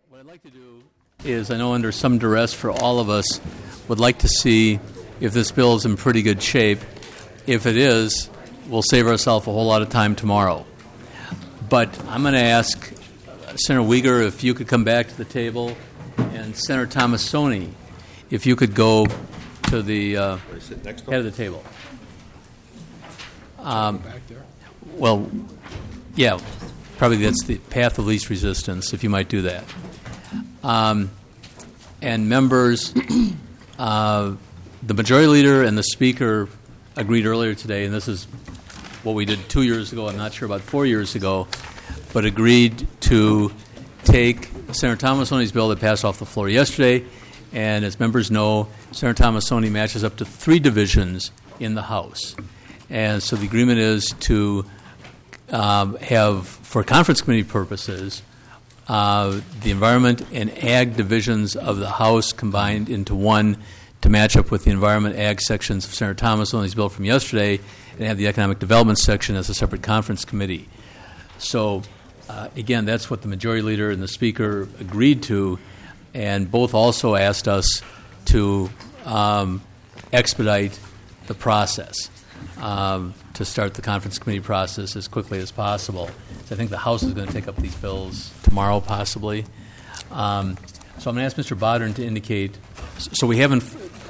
What I'd like to do is, I know under some duress for all of us, would like to see if this bill is in pretty good shape. If it is, we'll save ourselves a whole lot of time tomorrow. But I'm going to ask Senator Uyghur if you could come back to the table, and Senator Tomassoni, if you could go to the head of the table. Well, yeah, probably that's the path of least resistance, if you might do that. And members, the Majority Leader and the Speaker agreed earlier today, and this is what we did 2 years ago, I'm not sure about 4 years ago, but agreed to take Senator Tomassoni's bill that passed off the floor yesterday, and as members know, Senator Tomassoni matches up to 3 divisions in the House. And so the agreement is to have, for conference committee purposes, the Environment and Ag divisions of the House combined into one to match up with the Environment Ag sections of Senator Tomassoni's bill from yesterday, and have the Economic Development section as a separate conference committee. So, again, that's what the Majority Leader and the Speaker agreed to, and both also asked us to expedite the process, to start the conference committee process as quickly as possible. So I think the House is going to take up these bills tomorrow, possibly. So I'm going to ask Mr. Bodden to indicate. So we haven't.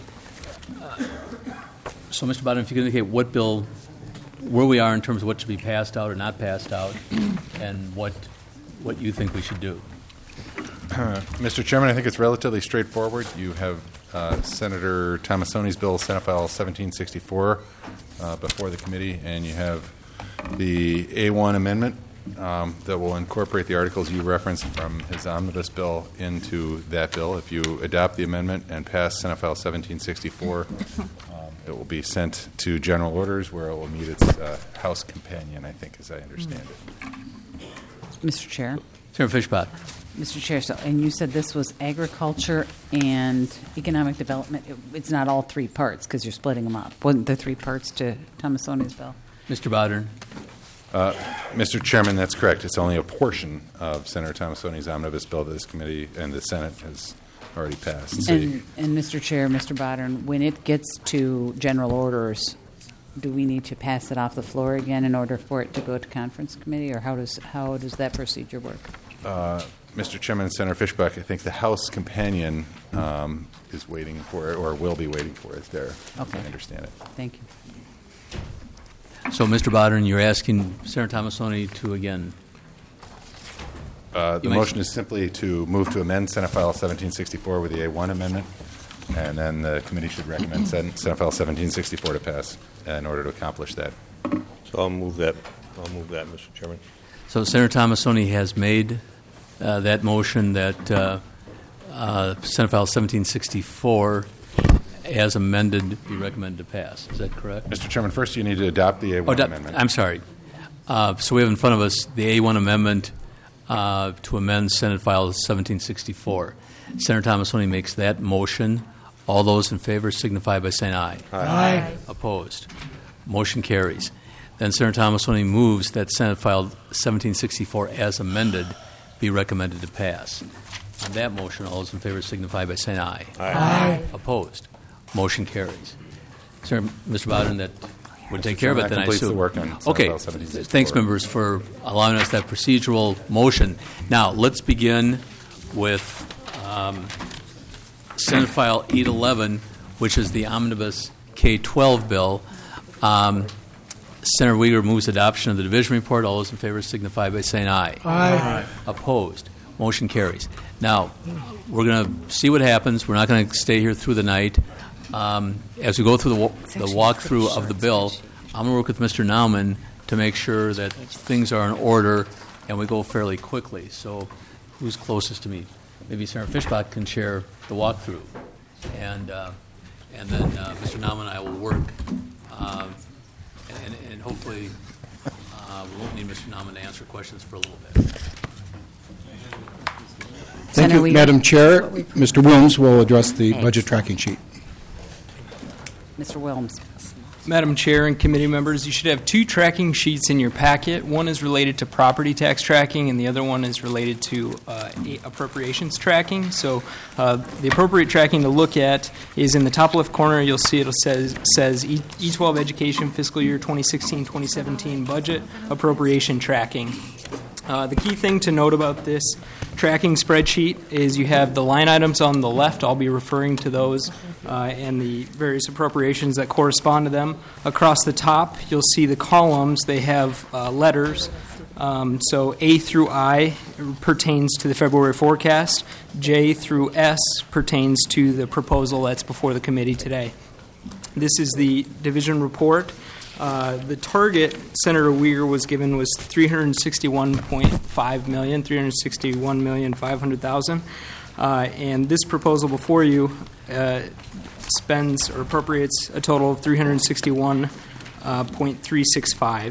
So Mr. Bodden, if you could indicate what bill, where we are in terms of what should be passed out or not passed out, and what you think we should do. Mr. Chairman, I think it's relatively straightforward. You have Senator Tomassoni's bill, Senate File 1764, before the committee, and you have the A1 amendment that will incorporate the articles you referenced from his omnibus bill into that bill. If you adopt the amendment and pass Senate File 1764, it will be sent to general orders where it will meet its House companion, I think, as I understand it. Mr. Chair. Senator Fischbach. Mr. Chair, so, and you said this was agriculture and economic development. It's not all 3 parts because you're splitting them up. Wasn't there 3 parts to Tomassoni's bill? Mr. Bodden. Mr. Chairman, that's correct. It's only a portion of Senator Tomassoni's omnibus bill that this committee and the Senate has already passed. So and Mr. Chair, Mr. Bodden, when it gets to general orders, do we need to pass it off the floor again in order for it to go to conference committee, or how does that procedure work? Mr. Chairman, Senator Fischbach, I think the House companion is waiting for it, or will be waiting for it there. Okay. I understand it. Thank you. So, Mr. Bodden, you're asking Senator Tomassoni to again. The motion is simply to move to amend Senate File 1764 with the A1 amendment, and then the committee should recommend Senate File 1764 to pass in order to accomplish that. So I'll move that. Mr. Chairman. So Senator Tomassoni has made that motion that Senate File 1764, as amended, be recommended to pass. Is that correct? Mr. Chairman, first you need to adopt the A1 amendment. I'm sorry. So we have in front of us the A1 amendment to amend Senate File 1764. Senator Tomassoni makes that motion. All those in favor signify by saying aye. Aye. Opposed. Motion carries. Then Senator Tomassoni moves that Senate File 1764 as amended be recommended to pass. On that motion, all those in favor signify by saying aye. Aye. Opposed. Motion carries. Sir, Mr. Bodden, that would take care of it, then I completes assume. the work on Senate okay. File 1764. Thanks, members, for allowing us that procedural motion. Now, let's begin with Senate File 811, which is the omnibus K-12 bill. Senator Uyghur moves adoption of the division report. All those in favor signify by saying aye. Aye. Opposed. Motion carries. Now, we're going to see what happens. We're not going to stay here through the night. As we go through the walkthrough of the bill, I'm going to work with Mr. Naumann to make sure that things are in order and we go fairly quickly. So who's closest to me? Maybe Senator Fischbach can share the walkthrough. And then Mr. Naumann and I will work. And hopefully we won't need Mr. Naumann to answer questions for a little bit. Thank you, Madam Chair. Mr. Wilms will address the budget tracking sheet. Mr. Wilms. Madam Chair and committee members, you should have two tracking sheets in your packet. One is related to property tax tracking, and the other one is related to appropriations tracking. So the appropriate tracking to look at is in the top left corner. You'll see it says E12 Education Fiscal Year 2016-2017 Budget Appropriation Tracking. The key thing to note about this tracking spreadsheet is you have the line items on the left. I'll be referring to those and the various appropriations that correspond to them. Across the top, you'll see the columns. They have letters. So A through I pertains to the February forecast. J through S pertains to the proposal that's before the committee today. This is the division report. The target Senator Uyghur was given was $361.5 million, $361,500,000, and this proposal before you spends or appropriates a total of $361.365.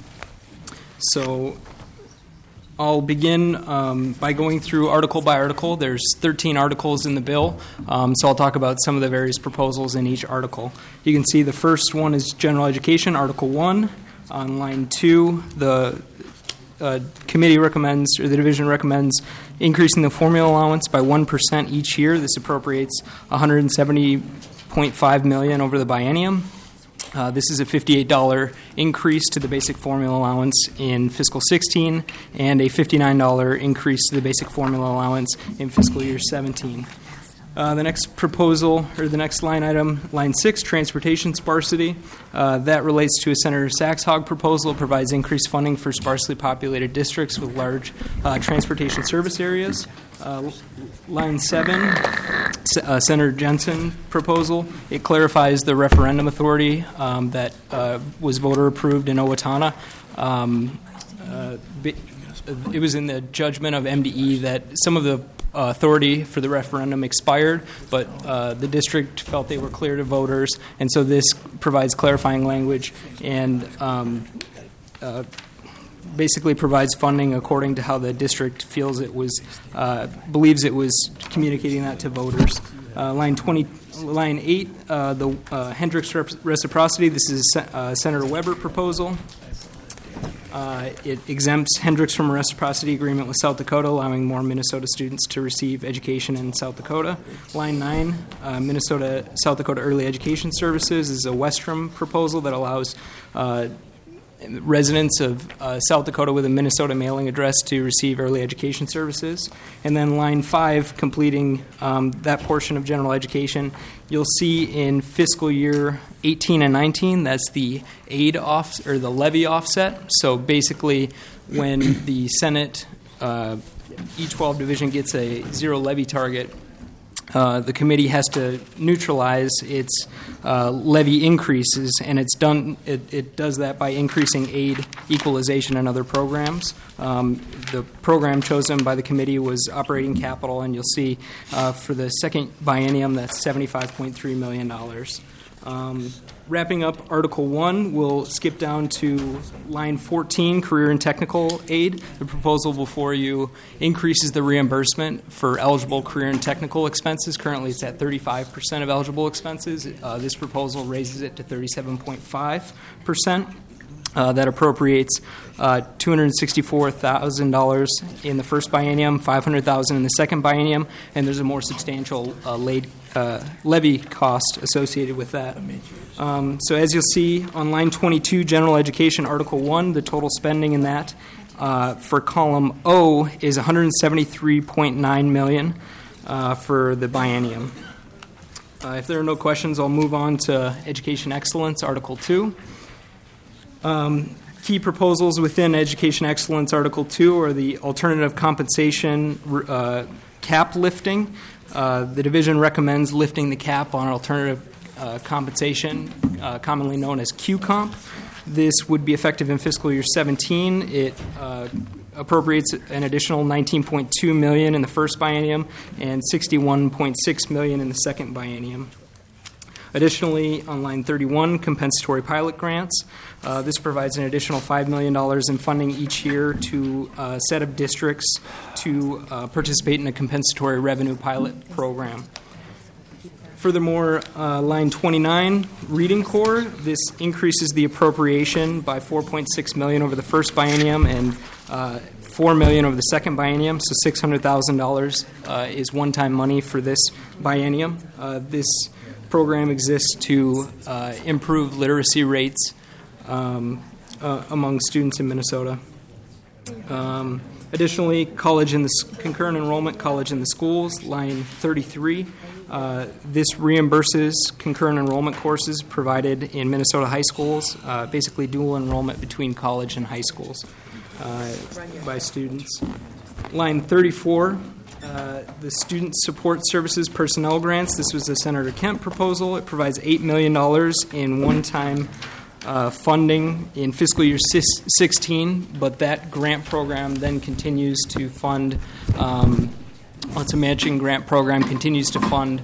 So I'll begin by going through article by article. There's 13 articles in the bill, so I'll talk about some of the various proposals in each article. You can see the first one is General Education, Article 1. On line 2, the committee recommends, or the division recommends, increasing the formula allowance by 1% each year. This appropriates $170.5 million over the biennium. This is a $58 increase to the basic formula allowance in fiscal 16 and a $59 increase to the basic formula allowance in fiscal year 17. The next proposal, or the next line item, line 6, transportation sparsity. That relates to a Senator Saxhog proposal. It provides increased funding for sparsely populated districts with large transportation service areas. Line 7, Senator Jensen proposal. It clarifies the referendum authority that was voter approved in Owatonna. It was in the judgment of MDE that some of the authority for the referendum expired, but the district felt they were clear to voters, and so this provides clarifying language and basically provides funding according to how the district feels it was, believes it was communicating that to voters. Line 8, the Hendricks reciprocity. This is Senator Weber proposal. It exempts Hendricks from a reciprocity agreement with South Dakota, allowing more Minnesota students to receive education in South Dakota. Line 9, South Dakota Early Education Services is a Westrom proposal that allows residents of South Dakota with a Minnesota mailing address to receive early education services. And then line 5, completing that portion of general education, you'll see in fiscal year 18 and 19, that's the aid off or the levy offset. So basically, when the Senate E12 division gets a zero levy target, the committee has to neutralize its levy increases, and it does that by increasing aid, equalization, and other programs. The program chosen by the committee was operating capital, and you'll see for the second biennium that's $75.3 million. Wrapping up Article 1, we'll skip down to line 14, career and technical aid. The proposal before you increases the reimbursement for eligible career and technical expenses. Currently it's at 35% of eligible expenses. This proposal raises it to 37.5%. That appropriates $264,000 in the first biennium, $500,000 in the second biennium, and there's a more substantial levy cost associated with that. So as you'll see on line 22, General Education, Article 1, the total spending in that for column O is $173.9 million for the biennium. If there are no questions, I'll move on to Education Excellence, Article 2. Key proposals within Education Excellence Article 2 are the alternative compensation cap lifting. The division recommends lifting the cap on alternative compensation, commonly known as QComp. This would be effective in fiscal year 17. It appropriates an additional $19.2 million in the first biennium and $61.6 million in the second biennium. Additionally, on line 31, compensatory pilot grants. This provides an additional $5 million in funding each year to a set of districts to participate in a compensatory revenue pilot program. Furthermore, line 29, Reading Corps, this increases the appropriation by $4.6 million over the first biennium and $4 million over the second biennium, so $600,000 is one-time money for this biennium. This program exists to improve literacy rates among students in Minnesota. Additionally, concurrent enrollment college in the schools, line 33. This reimburses concurrent enrollment courses provided in Minnesota high schools, basically dual enrollment between college and high schools by students. Line 34, the Student Support Services Personnel Grants. This was a Senator Kemp proposal. It provides $8 million in one-time funding in fiscal year 16, but that grant program then continues to fund, it's a matching grant program, continues to fund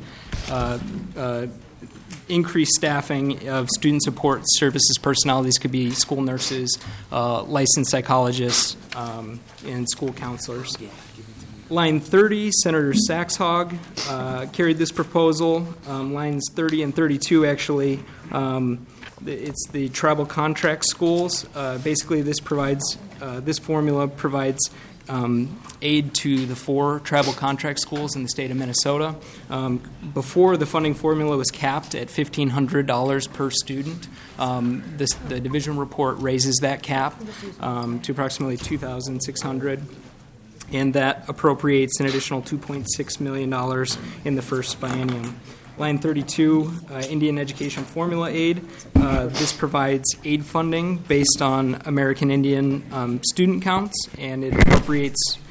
increased staffing of student support services personnel. These could be school nurses, licensed psychologists, and school counselors. Line 30, Senator Saxhog carried this proposal. Lines 30 and 32 actually, it's the tribal contract schools. Basically, this formula provides aid to the 4 tribal contract schools in the state of Minnesota. Before, the funding formula was capped at $1,500 per student. The division report raises that cap to approximately $2,600, and that appropriates an additional $2.6 million in the first biennium. Line 32, Indian Education Formula Aid. This provides aid funding based on American Indian student counts, and it appropriates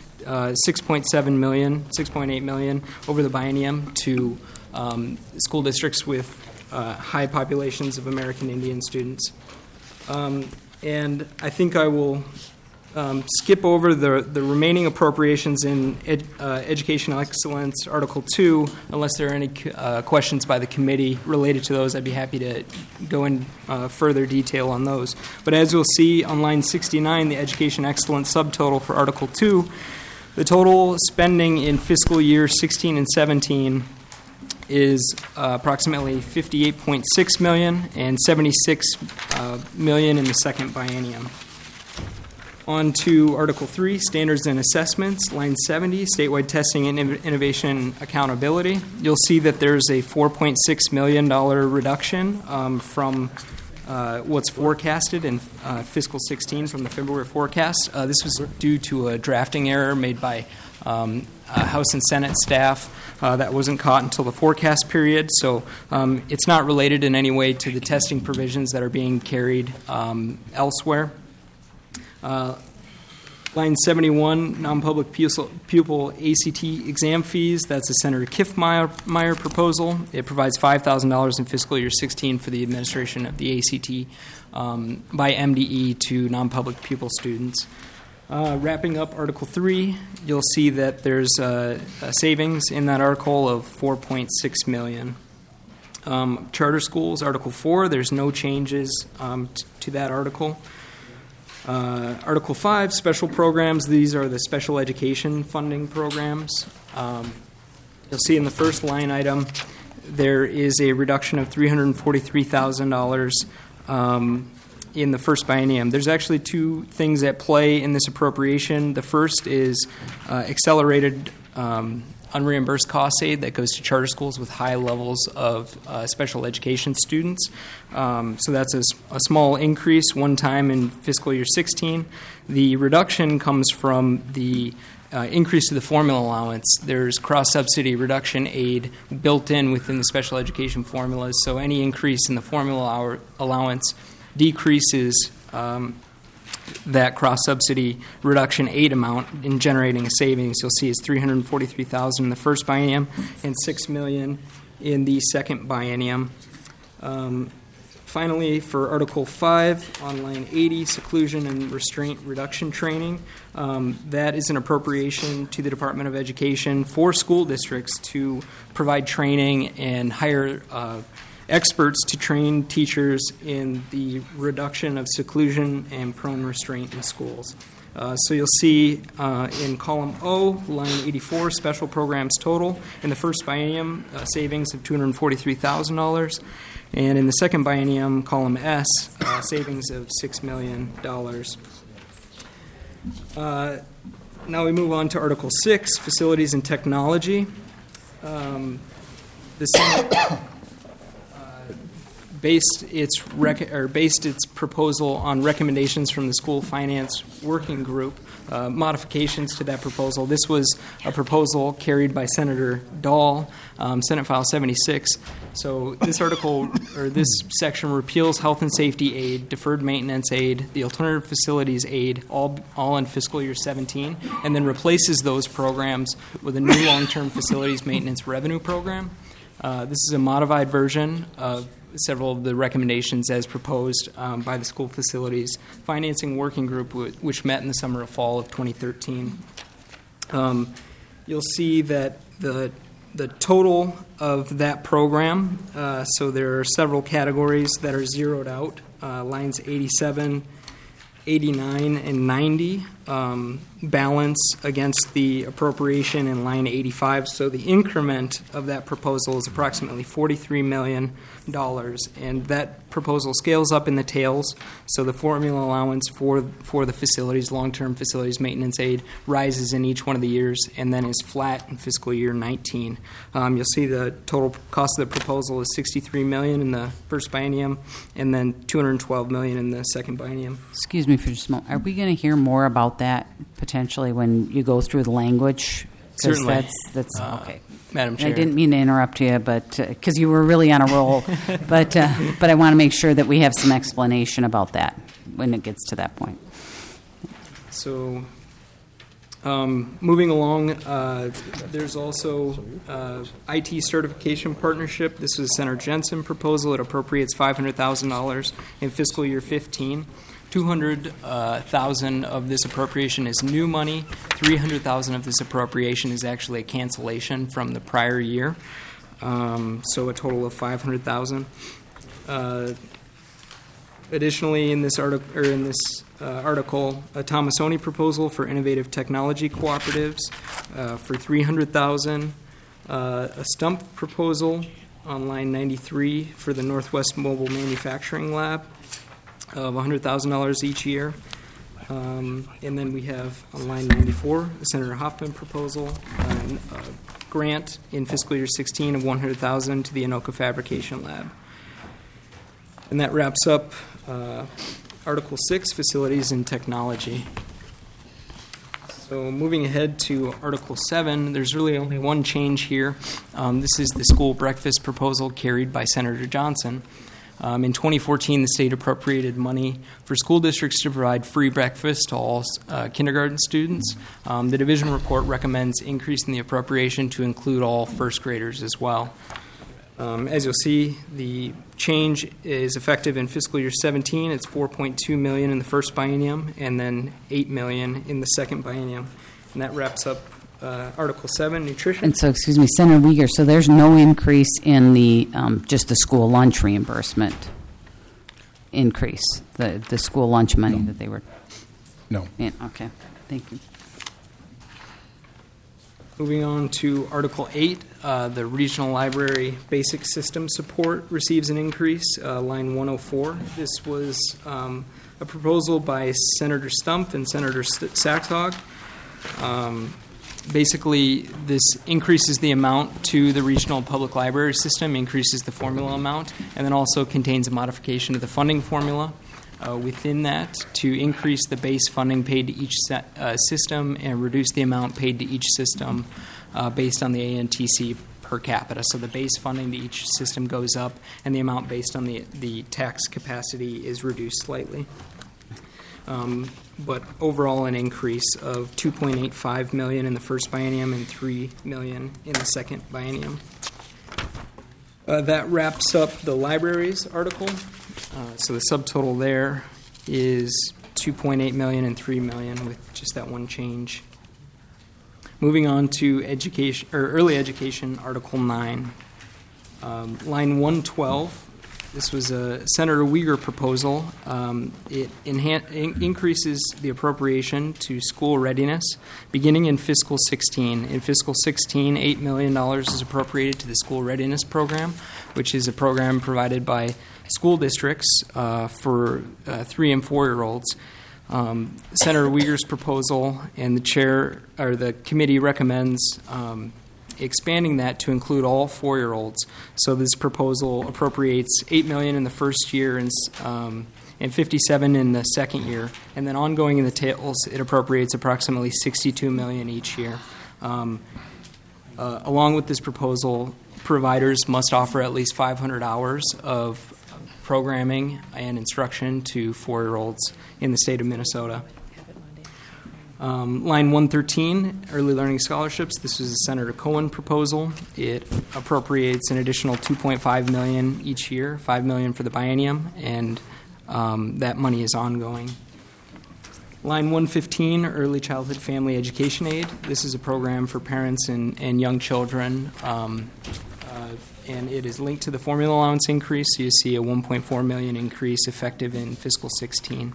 $6.8 million over the biennium to school districts with high populations of American Indian students. And I think I will skip over the remaining appropriations in Educational Excellence, Article 2. Unless there are any questions by the committee related to those, I'd be happy to go in further detail on those. But as you'll see on line 69, the Education Excellence subtotal for Article 2, the total spending in fiscal year 16 and 17 is approximately $58.6 million and $76 million in the second biennium. On to Article 3, Standards and Assessments, line 70, Statewide Testing and Innovation Accountability. You'll see that there's a $4.6 million reduction from what's forecasted in fiscal 16 from the February forecast. This was due to a drafting error made by House and Senate staff that wasn't caught until the forecast period. So it's not related in any way to the testing provisions that are being carried elsewhere. Line 71, non-public pupil ACT exam fees. That's a Senator Kiffmeyer proposal. It provides $5,000 in fiscal year 16 for the administration of the ACT by MDE to non-public pupil students. Wrapping up Article 3, you'll see that there's a savings in that article of $4.6 million. Charter schools, Article 4, there's no changes to that article. Article 5, special programs. These are the special education funding programs. You'll see in the first line item there is a reduction of $343,000 in the first biennium. There's actually 2 things at play in this appropriation. The first is accelerated unreimbursed cost aid that goes to charter schools with high levels of special education students. So that's a small increase one time in fiscal year 16. The reduction comes from the increase to the formula allowance. There's cross-subsidy reduction aid built in within the special education formulas, so any increase in the formula allowance decreases that cross-subsidy reduction aid amount in generating a savings. You'll see is $343,000 in the first biennium and $6 million in the second biennium. Finally, for Article 5, on line 80, seclusion and restraint reduction training, that is an appropriation to the Department of Education for school districts to provide training and hire experts to train teachers in the reduction of seclusion and prone restraint in schools. So you'll see in column O, line 84, special programs total. In the first biennium, savings of $243,000. And in the second biennium, column S, savings of $6 million. Now we move on to Article 6, Facilities and Technology. The Senate based its proposal on recommendations from the School Finance Working Group, modifications to that proposal. This was a proposal carried by Senator Dahl, Senate File 76. So this article, or this section, repeals health and safety aid, deferred maintenance aid, the alternative facilities aid, all in fiscal year 17, and then replaces those programs with a new long-term facilities maintenance revenue program. This is a modified version of several of the recommendations as proposed by the School Facilities Financing Working Group, which met in the summer or fall of 2013. You'll see that the total of that program, so there are several categories that are zeroed out, lines 87, 89, and 90 balance against the appropriation in line 85. So the increment of that proposal is approximately $43 million, and that proposal scales up in the tails. So the formula allowance for the facilities, long-term facilities maintenance aid, rises in each one of the years and then is flat in fiscal year 19. You'll see the total cost of the proposal is $63 million in the first biennium and then $212 million in the second biennium. Excuse me for just a moment. Are we going to hear more about that potentially when you go through the language? 'Cause Certainly. That's okay. Madam And Chair. I didn't mean to interrupt you, but because you were really on a roll. but I want to make sure that we have some explanation about that when it gets to that point. So, moving along, there's also IT certification partnership. This is Senator Jensen proposal. It appropriates $500,000 in fiscal year 15. $200,000 of this appropriation is new money. $300,000 of this appropriation is actually a cancellation from the prior year. So a total of $500,000. Additionally, in this article, a Tomasoni proposal for innovative technology cooperatives for $300,000. A Stump proposal on line 93 for the Northwest Mobile Manufacturing Lab of $100,000 each year. And then we have on line 94 the Senator Hoffman proposal, a grant in fiscal year 16 of $100,000 to the Anoka Fabrication Lab. And that wraps up Article 6, Facilities and Technology. So moving ahead to Article 7, there's really only one change here. This is the school breakfast proposal carried by Senator Johnson. In 2014, the state appropriated money for school districts to provide free breakfast to all kindergarten students. The division report recommends increasing the appropriation to include all first graders as well. As you'll see, the change is effective in fiscal year 17. It's $4.2 million in the first biennium and then $8 million in the second biennium. And that wraps up Article 7, Nutrition. And so, excuse me, Senator Uyghur, so there's no increase in the just the school lunch reimbursement increase, the school lunch money that they were No. in. Okay, thank you. Moving on to Article 8, the Regional Library Basic System Support receives an increase, line 104. This was a proposal by Senator Stump and Senator Saxhog. Basically, this increases the amount to the regional public library system, increases the formula amount, and then also contains a modification to the funding formula within that to increase the base funding paid to each system and reduce the amount paid to each system based on the ANTC per capita. So the base funding to each system goes up, and the amount based on the tax capacity is reduced slightly. But overall an increase of $2.85 million in the first biennium and $3 million in the second biennium. That wraps up the libraries article. So the subtotal there is $2.8 million and $3 million with just that one change. Moving on to education or early education, Article 9, line 112. This was a Senator Uyghur proposal. It increases the appropriation to school readiness beginning in fiscal 16. In fiscal 16, $8 million is appropriated to the school readiness program, which is a program provided by school districts for 3 and 4-year-olds. Senator Uyghur's proposal and the chair or the committee recommends expanding that to include all 4-year-olds. So this proposal appropriates $8 million in the first year and $57 in the second year, and then ongoing in the tails, it appropriates approximately $62 million each year. Along with this proposal, providers must offer at least 500 hours of programming and instruction to 4-year-olds in the state of Minnesota. Line 113, Early Learning Scholarships. This was a Senator Cohen proposal. It appropriates an additional $2.5 million each year, $5 million for the biennium, and that money is ongoing. Line 115, Early Childhood Family Education Aid. This is a program for parents and young children, and it is linked to the formula allowance increase. So you see a $1.4 million increase effective in fiscal 16.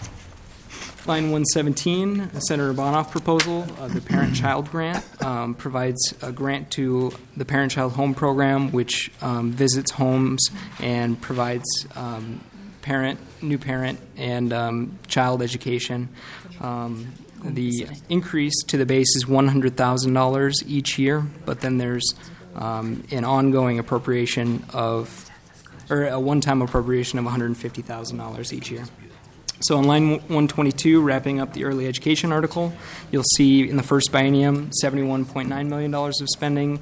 Line 117, Senator Bonoff proposal, the Parent-Child Grant, provides a grant to the Parent-Child Home Program, which visits homes and provides new parent, and child education. The increase to the base is $100,000 each year, but then there's an ongoing appropriation or a one-time appropriation of $150,000 each year. So on line 122, wrapping up the early education article, you'll see in the first biennium $71.9 million of spending,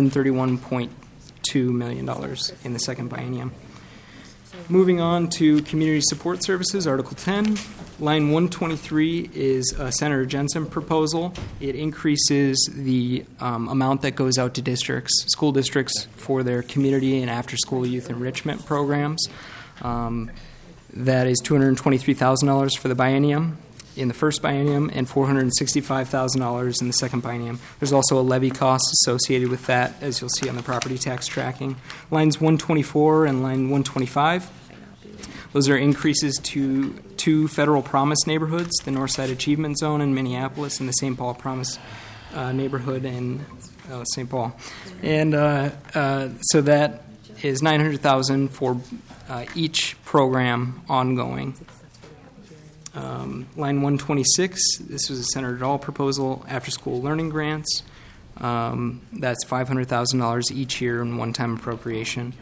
$131.2 million in the second biennium. Moving on to community support services, Article 10. Line 123 is a Senator Jensen proposal. It increases the amount that goes out to districts, school districts, for their community and after-school youth enrichment programs. That is $223,000 for the biennium in the first biennium and $465,000 in the second biennium. There's also a levy cost associated with that, as you'll see on the property tax tracking. Lines 124 and line 125, those are increases to 2 federal promise neighborhoods, the Northside Achievement Zone in Minneapolis and the St. Paul Promise neighborhood in St. Paul. And so that is $900,000 for each program ongoing. Line 126, this was a Senator Dahl proposal, after-school learning grants. That's $500,000 each year in one-time appropriation.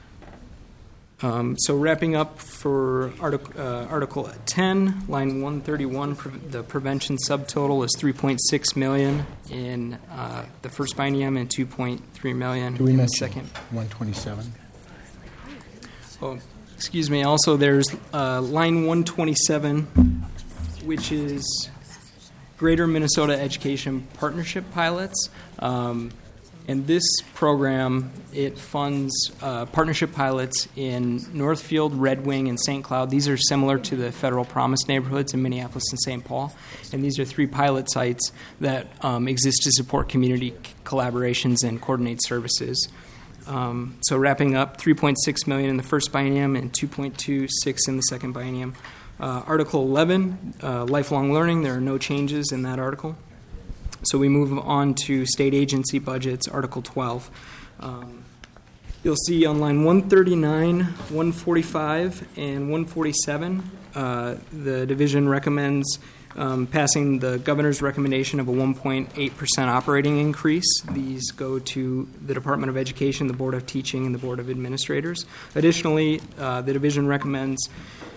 So wrapping up for Article 10, line 131, the prevention subtotal is $3.6 million in the first biennium and $2.3 million in the second. 127. Oh, excuse me. Also, there's line 127, which is Greater Minnesota Education Partnership Pilots. And this program, it funds partnership pilots in Northfield, Red Wing, and St. Cloud. These are similar to the Federal Promise neighborhoods in Minneapolis and St. Paul. And these are 3 pilot sites that exist to support community collaborations and coordinate services. So wrapping up, $3.6 million in the first biennium and $2.26 in the second biennium. Article 11, lifelong learning. There are no changes in that article. So we move on to state agency budgets, Article 12. You'll see on line 139, 145, and 147, the division recommends passing the governor's recommendation of a 1.8% operating increase. These go to the Department of Education, the Board of Teaching, and the Board of Administrators. Additionally, the division recommends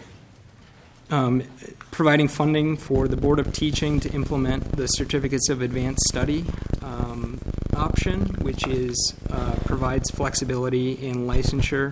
providing funding for the Board of Teaching to implement the Certificates of Advanced Study option, which is provides flexibility in licensure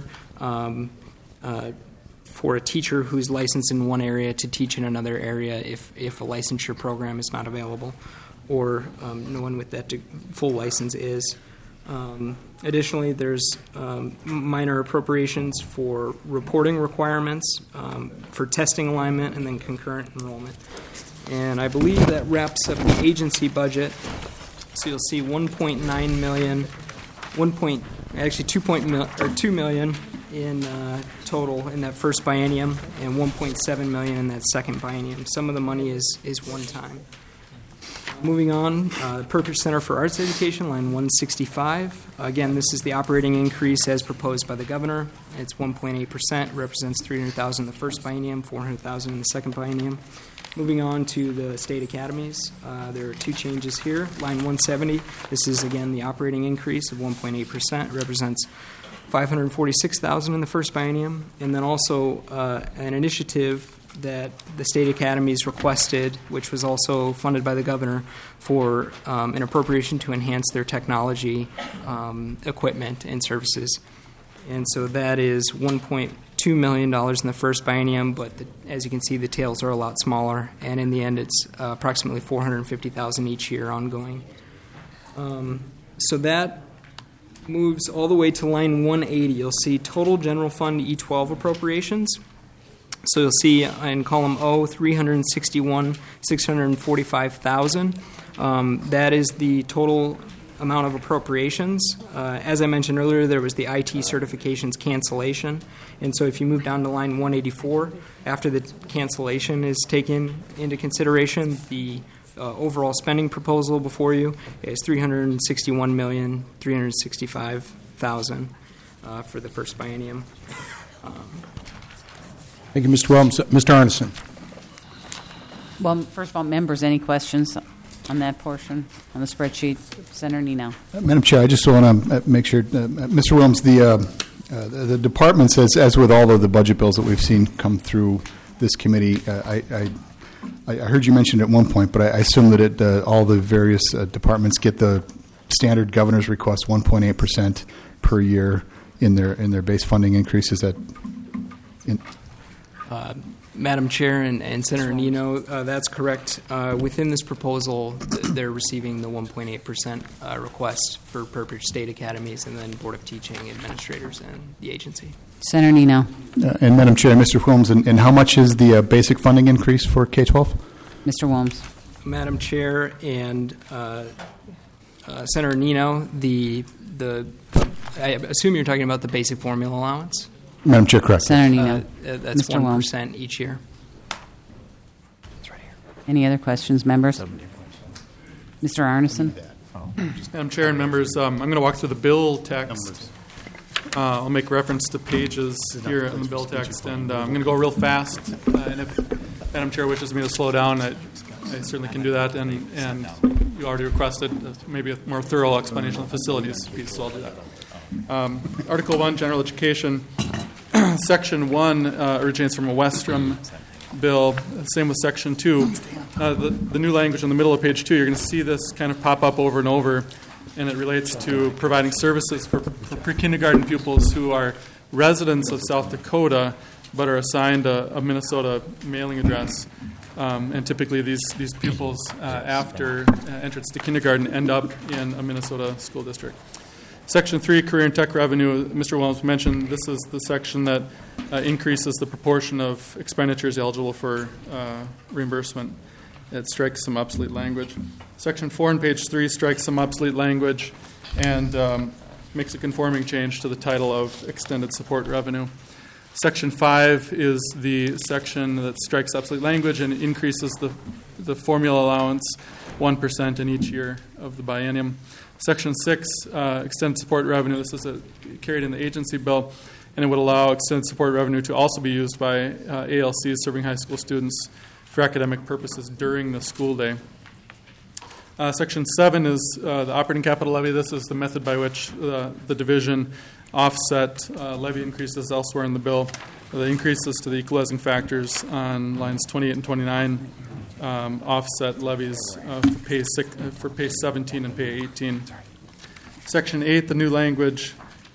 for a teacher who's licensed in one area to teach in another area if a licensure program is not available, or no one with that full license is. Additionally, there's minor appropriations for reporting requirements, for testing alignment, and then concurrent enrollment. And I believe that wraps up the agency budget. So you'll see $1.9 million, $2 million in total in that first biennium and $1.7 million in that second biennium. Some of the money is one time. Moving on, Purpose Center for Arts Education, line 165. Again, this is the operating increase as proposed by the governor. It's 1.8%, represents $300,000 in the first biennium, $400,000 in the second biennium. Moving on to the state academies, there are two changes here. Line 170, this is again the operating increase of 1.8%, represents $546,000 in the first biennium, and then also an initiative that the state academies requested, which was also funded by the governor, for an appropriation to enhance their technology equipment and services. And so that is $1.2 million in the first biennium, but as you can see, the tails are a lot smaller, and in the end, it's approximately $450,000 each year ongoing. So that moves all the way to line 180. You'll see total general fund E12 appropriations. So you'll see in column O, $361,645,000. That is the total amount of appropriations. As I mentioned earlier, there was the IT certifications cancellation. And so if you move down to line 184, after the cancellation is taken into consideration, the overall spending proposal before you is $361,365,000 for the first biennium. Thank you, Mr. Williams. Mr. Arneson. Well, first of all, members, any questions on that portion on the spreadsheet? Senator Nino. Madam Chair, I just want to make sure, Mr. Williams, the departments, as with all of the budget bills that we've seen come through this committee, I heard you mention at one point, but I assume that all the various departments get the standard governor's request, 1.8% per year in their base funding increase. Is that Madam Chair and Senator Nino, that's correct. Within this proposal, they're receiving the 1.8% request for Purpose State Academies and then Board of Teaching Administrators and the agency. Senator Nino. And Madam Chair, Mr. Williams, and how much is the basic funding increase for K-12? Mr. Williams. Madam Chair and Senator Nino, I assume you're talking about the basic formula allowance? Madam Chair, correct. Senator Nino. That's Mr. 1% each year. That's right here. Any other questions, members? Mr. Arneson. Madam Chair and members, I'm going to walk through the bill text. I'll make reference to pages here in the bill text, and I'm going to go real fast. And if Madam Chair wishes me to slow down, I certainly can do that. And you already requested maybe a more thorough explanation of the facilities piece, so I'll do that. Article 1, General Education. Section 1 originates from a Westrom bill. Same with Section 2. The new language in the middle of page 2, you're going to see this kind of pop up over and over, and it relates to providing services for pre-kindergarten pupils who are residents of South Dakota but are assigned a Minnesota mailing address. And typically these pupils, after entrance to kindergarten, end up in a Minnesota school district. Section 3, Career and Tech Revenue, Mr. Williams mentioned this is the section that increases the proportion of expenditures eligible for reimbursement. It strikes some obsolete language. Section 4 on page 3 strikes some obsolete language and makes a conforming change to the title of Extended Support Revenue. Section 5 is the section that strikes obsolete language and increases the formula allowance 1% in each year of the biennium. Section 6, extended support revenue. This is carried in the agency bill, and it would allow extended support revenue to also be used by ALCs serving high school students for academic purposes during the school day. Section 7 is the operating capital levy. This is the method by which the division offset levy increases elsewhere in the bill. The increases to the equalizing factors on lines 28 and 29 offset levies for pay 17 and pay 18. Section 8, the new language,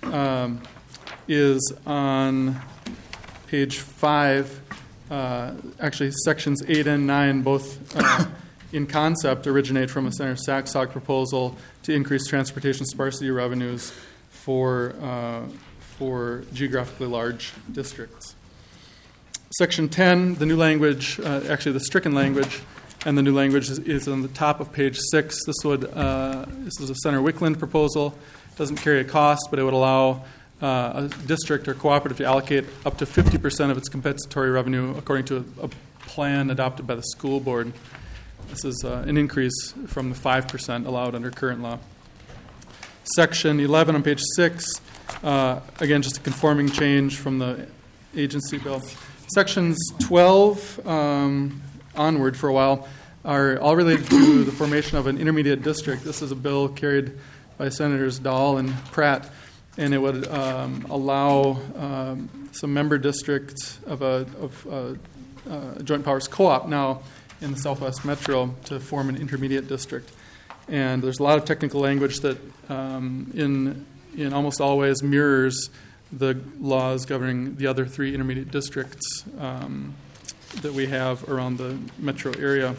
is on page 5. Actually, sections 8 and 9 both in concept originate from a Senator Saxog proposal to increase transportation sparsity revenues for geographically large districts. Section 10, the new language, actually the stricken language, and the new language is on the top of page 6. This is a Senator Wickland proposal. It doesn't carry a cost, but it would allow a district or cooperative to allocate up to 50% of its compensatory revenue according to a plan adopted by the school board. This is an increase from the 5% allowed under current law. Section 11 on page 6, again, just a conforming change from the agency bill. Sections 12 onward for a while are all related to the formation of an intermediate district. This is a bill carried by Senators Dahl and Pratt, and it would allow some member districts of a joint powers co-op now in the Southwest Metro to form an intermediate district. And there's a lot of technical language that in almost all ways mirrors the laws governing the other 3 intermediate districts that we have around the metro area.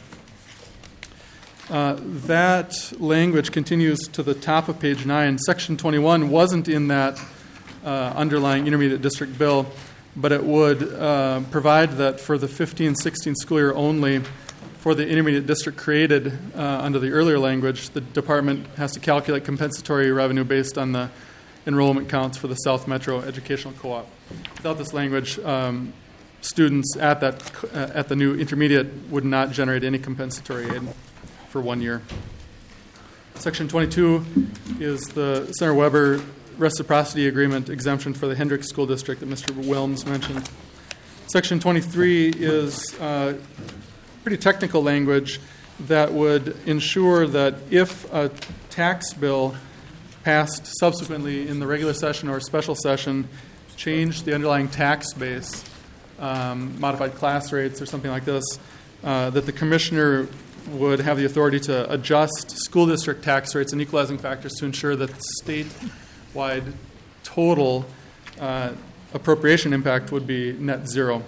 That language continues to the top of page 9. Section 21 wasn't in that underlying intermediate district bill, but it would provide that for the 15-16 school year only, for the intermediate district created under the earlier language, the department has to calculate compensatory revenue based on the enrollment counts for the South Metro Educational Co-op. Without this language, students at the new intermediate would not generate any compensatory aid for 1 year. Section 22 is the Senator Weber reciprocity agreement exemption for the Hendricks School District that Mr. Wilms mentioned. Section 23 is pretty technical language that would ensure that if a tax bill passed subsequently in the regular session or special session changed the underlying tax base, modified class rates or something like this, that the commissioner would have the authority to adjust school district tax rates and equalizing factors to ensure that the statewide total appropriation impact would be net zero.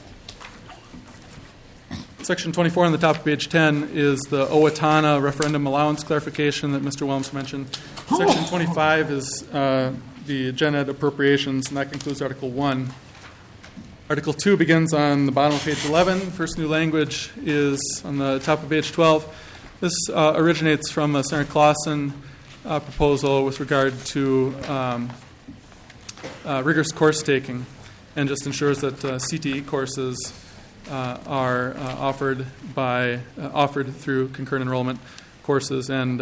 Section 24 on the top of page 10 is the Owatonna referendum allowance clarification that Mr. Wilms mentioned. Section 25 is the Gen Ed appropriations, and that concludes Article 1. Article 2 begins on the bottom of page 11. First new language is on the top of page 12. This originates from a Senator Clausen proposal with regard to rigorous course taking, and just ensures that CTE courses are offered through concurrent enrollment courses, and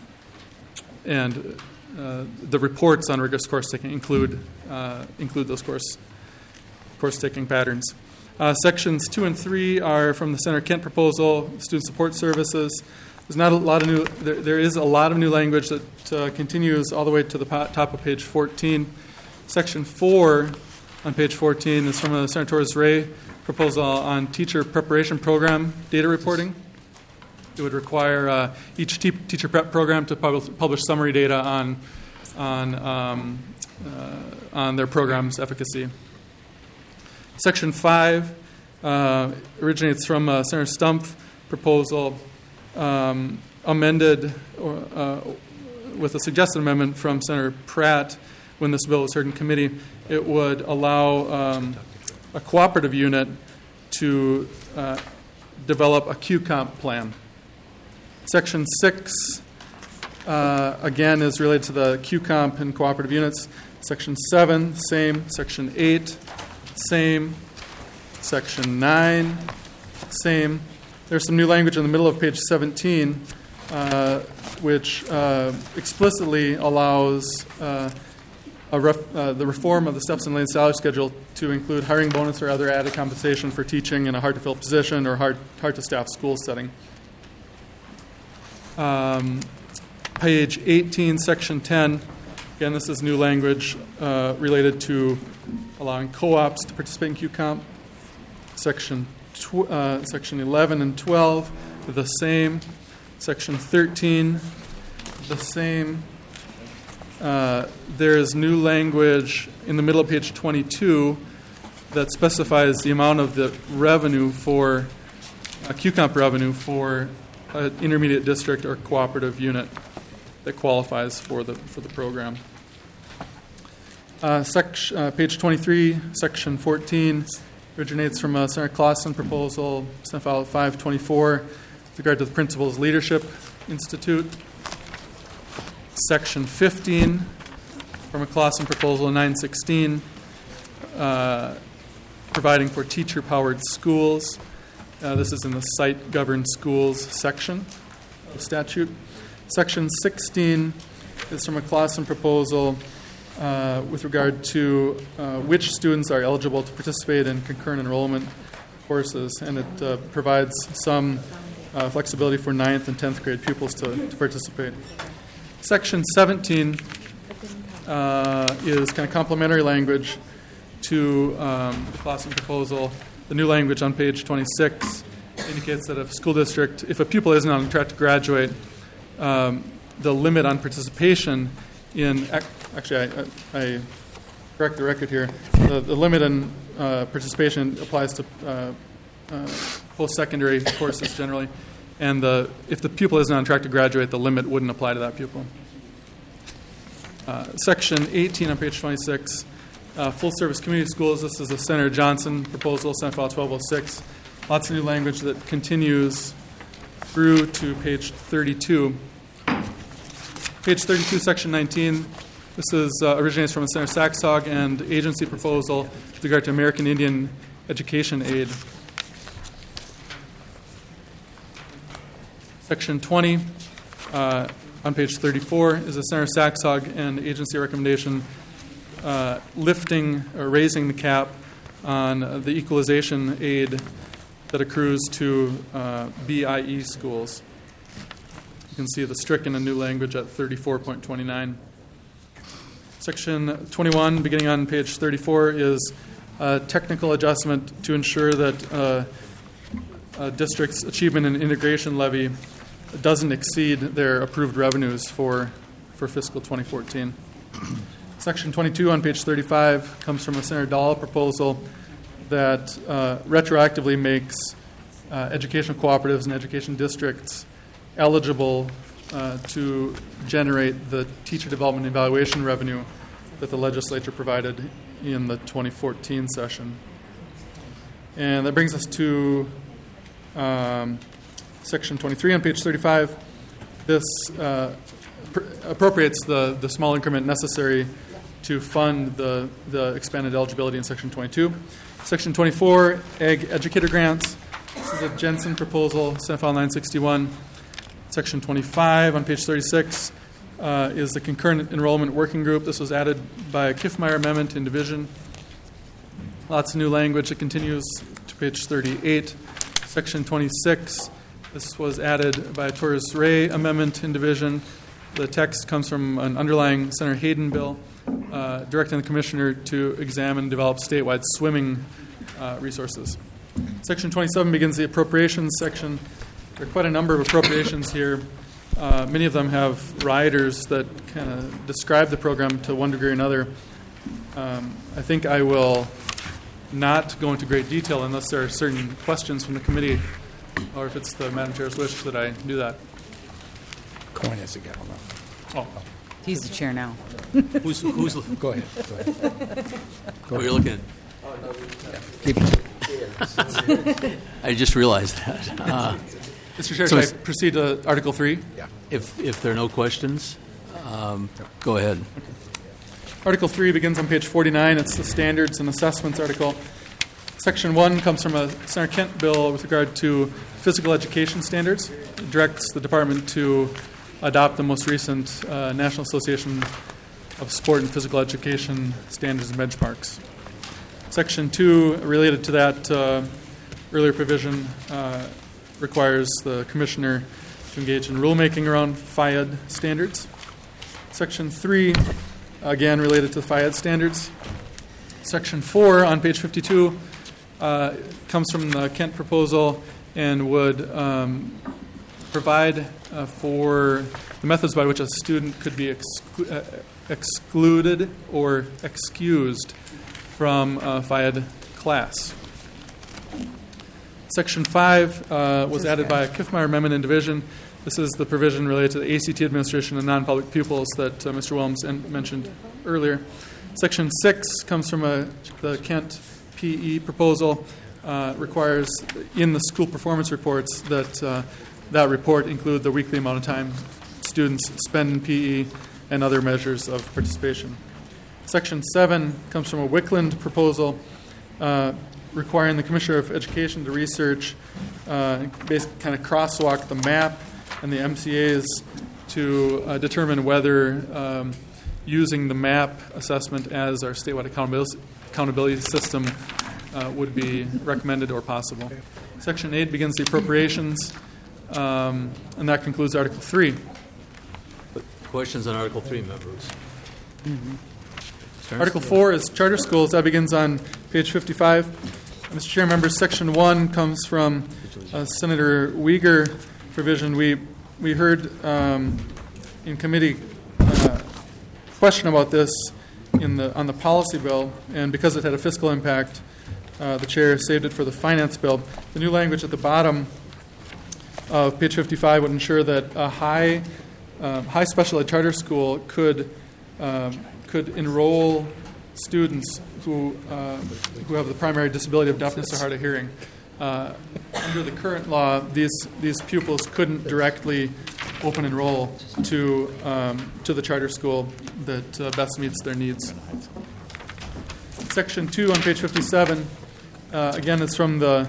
the reports on rigorous course taking include those course taking patterns. Sections 2 and 3 are from the Senator Kent proposal, student support services. There's not a lot of new. There is a lot of new language that continues all the way to the top of page 14. Section 4 on page 14 is from a Senator Torres Ray proposal on teacher preparation program data reporting. It would require each teacher prep program to publish summary data on their program's efficacy. Section 5 originates from Senator Stumpf proposal, amended with a suggested amendment from Senator Pratt when this bill was heard in committee. It would allow a cooperative unit to develop a QComp plan. Section 6, again, is related to the QComp and cooperative units. Section 7, same. Section 8, same. Section 9, same. There's some new language in the middle of page 17, which explicitly allows the reform of the steps and lanes salary schedule to include hiring bonus or other added compensation for teaching in a hard-to-fill position or hard-to-staff school setting. Page 18, Section 10. Again, this is new language related to allowing co-ops to participate in QComp. Section 11 and 12, the same. Section 13, the same. There is new language in the middle of page 22 that specifies the amount of the revenue for QComp revenue for an intermediate district or cooperative unit that qualifies for the program. Page 23, Section 14, originates from a Senator Clausen proposal, Senate File 524, with regard to the Principals Leadership Institute. Section 15 from a Clausen proposal 916, providing for teacher-powered schools. This is in the site-governed schools section of statute. Section 16 is from a Clausen proposal with regard to which students are eligible to participate in concurrent enrollment courses, and it provides some flexibility for 9th and 10th grade pupils to participate. Section 17 is kind of complementary language to the Clausen proposal. The new language on page 26 indicates that if a pupil isn't on track to graduate, the limit on participation in, actually I correct the record here, the limit on participation applies to post-secondary courses generally, and if the pupil isn't on track to graduate, the limit wouldn't apply to that pupil. Section 18 on page 26, full-service community schools. This is a Senator Johnson proposal, Senate File 1206. Lots of new language that continues through to page 32. Page 32, Section 19. This is originates from a Senator Saxog and agency proposal with regard to American Indian Education Aid. Section 20 on page 34 is a Senator Saxog and agency recommendation lifting or raising the cap on the equalization aid that accrues to BIE schools. You can see the stricken in new language at 34.29. Section 21, beginning on page 34, is a technical adjustment to ensure that a district's achievement and integration levy doesn't exceed their approved revenues for fiscal 2014. Section 22 on page 35 comes from a Senator Dahl proposal that retroactively makes educational cooperatives and education districts eligible to generate the teacher development evaluation revenue that the legislature provided in the 2014 session. And that brings us to Section 23 on page 35. This appropriates the small increment necessary to fund the expanded eligibility in Section 22. Section 24, Ag Educator Grants. This is a Jensen proposal, Senate File 961. Section 25 on page 36 is the Concurrent Enrollment Working Group. This was added by a Kiffmeyer amendment in division. Lots of new language that continues to page 38. Section 26, this was added by a Torres Ray amendment in division. The text comes from an underlying Senator Hayden bill directing the commissioner to examine and develop statewide swimming resources. Section 27 begins the appropriations section. There are quite a number of appropriations here. Many of them have riders that kind of describe the program to one degree or another. I think I will not go into great detail unless there are certain questions from the committee, or if it's the Madam Chair's wish that I do that. Coin has a gavel now. Oh. He's the chair now. Who's Go ahead. oh, you're looking at? Keep I just realized that. Mr. Chair, So can I proceed to Article 3? If there are no questions, go ahead. Article 3 begins on page 49. It's the Standards and Assessments article. Section 1 comes from a Senator Kent bill with regard to physical education standards. It directs the department to adopt the most recent National Association of Sport and Physical Education standards and benchmarks. Section 2, related to that earlier provision, requires the commissioner to engage in rulemaking around FIAD standards. Section 3, again related to the FIAD standards. Section 4 on page 52 comes from the Kent proposal and would provide for the methods by which a student could be excluded or excused from a FIAD class. Section 5 was added by a Kiffmeyer amendment in division. This is the provision related to the ACT administration and non-public pupils that Mr. Williams mentioned earlier. Section 6 comes from the Kent PE proposal. Requires in the school performance reports that that report include the weekly amount of time students spend in PE and other measures of participation. Section 7 comes from a Wickland proposal requiring the Commissioner of Education to research, basically kind of crosswalk the MAP and the MCAs to determine whether using the MAP assessment as our statewide accountability system would be recommended or possible. Section 8 begins the appropriations, and that concludes Article 3. Questions on Article 3, members? Article 4 is charter schools. That begins on page 55. Mr. Chair, members, Section 1 comes from Senator Uyghur provision. We heard in committee question about this on the policy bill, and because it had a fiscal impact, the chair saved it for the finance bill. The new language at the bottom of page 55 would ensure that a high special ed charter school could enroll students who have the primary disability of deafness or hard of hearing. Under the current law, these pupils couldn't directly open enroll to the charter school that best meets their needs. Section 2 on page 57, again, is from the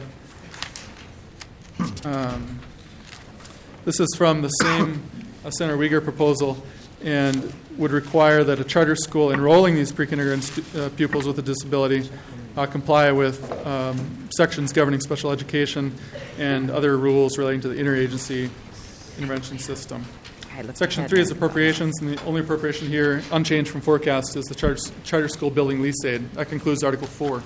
this is from the same Senator Uyghur proposal, and would require that a charter school enrolling these pre-kindergarten pupils with a disability comply with sections governing special education and other rules relating to the interagency intervention system. Section 3 is appropriations, and the only appropriation here, unchanged from forecast, is the charter school building lease aid. That concludes Article 4.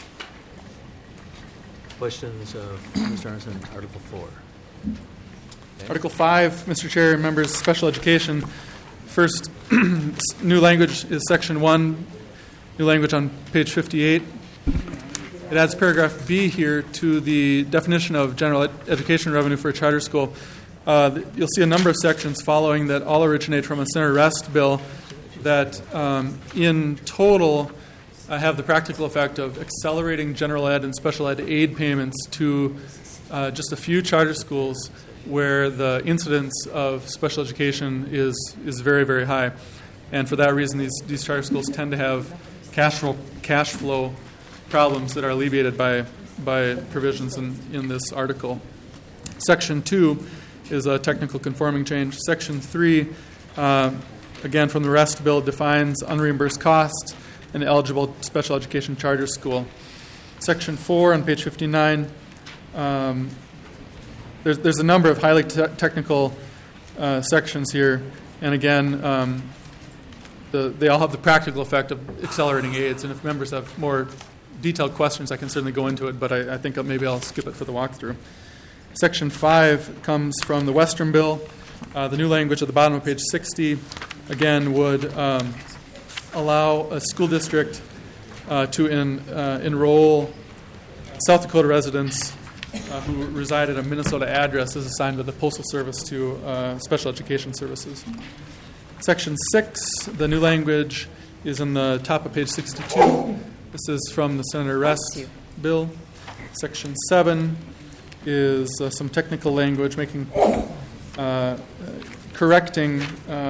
Questions of Mr. Anderson, Article 4? Okay. Article 5, Mr. Chair and members, special education. First, new language is Section 1, new language on page 58. It adds paragraph B here to the definition of general education revenue for a charter school. You'll see a number of sections following that all originate from a Senator Rest bill that in total have the practical effect of accelerating general ed and special ed aid payments to just a few charter schools where the incidence of special education is very, very high. And for that reason, these charter schools tend to have cash flow problems that are alleviated by provisions in this article. Section 2 is a technical conforming change. Section 3, again from the Rest bill, defines unreimbursed costs in an eligible special education charter school. Section 4 on page 59, there's a number of highly technical sections here, and again, they all have the practical effect of accelerating aids, and if members have more detailed questions, I can certainly go into it, but I think maybe I'll skip it for the walkthrough. Section 5 comes from the Western bill. The new language at the bottom of page 60, again, would allow a school district to enroll South Dakota residents who reside at a Minnesota address as assigned by the Postal Service to special education services. Section 6, the new language, is in the top of page 62. This is from the Senator Rest bill. Section 7 is some technical language correcting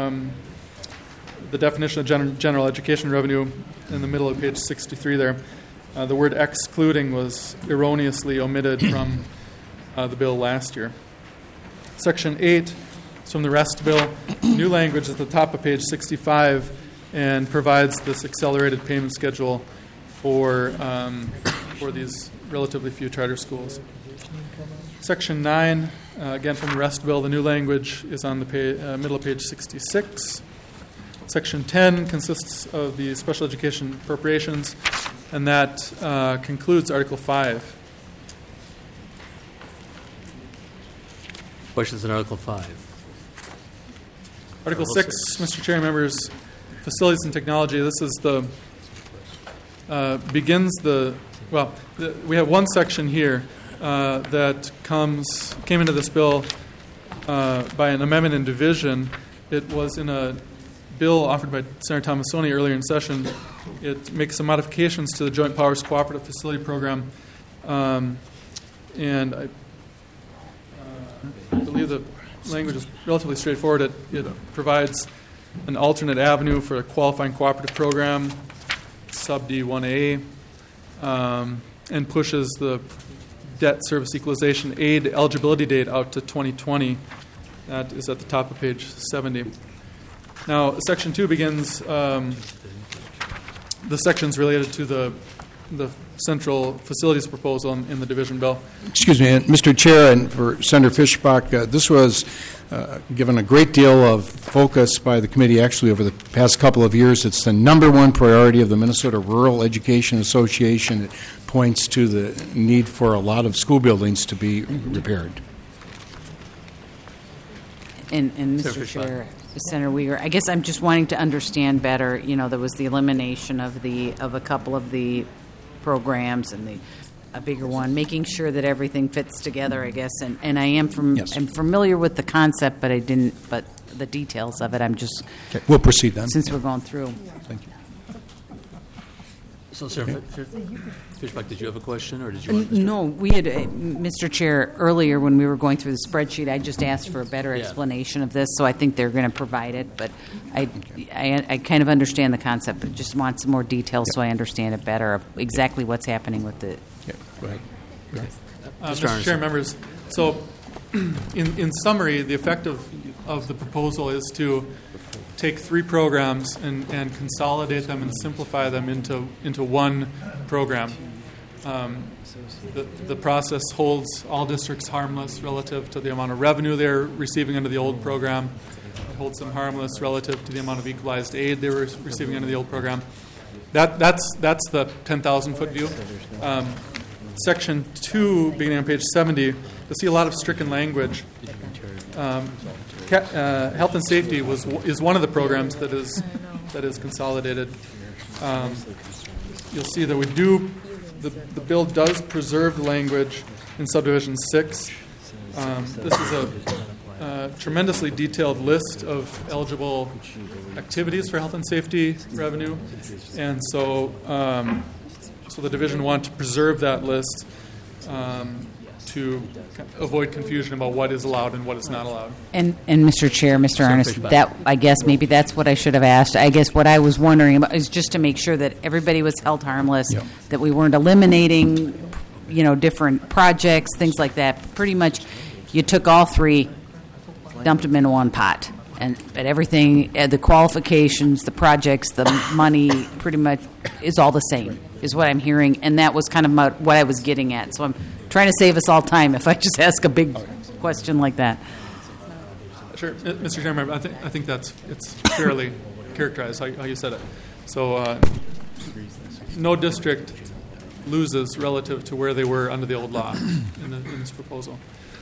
the definition of general education revenue in the middle of page 63 there. The word excluding was erroneously omitted from the bill last year. Section 8 is from the Rest bill. New language is at the top of page 65 and provides this accelerated payment schedule for these relatively few charter schools. Section 9, again from the Rest bill, the new language is on the middle of page 66. Section 10 consists of the special education appropriations, and that concludes Article 5. Questions on Article 5? Article 6, Mr. Chair, members, facilities and technology. This is we have one section here that came into this bill by an amendment in division. It was in a bill offered by Senator Tomassoni earlier in session. It makes some modifications to the Joint Powers Cooperative Facility Program, and I believe the language is relatively straightforward. It provides an alternate avenue for a qualifying cooperative program, sub D1A, and pushes the debt service equalization aid eligibility date out to 2020. That is at the top of page 70. Now, Section 2 begins the sections related to the central facilities proposal in the division bill. Excuse me, Mr. Chair, and for Senator Fischbach, this was given a great deal of focus by the committee actually over the past couple of years. It's the number one priority of the Minnesota Rural Education Association. It points to the need for a lot of school buildings to be repaired. And Mr. Chair, Senator Uyghur, I guess I'm just wanting to understand better. There was the elimination of a couple of the programs and a bigger one, making sure that everything fits together, I guess. And I am I'm familiar with the concept, but the details of it, I'm just. Okay, we'll proceed then. Since we're going through. Thank you. So, Sarah Fischbach, did you have a question, or did you want No, we had, Mr. Chair, earlier when we were going through the spreadsheet, I just asked for a better explanation of this, so I think they're going to provide it. But I kind of understand the concept, but just want some more details so I understand it better of exactly what's happening with the. Yeah, go ahead. Mr. Chair, members, so in summary, the effect of the proposal is to take three programs and consolidate them and simplify them into one program. The process holds all districts harmless relative to the amount of revenue they're receiving under the old program. It holds them harmless relative to the amount of equalized aid they were receiving under the old program. That's the 10,000-foot view. Section 2, beginning on page 70, you'll see a lot of stricken language. Health and safety is one of the programs that is consolidated. You'll see that the bill does preserve the language in subdivision 6. This is a tremendously detailed list of eligible activities for health and safety revenue, and so the division want to preserve that list to avoid confusion about what is allowed and what is not allowed. And Mr. Chair, Mr. Ernest, I guess maybe that's what I should have asked. I guess what I was wondering about is just to make sure that everybody was held harmless, that we weren't eliminating, different projects, things like that. Pretty much, you took all three, dumped them in one pot, but everything, the qualifications, the projects, the money, pretty much is all the same, is what I'm hearing, and that was kind of what I was getting at. So I'm trying to save us all time if I just ask a big question like that. Sure, Mr. Chairman, I think it's fairly characterized how you said it. So no district loses relative to where they were under the old law in this proposal.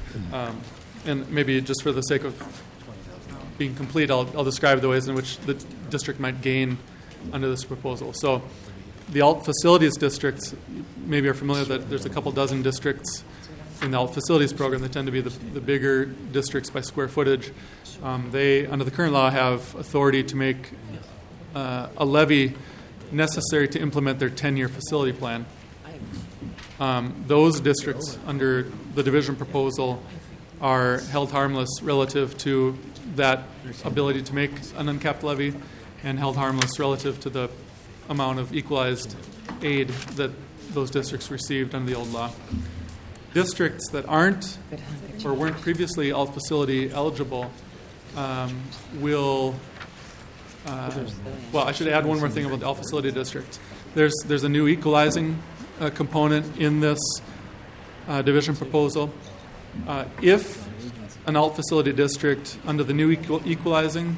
And maybe just for the sake of being complete, I'll describe the ways in which the district might gain under this proposal. So the alt facilities districts, maybe are familiar that there's a couple dozen districts in the alt facilities program. They tend to be the bigger districts by square footage. They, under the current law, have authority to make a levy necessary to implement their 10-year facility plan. Those districts, under the division proposal, are held harmless relative to that ability to make an uncapped levy and held harmless relative to the amount of equalized aid that those districts received under the old law. Districts that aren't or weren't previously alt facility eligible will I should add one more thing about the alt facility district. There's a new equalizing component in this division proposal. If an alt facility district under the new equalizing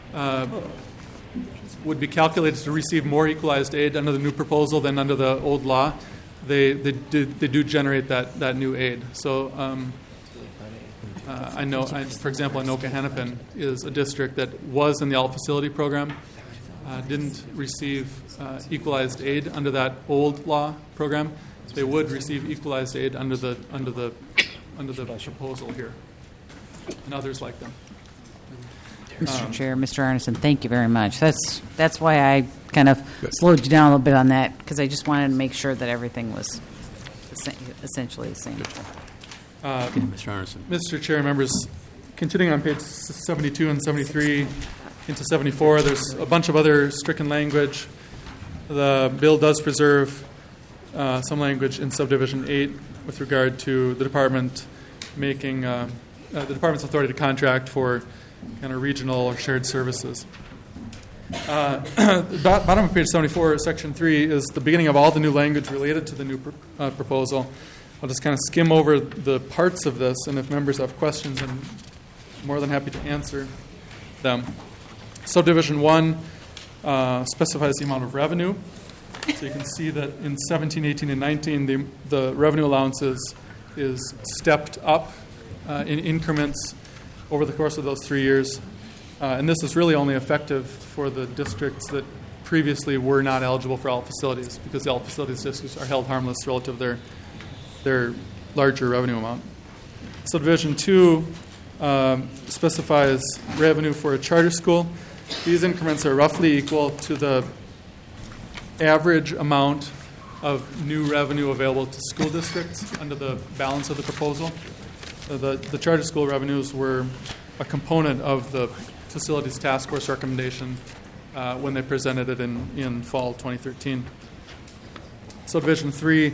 would be calculated to receive more equalized aid under the new proposal than under the old law, they do generate that new aid. So I know, for example, Anoka Hennepin is a district that was in the alt facility program, didn't receive equalized aid under that old law program. They would receive equalized aid under the proposal here, and others like them. Mr. Chair, Mr. Arneson, thank you very much. That's why I kind of slowed you down a little bit on that, because I just wanted to make sure that everything was essentially the same. Mr. Arneson. Mr. Chair, members, continuing on page 72 and 73, into 74. There's a bunch of other stricken language. The bill does preserve some language in subdivision 8 with regard to the department making the department's authority to contract for kind of regional or shared services. The bottom of page 74, section 3, is the beginning of all the new language related to the new proposal. I'll just kind of skim over the parts of this, and if members have questions, I'm more than happy to answer them. Subdivision 1 specifies the amount of revenue. So you can see that in 17, 18, and 19, the revenue allowance is stepped up in increments over the course of those 3 years. And this is really only effective for the districts that previously were not eligible for alt facilities, because the alt facilities districts are held harmless relative to their larger revenue amount. Subdivision 2 specifies revenue for a charter school. These increments are roughly equal to the average amount of new revenue available to school districts under the balance of the proposal. The charter school revenues were a component of the Facilities Task Force recommendation when they presented it in fall 2013. Subdivision 3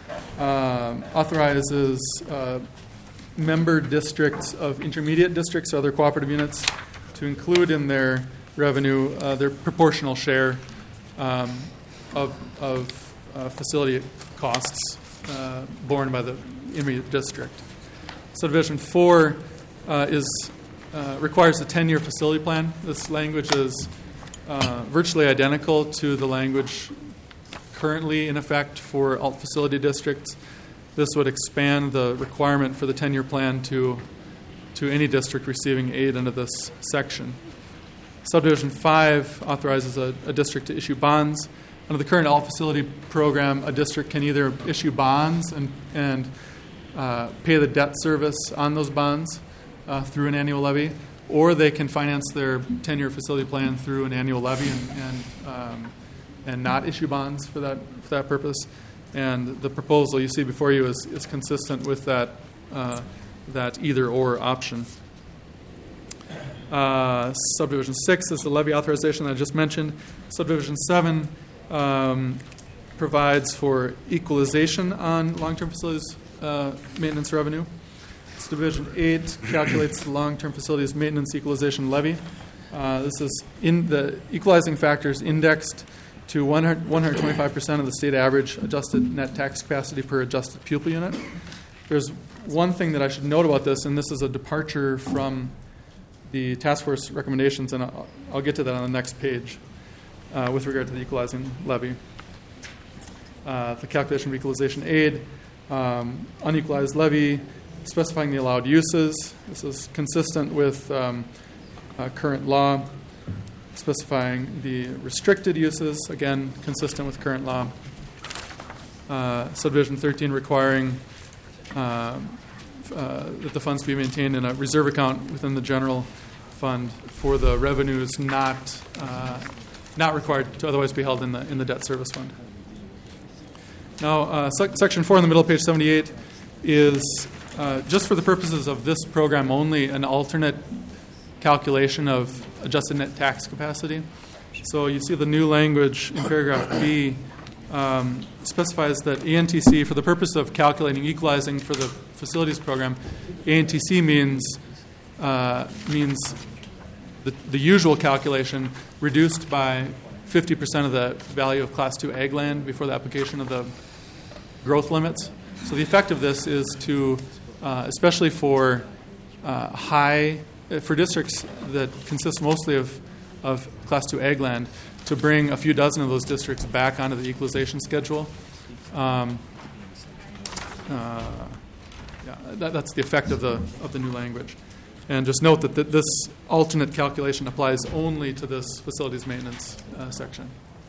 authorizes member districts of intermediate districts or other cooperative units to include in their revenue their proportional share of facility costs borne by the intermediate district. Subdivision 4 requires a 10-year facility plan. This language is virtually identical to the language currently in effect for alt facility districts. This would expand the requirement for the 10-year plan to any district receiving aid under this section. Subdivision 5 authorizes a district to issue bonds. Under the current alt facility program, a district can either issue bonds and pay the debt service on those bonds through an annual levy, or they can finance their 10-year facility plan through an annual levy and not issue bonds for that purpose. And the proposal you see before you is consistent with that either-or option. Subdivision 6 is the levy authorization that I just mentioned. Subdivision 7 provides for equalization on long-term facilities maintenance revenue. Subdivision 8 calculates the long-term facilities maintenance equalization levy. This is in the equalizing factors indexed to 125% of the state average adjusted net tax capacity per adjusted pupil unit. There's one thing that I should note about this, and this is a departure from the task force recommendations, and I'll get to that on the next page with regard to the equalizing levy. The calculation of equalization aid, unequalized levy, specifying the allowed uses. This is consistent with current law. Specifying the restricted uses, again, consistent with current law. Subdivision 13 requiring that the funds be maintained in a reserve account within the general fund for the revenues not required to otherwise be held in the debt service fund. Now, section 4 in the middle of page 78 is just for the purposes of this program only an alternate calculation of adjusted net tax capacity. So you see the new language in paragraph B specifies that ANTC, for the purpose of calculating equalizing for the facilities program, ANTC means the usual calculation reduced by 50% of the value of Class 2 ag land before the application of the growth limits. So the effect of this is to, especially for for districts that consist mostly of Class 2 ag land, to bring a few dozen of those districts back onto the equalization schedule. That's the effect of the new language. And just note that this alternate calculation applies only to this facilities maintenance section.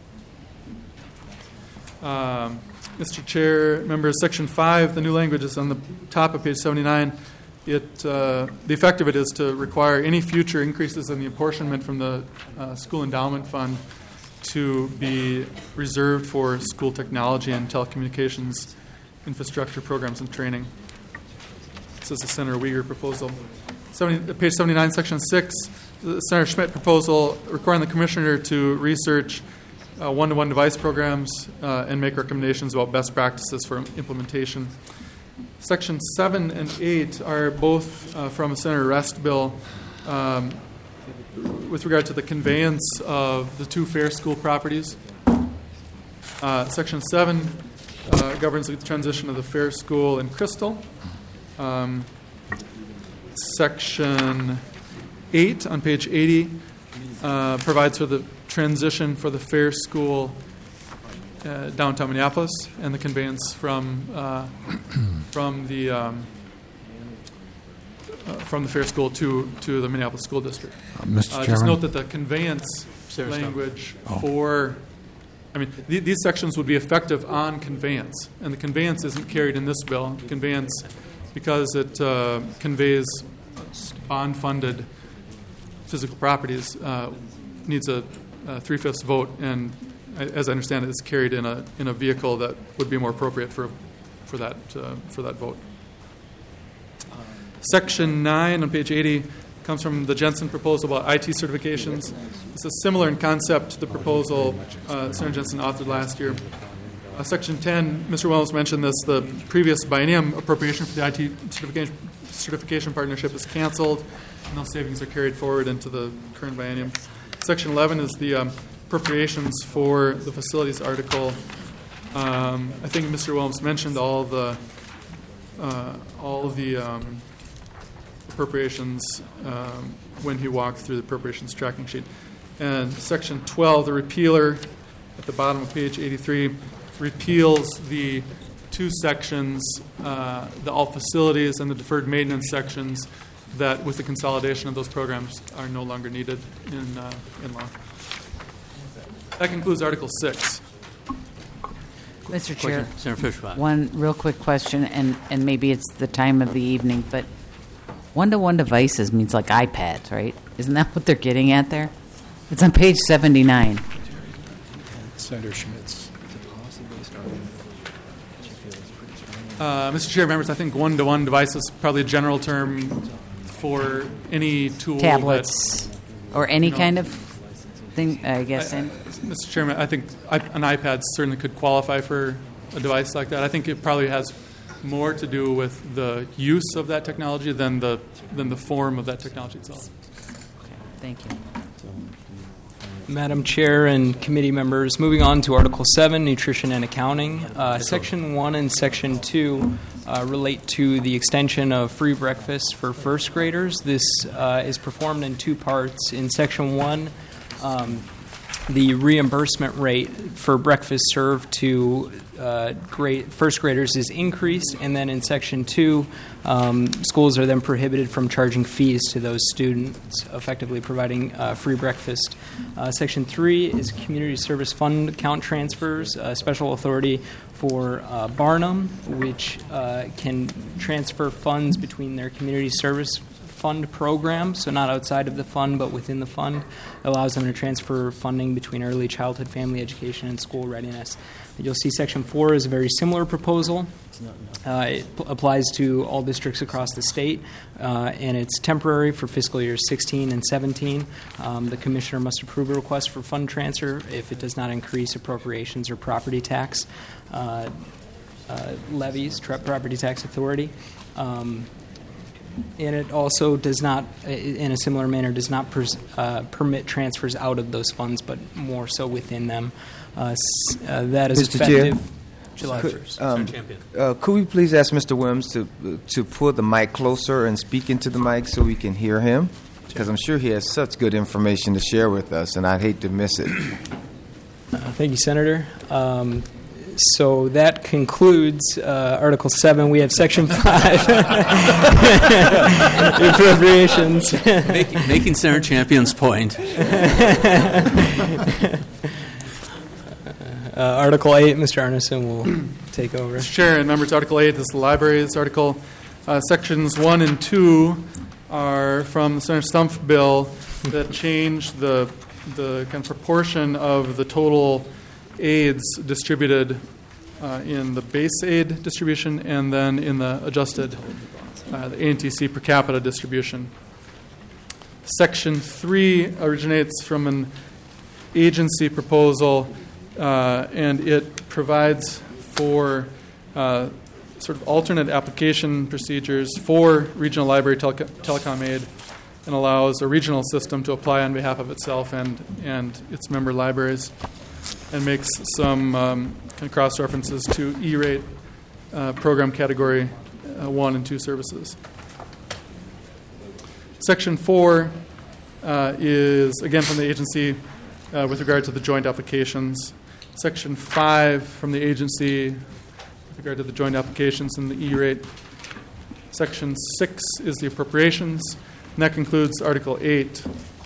Mr. Chair, members, Section 5, the new language is on the top of page 79. The effect of it is to require any future increases in the apportionment from the school endowment fund to be reserved for school technology and telecommunications infrastructure programs and training. This is the Senator Uyghur proposal. Page 79, Section 6 the Senator Schmidt proposal requiring the commissioner to research one-to-one device programs and make recommendations about best practices for implementation. Section 7 and 8 are both from a Senator Rest bill with regard to the conveyance of the two fair school properties. Section 7 governs the transition of the fair school in Crystal. Section 8 on page 80 provides for the transition for the fair school downtown Minneapolis and the conveyance from the fair school to the Minneapolis School District. Mr. Chairman? Just note that the conveyance language for, these sections would be effective on conveyance, and the conveyance isn't carried in this bill. Conveyance, because it conveys bond-funded physical properties, needs a 3/5 vote, and as I understand it, it's carried in a vehicle that would be more appropriate for that vote. Section 9 on page 80 comes from the Jensen proposal about IT certifications. This is similar in concept to the proposal Senator Jensen authored last year. Section 10, Mr. Williams mentioned this, the previous biennium appropriation for the IT certification partnership is canceled, and those savings are carried forward into the current biennium. Section 11 is the appropriations for the facilities article. I think Mr. Williams mentioned all of the appropriations when he walked through the appropriations tracking sheet. And Section 12, the repealer, at the bottom of page 83, repeals the two sections, the all facilities and the deferred maintenance sections, that with the consolidation of those programs are no longer needed in law. That concludes Article 6. Mr. Chair, Senator Fischbach. one real quick question, and maybe it's the time of the evening, but one-to-one devices means like iPads, right? Isn't that what they're getting at there? It's on page 79. Senator Schmitz. Mr. Chair, members, I think one-to-one device is probably a general term for any tool. Tablets or any kind of thing, I guess. Mr. Chairman, I think an iPad certainly could qualify for a device like that. I think it probably has more to do with the use of that technology than the form of that technology itself. Okay, thank you. Madam Chair and committee members, moving on to Article 7, Nutrition and Accounting. Section 1 and Section 2 relate to the extension of free breakfast for first graders. This is performed in two parts. In Section 1, the reimbursement rate for breakfast served to first graders is increased, and then in Section 2, schools are then prohibited from charging fees to those students, effectively providing free breakfast. Section 3 is Community Service Fund account transfers, special authority for Barnum, which can transfer funds between their community service fund program, so not outside of the fund but within the fund. It allows them to transfer funding between early childhood, family education, and school readiness. You'll see Section 4 is a very similar proposal. It applies to all districts across the state, and it's temporary for fiscal years 16 and 17. The commissioner must approve a request for fund transfer if it does not increase appropriations or property tax levies, property tax authority. And it also does not, in a similar manner, does not permit transfers out of those funds, but more so within them. That is Mr. effective Chair? July 1st. Could we please ask Mr. Williams to pull the mic closer and speak into the mic so we can hear him? Because I'm sure he has such good information to share with us, and I'd hate to miss it. Thank you, Senator. So that concludes Article 7. We have Section 5, appropriations. Making Senator Champion's point. Article 8, Mr. Arneson will take over. Mr. Chair and members, Article 8 is the libraries article. Sections 1 and 2 are from the Senator Stumpf bill that change the kind of proportion of the total aids distributed in the base aid distribution and then in the adjusted the ANTC per capita distribution. Section 3 originates from an agency proposal, and it provides for sort of alternate application procedures for regional library telecom aid, and allows a regional system to apply on behalf of itself and its member libraries, and makes some kind of cross-references to E-rate program category 1 and 2 services. Section 4 is, again, from the agency with regard to the joint applications. Section 5 from the agency with regard to the joint applications and the E-rate. Section 6 is the appropriations, and that concludes Article 8.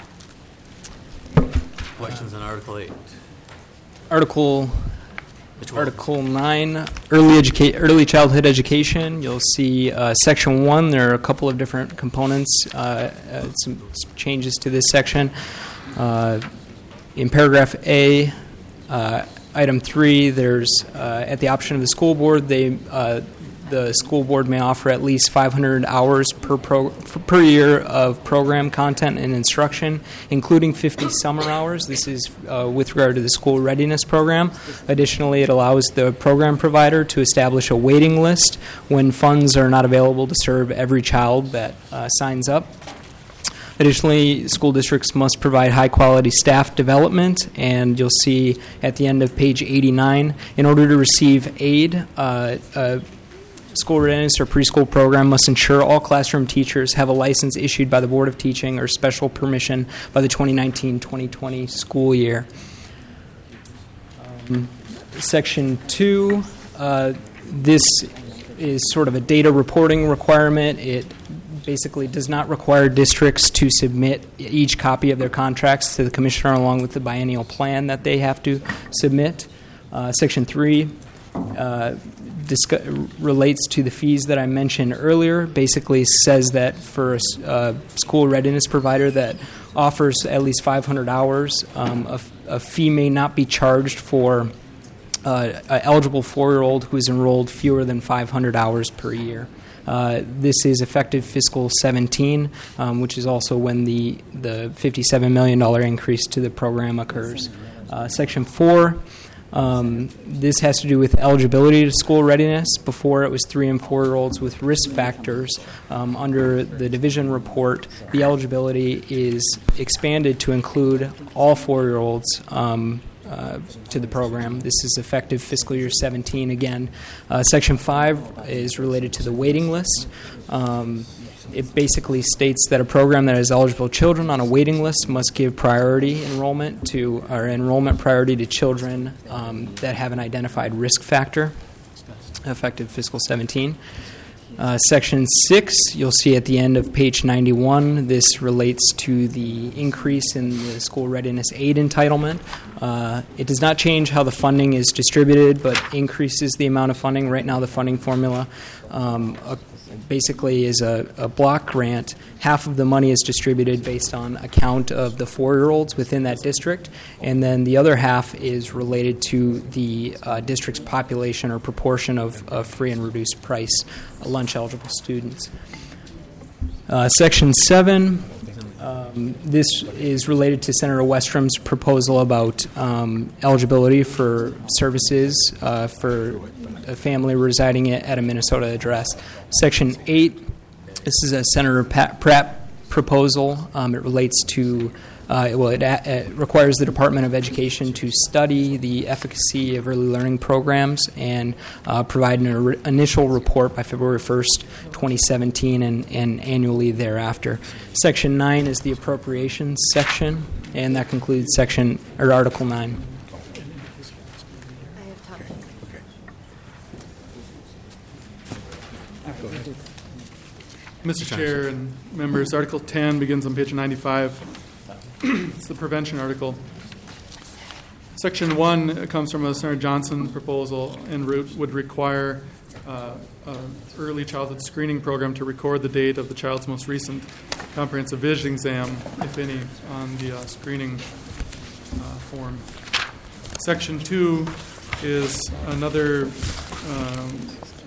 Questions on Article 8? Article Which one? Article 9, early childhood education. You'll see Section 1. There are a couple of different components, some changes to this section. In paragraph A, item 3, there's at the option of the school board, the school board may offer at least 500 hours per year of program content and instruction, including 50 summer hours. This is with regard to the school readiness program. Additionally, it allows the program provider to establish a waiting list when funds are not available to serve every child that signs up. Additionally, school districts must provide high-quality staff development, and you'll see at the end of page 89, in order to receive aid, school readiness or preschool program must ensure all classroom teachers have a license issued by the Board of Teaching or special permission by the 2019-2020 school year. Section 2, this is sort of a data reporting requirement. It basically does not require districts to submit each copy of their contracts to the commissioner along with the biennial plan that they have to submit. Section 3 relates to the fees that I mentioned earlier. Basically says that for a school readiness provider that offers at least 500 hours, a fee may not be charged for an eligible 4-year-old who is enrolled fewer than 500 hours per year. This is effective fiscal 17, which is also when the $57 million increase to the program occurs. Section 4, this has to do with eligibility to school readiness. Before, it was 3- and 4-year-olds with risk factors. Under the division report, the eligibility is expanded to include all 4-year-olds to the program. This is effective fiscal year 17 again. Section 5 is related to the waiting list. It basically states that a program that has eligible children on a waiting list must give priority enrollment priority to children that have an identified risk factor, effective fiscal 17. Section 6, you'll see at the end of page 91, this relates to the increase in the school readiness aid entitlement. It does not change how the funding is distributed, but increases the amount of funding. Right now, the funding formula basically is a block grant. Half of the money is distributed based on a count of the 4-year-olds within that district, and then the other half is related to the district's population or proportion of free and reduced price lunch-eligible students. Section 7, this is related to Senator Westrum's proposal about eligibility for services for a family residing at a Minnesota address. Section 8, this is a Senator Pratt proposal. It relates to, it requires the Department of Education to study the efficacy of early learning programs and provide an initial report by February 1st, 2017, and annually thereafter. Section 9 is the appropriations section, and that concludes Article 9. Mr. Chair and members, Article 10 begins on page 95. It's the prevention article. Section 1 comes from a Senator Johnson proposal and would require an early childhood screening program to record the date of the child's most recent comprehensive vision exam, if any, on the screening form. Section 2 is another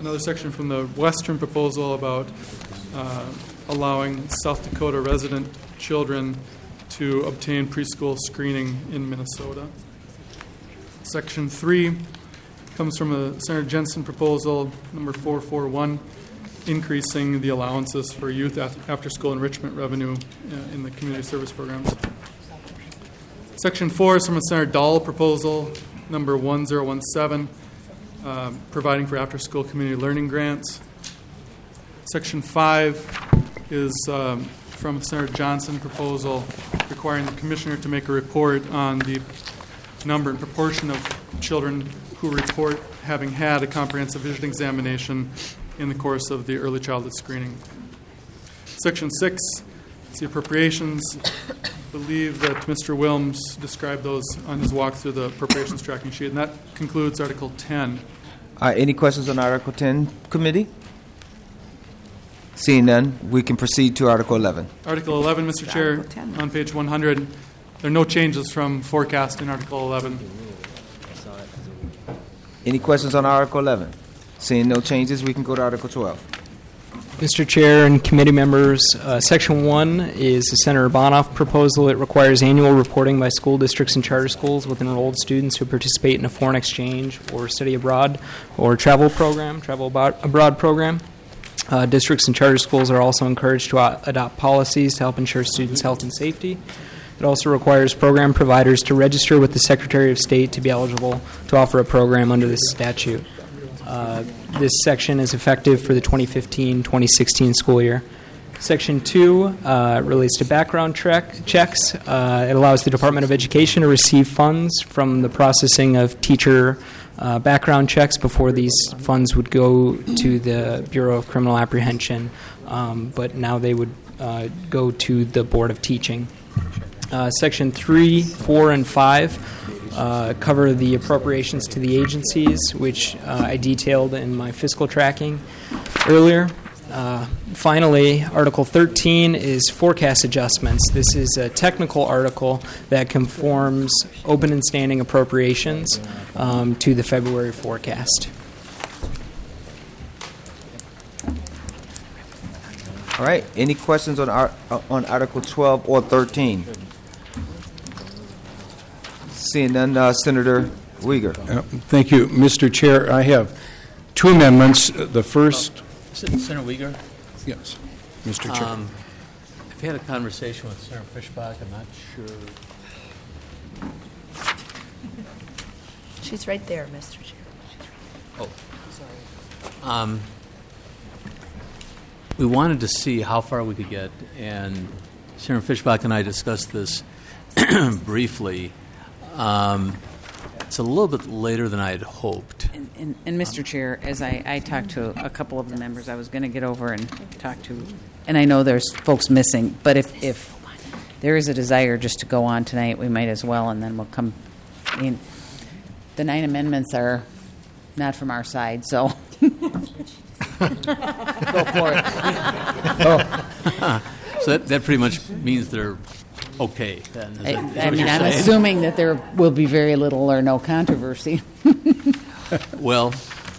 section from the Western proposal about allowing South Dakota resident children to obtain preschool screening in Minnesota. Section 3 comes from a Senator Jensen proposal, number 441, increasing the allowances for youth after-school enrichment revenue in the community service programs. Section 4 is from a Senator Dahl proposal, number 1017, providing for after-school community learning grants. Section 5 is from a Senator Johnson proposal requiring the commissioner to make a report on the number and proportion of children who report having had a comprehensive vision examination in the course of the early childhood screening. Section 6 is the appropriations. I believe that Mr. Wilms described those on his walk through the appropriations tracking sheet, and that concludes Article 10. Any questions on Article 10, Committee? Seeing none, we can proceed to Article 11. Article 11, Mr. Chair, on page 100. There are no changes from forecast in Article 11. Any questions on Article 11? Seeing no changes, we can go to Article 12. Mr. Chair and committee members, Section 1 is a Senator Bonoff proposal. It requires annual reporting by school districts and charter schools with enrolled students who participate in a foreign exchange or study abroad or travel abroad program. Districts and charter schools are also encouraged to adopt policies to help ensure students' health and safety. It also requires program providers to register with the Secretary of State to be eligible to offer a program under this statute. This section is effective for the 2015-2016 school year. Section 2 relates to background checks. It allows the Department of Education to receive funds from the processing of teacher background checks before these funds would go to the Bureau of Criminal Apprehension, but now they would go to the Board of Teaching. Section 3, 4, and 5 cover the appropriations to the agencies, which I detailed in my fiscal tracking earlier. Finally, Article 13 is forecast adjustments. This is a technical article that conforms open and standing appropriations to the February forecast. All right. Any questions on Article 12 or 13? Seeing none, Senator Uyghur. Thank you, Mr. Chair. I have two amendments. The first... Senator Uyghur? Yes, Mr. Chair. I've had a conversation with Senator Fischbach. I'm not sure. She's right there, Mr. Chair. Oh, sorry. We wanted to see how far we could get, and Senator Fischbach and I discussed this briefly. It's a little bit later than I had hoped. And Mr. Chair, as I talked to a couple of the members, I was going to get over and talk to, and I know there's folks missing, but if there is a desire just to go on tonight, we might as well, and then we'll come. I mean, the 9 amendments are not from our side, so go for it. So that pretty much means they're okay. Then. I mean, I'm assuming that there will be very little or no controversy. Well,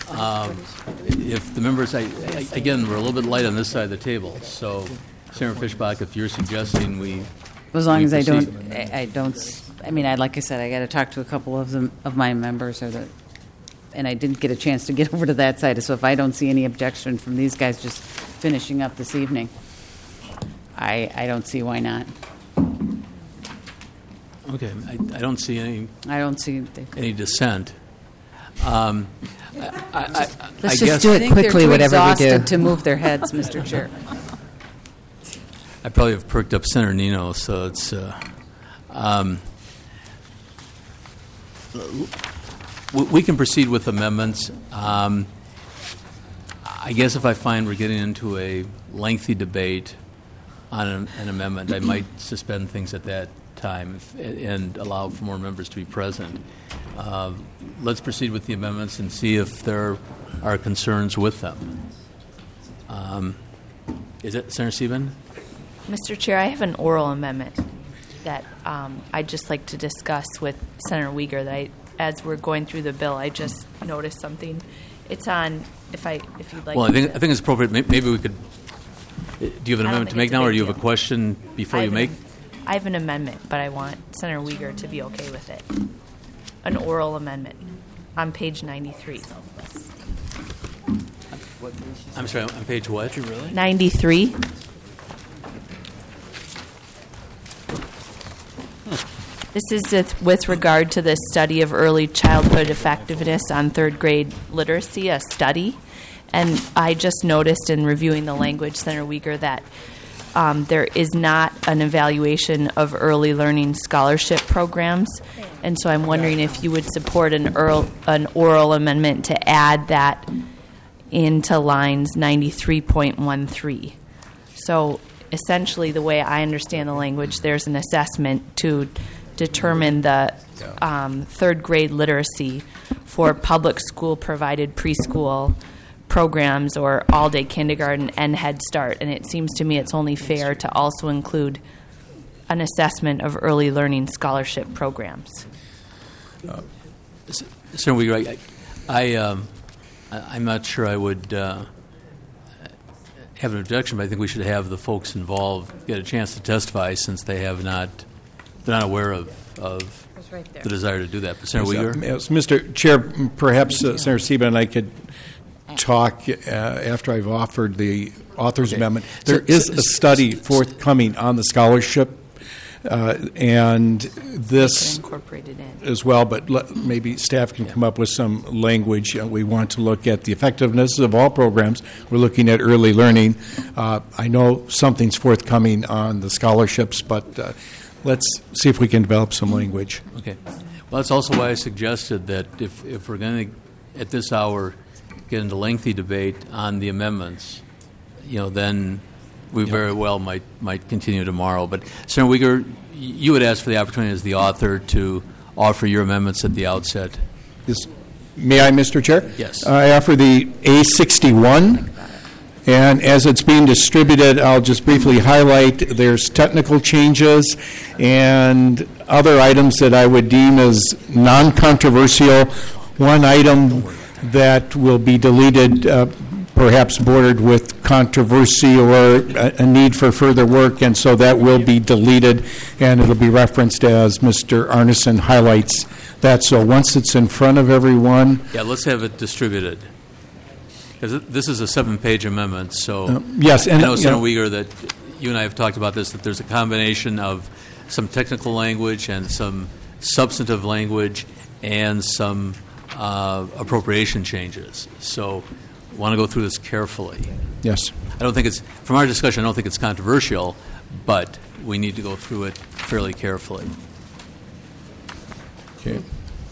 if the members, again, we're a little bit light on this side of the table. So, Senator Fischbach, if you're suggesting we, as long as proceed. I don't. I mean, like I said, I got to talk to a couple of my members, and I didn't get a chance to get over to that side. So, if I don't see any objection from these guys just finishing up this evening, I don't see why not. Okay, I don't see any. I don't see any dissent. Let's just do it quickly. Whatever we do to move their heads, Mr. Chair. I probably have perked up Senator Nino, so it's. We can proceed with amendments. I guess if I find we're getting into a lengthy debate on an amendment, I might suspend things at that time and allow for more members to be present. Let's proceed with the amendments and see if there are concerns with them. Is it Senator Sieben? Mr. Chair, I have an oral amendment that I'd just like to discuss with Senator Uyghur. That as we're going through the bill, I just noticed something. It's on. If you'd like. Well, I think it's appropriate. Maybe we could Do you have an I don't amendment to think make it's a now, or big do you have a deal. question before you make? I have an amendment, but I want Senator Uyghur to be okay with it. An oral amendment on page 93. I'm sorry, on page what? 93. This is with regard to the study of early childhood effectiveness on third grade literacy, a study. And I just noticed in reviewing the language, Senator Uyghur, that there is not an evaluation of early learning scholarship programs. And so I'm wondering if you would support an oral amendment to add that into lines 93.13. So essentially, the way I understand the language, there's an assessment to determine the third grade literacy for public school provided preschool programs or all-day kindergarten and Head Start. And it seems to me it's only fair to also include an assessment of early learning scholarship programs. Senator Uyghur, I'm not sure I would have an objection, but I think we should have the folks involved get a chance to testify since they're not aware of the desire to do that. But Senator Uyghur? Yes, Mr. Chair, perhaps Senator Sieben and I could talk after I've offered the author's amendment. There is a study forthcoming on the scholarship, and this Incorporated in. as well, but maybe staff can come up with some language. We want to look at the effectiveness of all programs. We're looking at early learning. I know something's forthcoming on the scholarships, but let's see if we can develop some language. Okay. Well, that's also why I suggested that if we're going to, at this hour, get into lengthy debate on the amendments, then we very well might continue tomorrow. But Senator Uyghur, you would ask for the opportunity as the author to offer your amendments at the outset. May I, Mr. Chair? Yes. I offer the A61, and as it's being distributed, I'll just briefly highlight there's technical changes and other items that I would deem as non-controversial. One item that will be deleted, perhaps bordered with controversy or a need for further work, and so that will be deleted, and it'll be referenced as Mr. Arneson highlights that. So once it's in front of everyone. Yeah, let's have it distributed. Because this is a 7-page amendment, so yes, and I know, Senator Uyghur, that you and I have talked about this, that there's a combination of some technical language and some substantive language and some appropriation changes. So I want to go through this carefully. Yes. I don't think it's, from our discussion, I don't think it's controversial, but we need to go through it fairly carefully. Okay.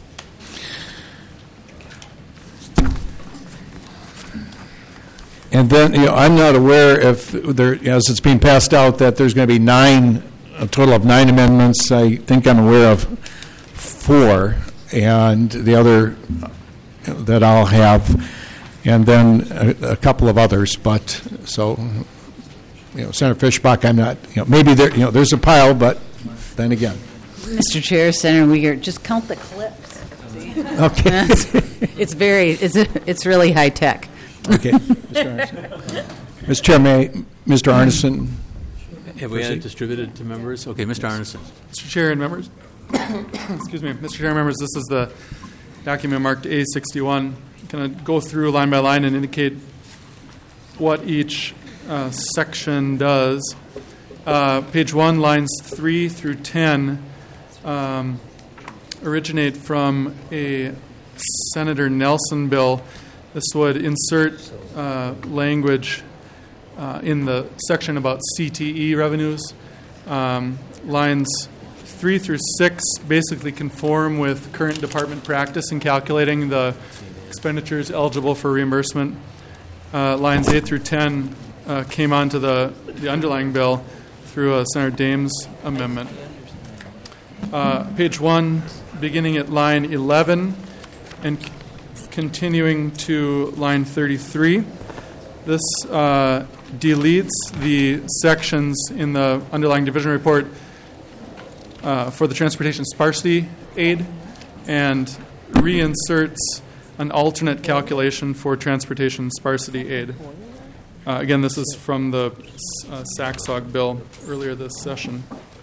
And then, I'm not aware if there, as it's being passed out, that there's going to be a total of 9 amendments. I think I'm aware of 4, and the other that I'll have, and then a couple of others. But so, Senator Fischbach, I'm not. Maybe there's a pile, but then again. Mr. Chair, Senator Uyghur, just count the clips. Okay. It's really high tech. Okay. Mr. Chair, Mr. Arneson. Have we had it distributed to members? Okay, Mr. Arneson. Mr. Chair and members, excuse me, Mr. Chair and members, this is the document marked A61. I'm going to go through line by line and indicate what each section does. Page 1, lines 3 through 10 originate from a Senator Nelson bill. This would insert language in the section about CTE revenues. Lines 3 through 6 basically conform with current department practice in calculating the expenditures eligible for reimbursement. Lines 8 through 10 came onto the underlying bill through a Senator Dames amendment. Page 1, beginning at line 11 and continuing to line 33. This deletes the sections in the underlying division report for the transportation sparsity aid and reinserts an alternate calculation for transportation sparsity aid. Again, this is from the SACSOG bill earlier this session.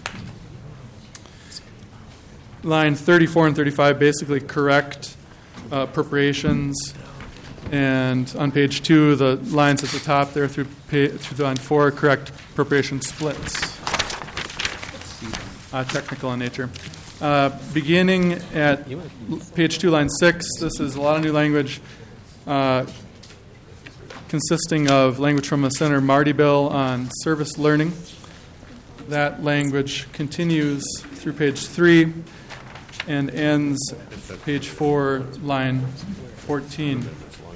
Line 34 and 35 basically correct appropriations, and on page 2, the lines at the top there through line 4 correct appropriation splits. Technical in nature. Beginning at page 2, line 6, this is a lot of new language consisting of language from the Senator Marty bill on service learning. That language continues through page 3 and ends page 4, line 14.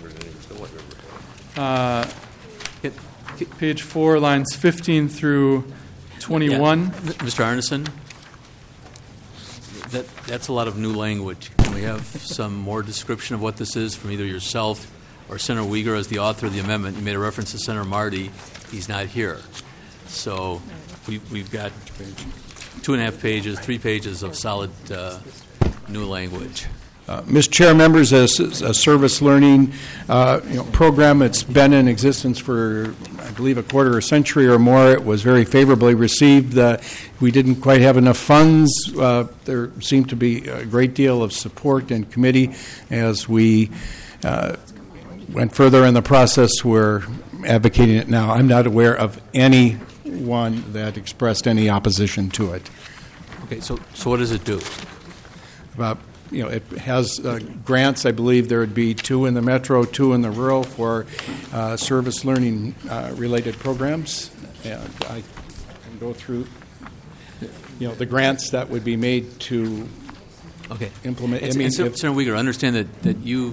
Page 4, lines 15 through 21. Yeah. Mr. Arneson, that's a lot of new language. Can we have some more description of what this is from either yourself or Senator Uyghur as the author of the amendment? You made a reference to Senator Marty. He's not here. So we've got 2.5 pages, 3 pages of solid new language. Mr. Chair, members, a service learning program. It's been in existence for, I believe, a quarter of a century or more. It was very favorably received. We didn't quite have enough funds. There seemed to be a great deal of support in committee as we went further in the process. We're advocating it now. I'm not aware of anyone that expressed any opposition to it. Okay, so what does it do? It has grants. I believe there would be 2 in the metro, 2 in the rural for service learning related programs. And I can go through, the grants that would be made to implement. Senator Uyghur, understand that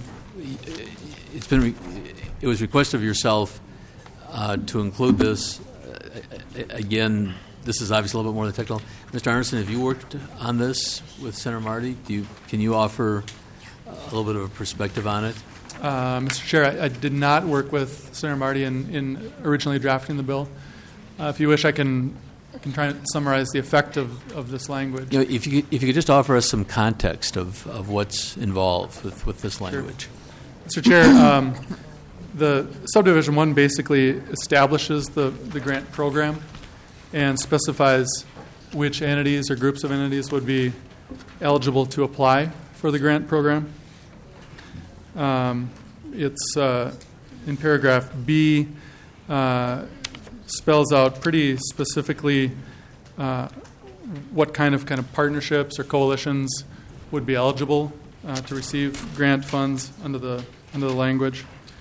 it was requested of yourself to include this. Again, this is obviously a little bit more than technical. Mr. Arneson, have you worked on this with Senator Marty? Can you offer a little bit of a perspective on it? Mr. Chair, I did not work with Senator Marty in originally drafting the bill. If you wish, I can try and summarize the effect of this language. If you could just offer us some context of what's involved with this language. Sure. Mr. Chair, the Subdivision 1 basically establishes the grant program and specifies which entities or groups of entities would be eligible to apply for the grant program. It's in paragraph B, spells out pretty specifically what kind of partnerships or coalitions would be eligible to receive grant funds under the language.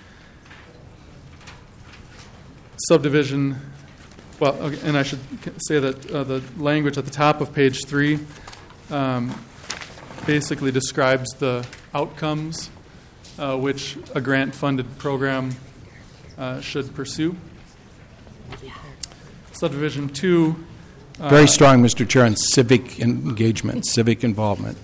Subdivision. Well, okay, and I should say that the language at the top of page 3 basically describes the outcomes which a grant-funded program should pursue. Subdivision 2. Very strong, Mr. Chair, on civic engagement, civic involvement.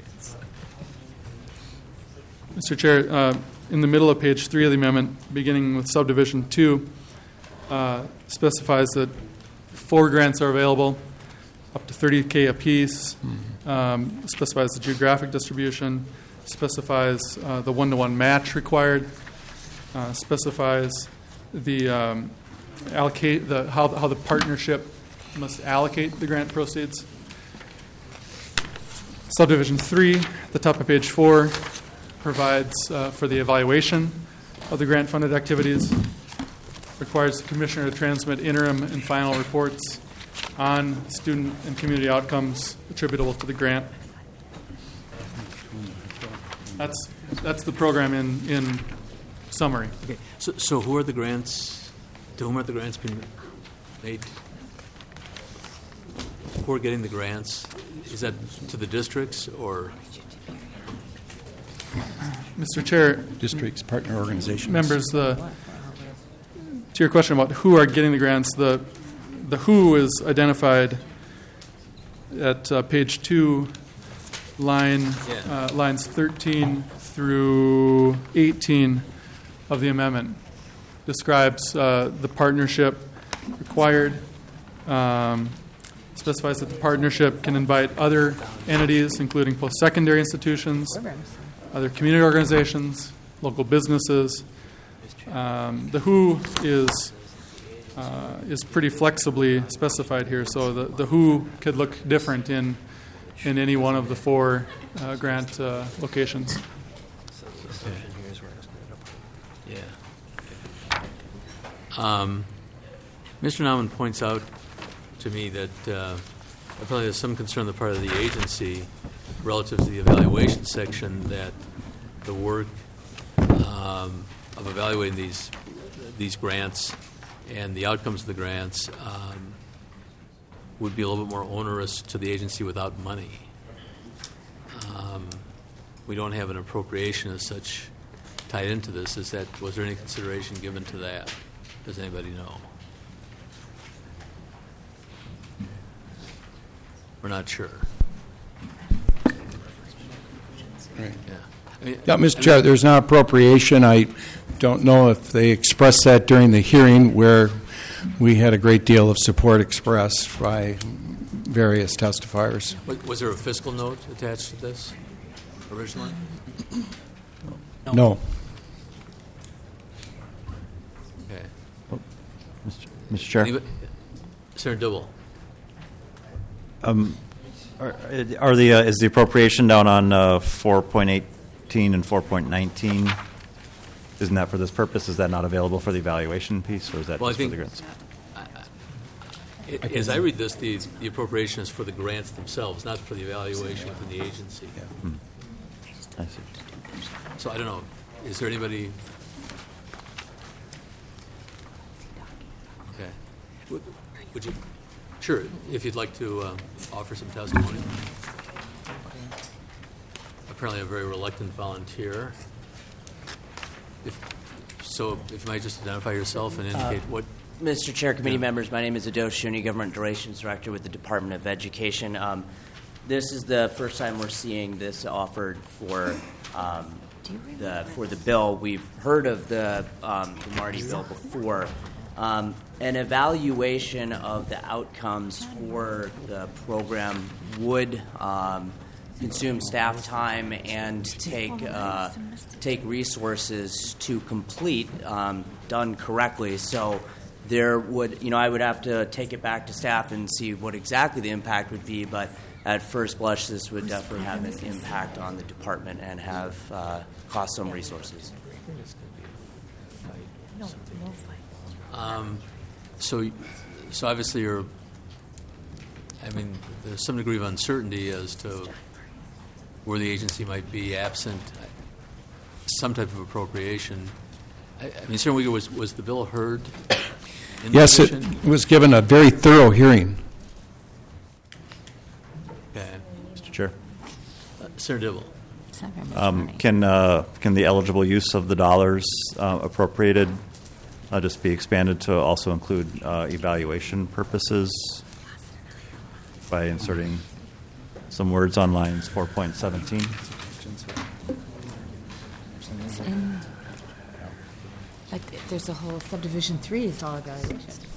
Mr. Chair, in the middle of page 3 of the amendment, beginning with Subdivision 2, specifies that 4 grants are available, up to $30,000 apiece. Specifies the geographic distribution. Specifies the 1-to-1 match required. Specifies the how the partnership must allocate the grant proceeds. Subdivision 3, at the top of page 4, provides for the evaluation of the grant-funded activities. Requires the Commissioner to transmit interim and final reports on student and community outcomes attributable to the grant. That's the program in summary. Okay. So who are the grants? To whom are the grants being made? Who are getting the grants? Is that to the districts or? Mr. Chair, districts, partner organizations, members. To your question about who are getting the grants, the who is identified at page 2, lines 13 through 18 of the amendment. Describes the partnership required, specifies that the partnership can invite other entities, including post-secondary institutions, other community organizations, local businesses. The who is is pretty flexibly specified here. So the who could look different in any one of the 4 grant locations. Mr. Nauman points out to me that apparently there's some concern on the part of the agency relative to the evaluation section that the work of evaluating these grants and the outcomes of the grants would be a little bit more onerous to the agency without money. We don't have an appropriation as such tied into this. Was there any consideration given to that? Does anybody know? We're not sure. Right. Yeah. Mr. Chair, there's no appropriation. I don't know if they expressed that during the hearing, where we had a great deal of support expressed by various testifiers. Was there a fiscal note attached to this originally? No. Okay. Mr. Chair. Senator Dibble. Is the appropriation down on 4.18 and 4.19? Isn't that for this purpose? Is that not available for the evaluation piece, or is that just for the grants? As I read this, the appropriation is for the grants themselves, not for the evaluation within the agency. Yeah. I see. So I don't know. Is there anybody? Okay. Would you? Sure. If you'd like to offer some testimony. Apparently, a very reluctant volunteer. If you might just identify yourself and indicate what. Mr. Chair, committee members, my name is Adosh Shuni, Government Relations Director with the Department of Education. This is the first time we're seeing this offered for the bill. We've heard of the Marty bill before. An evaluation of the outcomes for the program would consume staff time and take resources to complete, done correctly. So there would, I would have to take it back to staff and see what exactly the impact would be, but at first blush, this would definitely have an impact on the department and have cost some resources. So obviously there's some degree of uncertainty as to where the agency might be absent some type of appropriation. Senator Uyghur, was the bill heard? Yes, it was given a very thorough hearing. Okay. Mr. Chair. Senator Dibble. Can the eligible use of the dollars appropriated just be expanded to also include evaluation purposes by inserting some words on lines 4.17? There's a whole subdivision 3 is all evaluation.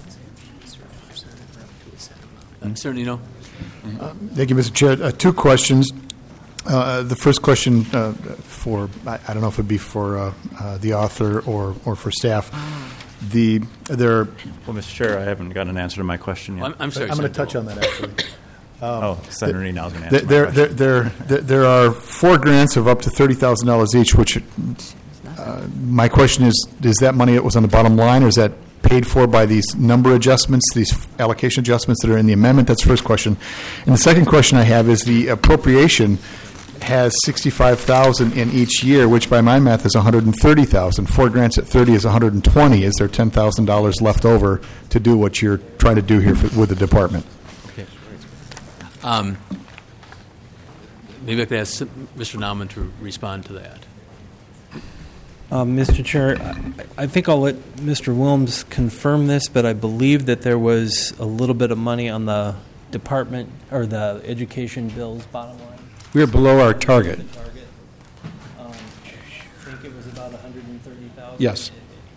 Senator Nino. Thank you, Mr. Chair. 2 questions. The first question for, I don't know if it would be for the author or for staff. Well, Mr. Chair, I haven't gotten an answer to my question yet. I'm sorry. I'm going to touch on that, actually. Senator Nino is going to answer my question. There are 4 grants of up to $30,000 each, which my question is that money that was on the bottom line, or is that paid for by these number adjustments, these allocation adjustments that are in the amendment? That's the first question. And the second question I have is the appropriation has $65,000 in each year, which by my math is $130,000. 4 grants at 30 is $120. Is there $10,000 left over to do what you're trying to do here with the department? Okay. Maybe I could ask Mr. Nauman to respond to that. Mr. Chair, I think I'll let Mr. Wilms confirm this, but I believe that there was a little bit of money on the department or the education bill's bottom line. We are below our target. I think it was about $130,000. Yes.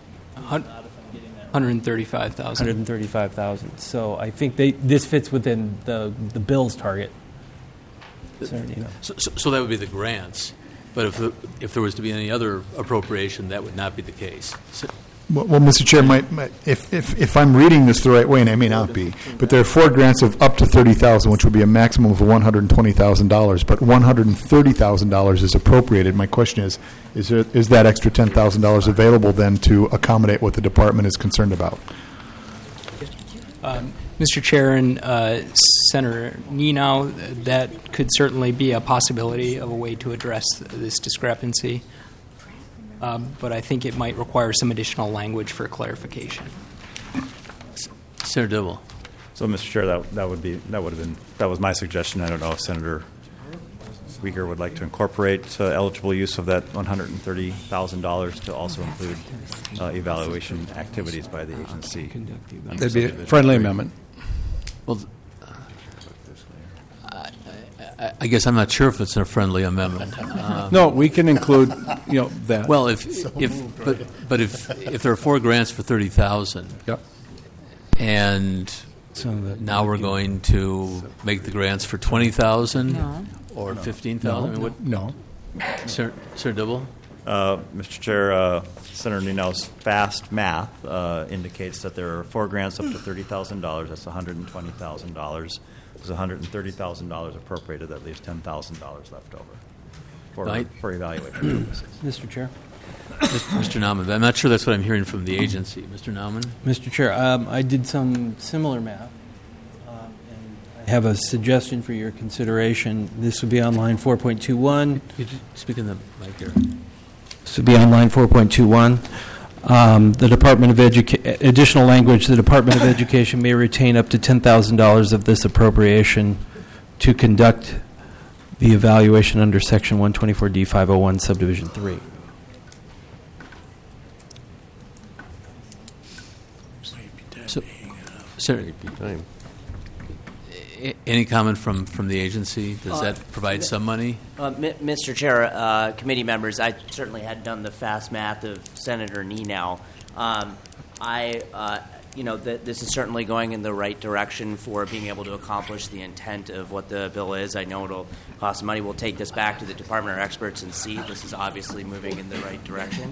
135,000. 135,000. So I think this fits within the bill's target. So that would be the grants. But if there was to be any other appropriation, that would not be the case. Well, Mr. Chair, if I'm reading this the right way, and I may not be, but there are 4 grants of up to $30,000, which would be a maximum of $120,000, but $130,000 is appropriated. My question is that extra $10,000 available then to accommodate what the department is concerned about? Mr. Chair and Senator Nenow, that could certainly be a possibility of a way to address this discrepancy. But I think it might require some additional language for clarification. Senator Dibble. So, Mr. Chair, that was my suggestion. I don't know if Senator Uyghur would like to incorporate eligible use of that $130,000 to also include evaluation activities by the agency. That'd be a friendly amendment. Well, I guess I'm not sure if it's a friendly amendment. No, we can include, that. Well, if there are 4 grants for $30,000, yep. And now we're going to make the grants for $20,000 or $15,000. No. Sir Dibble? Mr. Chair, Senator Nenow's fast math indicates that there are 4 grants up to $30,000. That's $120,000. There's $130,000 appropriated. That leaves $10,000 left over for evaluation purposes. Mr. Chair. Mr. Nauman, I'm not sure that's what I'm hearing from the agency. Mr. Nauman? Mr. Chair, I did some similar math, and I have a suggestion for your consideration. This would be on line 4.21. Could you speak in the mic here? This would be on line 4.21. The Department of additional language, the Department of Education may retain up to $10,000 of this appropriation to conduct the evaluation under Section 124D501, Subdivision 3. So, sir, any comment from the agency? Does that provide some money? Mr. Chair, committee members, I certainly had done the fast math of Senator Nenow. This is certainly going in the right direction for being able to accomplish the intent of what the bill is. I know it'll cost money. We'll take this back to the Department of Experts and see. This is obviously moving in the right direction.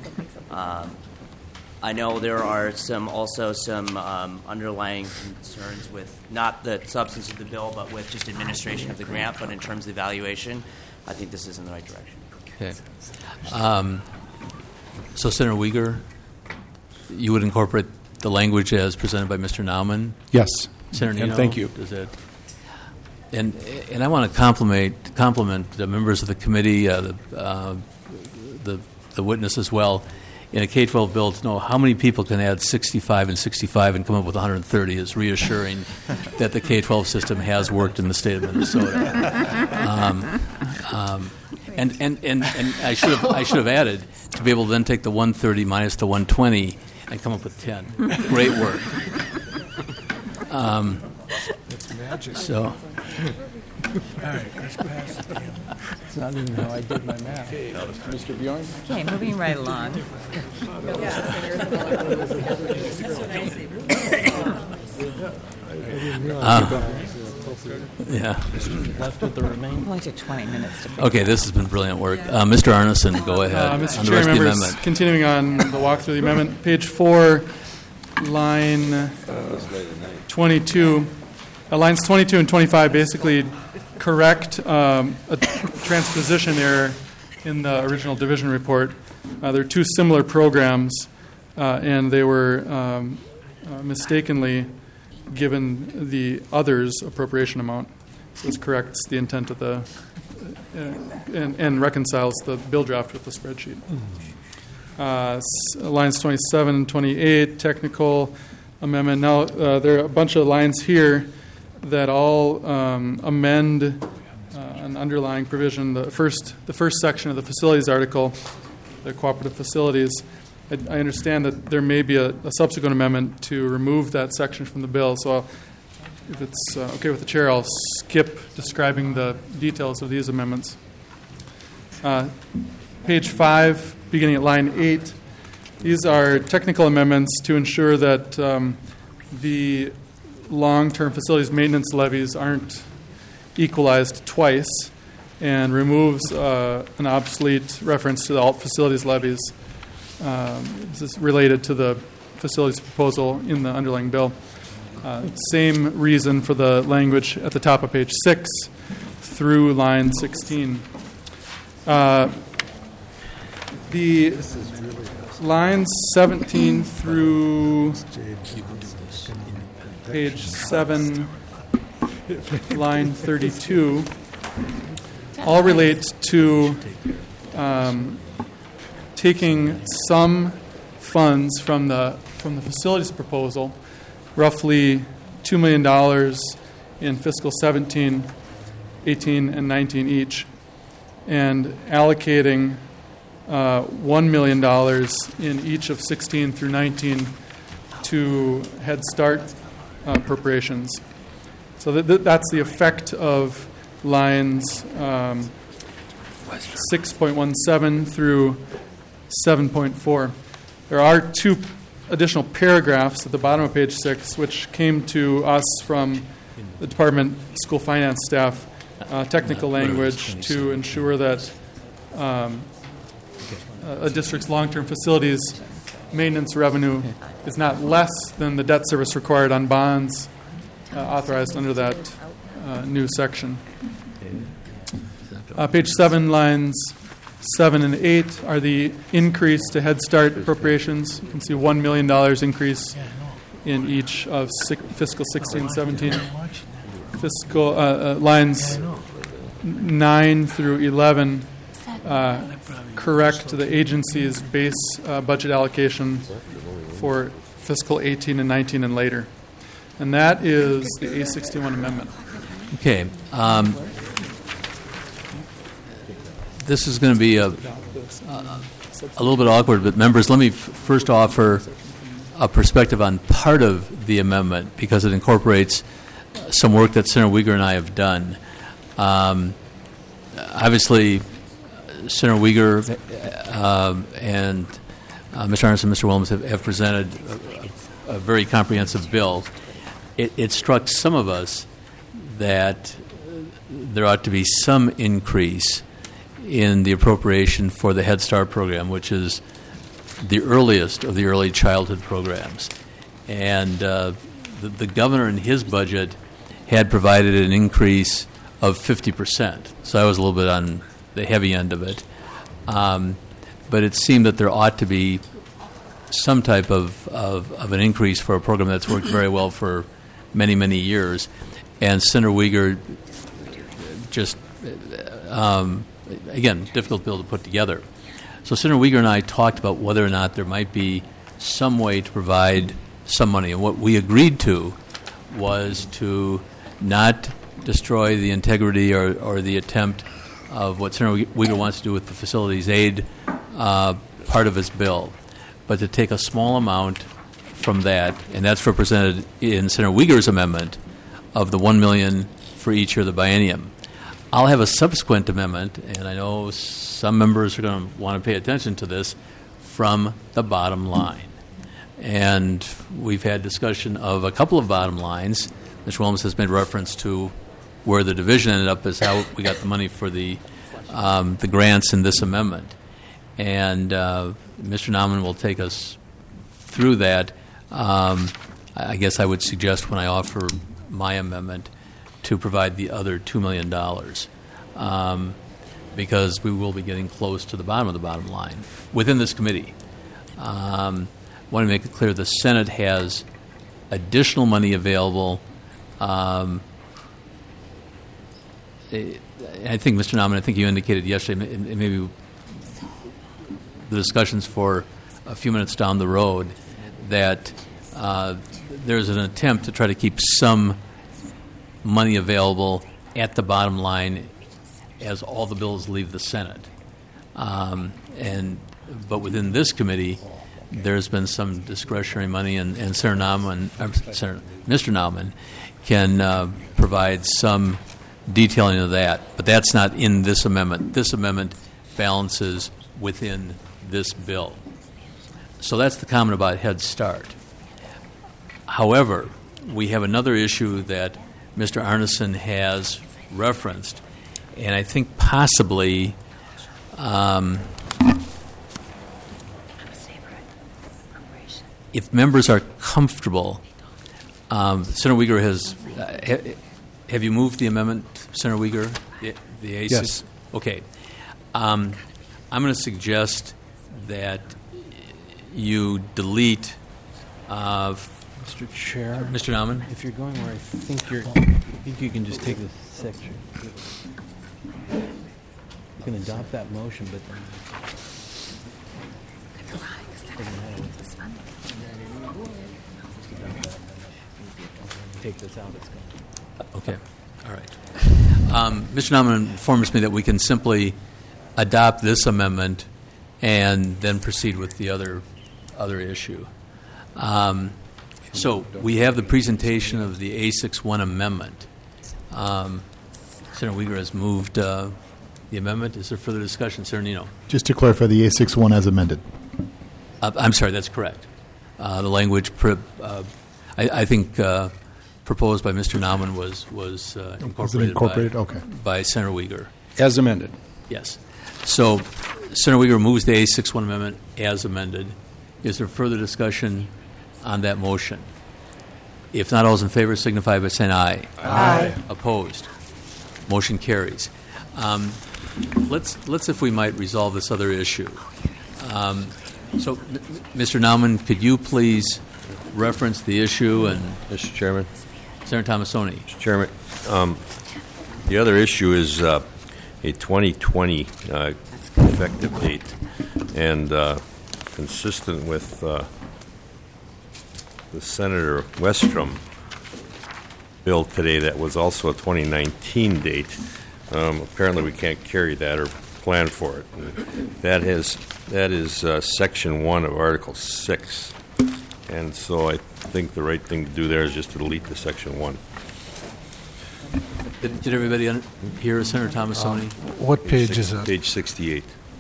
I know there are some underlying concerns with not the substance of the bill, but with just administration of the grant. But in terms of evaluation, I think this is in the right direction. Okay. So, Senator Uyghur, you would incorporate the language as presented by Mr. Nauman? Yes. Senator and Nenow, thank you. Does that? And I want to compliment the members of the committee, the witness as well. In a K-12 bill, to know how many people can add 65 and 65 and come up with 130 is reassuring that the K-12 system has worked in the state of Minnesota. And I should have added to be able to then take the 130 minus the 120 and come up with 10. Great work. That's magic. So. All right, let's pass it. It's not even how I did my math. Okay. Mr. Bjorn? Okay, moving right along. Yeah. Left with the remaining. Only took 20 minutes to figure Okay, this has been brilliant work. Mr. Arneson, go ahead. Mr. on the Chair, rest of the members, amendment. continuing on the walk through the amendment, page 4, line 22. Lines 22 and 25 basically correct a transposition error in the original division report. There are 2 similar programs, and they were mistakenly given the others appropriation amount. So this corrects the intent of the and reconciles the bill draft with the spreadsheet. Lines 27 and 28, technical amendment. Now, there are a bunch of lines here that all amend an underlying provision. The first section of the facilities article, the cooperative facilities. I understand that there may be a subsequent amendment to remove that section from the bill. So, if it's okay with the chair, I'll skip describing the details of these amendments. Page 5, beginning at line 8. These are technical amendments to ensure that the long-term facilities maintenance levies aren't equalized twice, and removes an obsolete reference to the alt facilities levies. This is related to the facilities proposal in the underlying bill. Same reason for the language at the top of page 6 through line 16. The lines 17 through page 7, line 32, all relate to taking some funds from the facilities proposal, roughly $2 million in fiscal 17, 18, and 19 each, and allocating $1 million in each of 16 through 19 to Head Start appropriations. So that's the effect of lines 6.17 through 7.4. There are 2 additional paragraphs at the bottom of page 6, which came to us from the department school finance staff, technical language to ensure that a district's long-term facilities maintenance revenue is not less than the debt service required on bonds authorized under that new section. Page 7, lines 7 and 8 are the increase to Head Start appropriations. You can see $1 million increase in each of fiscal 16, 17. Fiscal lines 9 through 11 correct the agency's base budget allocation for fiscal 18 and 19 and later. And that is the A61 amendment. Okay. This is going to be a little bit awkward, but members, let me first offer a perspective on part of the amendment because it incorporates some work that Senator Uyghur and I have done. Obviously, Senator Uyghur and Mr. Arneson and Mr. Williams have presented a very comprehensive bill. It struck some of us that there ought to be some increase in the appropriation for the Head Start program, which is the earliest of the early childhood programs. And the governor in his budget had provided an increase of 50%. So I was a little bit on the heavy end of it. But it seemed that there ought to be some type of an increase for a program that's worked very well for many, many years. And Senator Uyghur just, again, difficult bill to put together. So Senator Uyghur and I talked about whether or not there might be some way to provide some money. And what we agreed to was to not destroy the integrity or the attempt of what Senator Uyghur wants to do with the facilities aid part of his bill, but to take a small amount from that, and that's represented in Senator Uyghur's amendment of the $1 million for each year of the biennium. I'll have a subsequent amendment, and I know some members are going to want to pay attention to this, from the bottom line. And we've had discussion of a couple of bottom lines. Mr. Williams has made reference to where the division ended up as how we got the money for the grants in this amendment. And Mr. Nauman will take us through that. I guess I would suggest when I offer my amendment to provide the other $2 million because we will be getting close to the bottom of the bottom line within this committee. I want to make it clear the Senate has additional money available. I think, Mr. Nauman, I think you indicated yesterday, maybe the discussions for a few minutes down the road, that there's an attempt to try to keep some money available at the bottom line as all the bills leave the Senate. But within this committee, there's been some discretionary money, and Mr. Nauman can provide some detailing of that. But that's not in this amendment. This amendment balances within this bill. So that's the comment about Head Start. However, we have another issue that Mr. Arneson has referenced, and I think possibly if members are comfortable, Senator Uyghur has. Have you moved the amendment, Senator Uyghur? The A6? Yes. Okay. I'm going to suggest that you delete. Mr. Chair, Mr. Nauman? if you're going where I think you can just take this section. You can adopt that motion, but then take this out. It's gone. Okay. All right. Mr. Nauman informs me that we can simply adopt this amendment and then proceed with the other issue. So we have the presentation of the A61 amendment. Senator Uyghur has moved the amendment. Is there further discussion? Senator Nino? Just to clarify, the A61 as amended. I'm sorry, that's correct. The language, I think, proposed by Mr. Nauman was incorporated, okay. by Senator Uyghur. As amended. Yes. So Senator Uyghur moves the A61 amendment as amended. Is there further discussion on that motion? If not, all those in favor signify by saying aye. Aye. Opposed? Motion carries. Let's, if we might, resolve this other issue. So, Mr. Nauman, could you please reference the issue and Mr. Chairman. Senator Tomassoni? Mr. Chairman, the other issue is a 2020 effective date, and consistent with the Senator Westrom bill today that was also a 2019 date. Apparently we can't carry that or plan for it. That is Section 1 of Article 6. And so I think the right thing to do there is just to delete the Section 1. Did everybody hear Senator Tomassoni? What page is that? Page 68.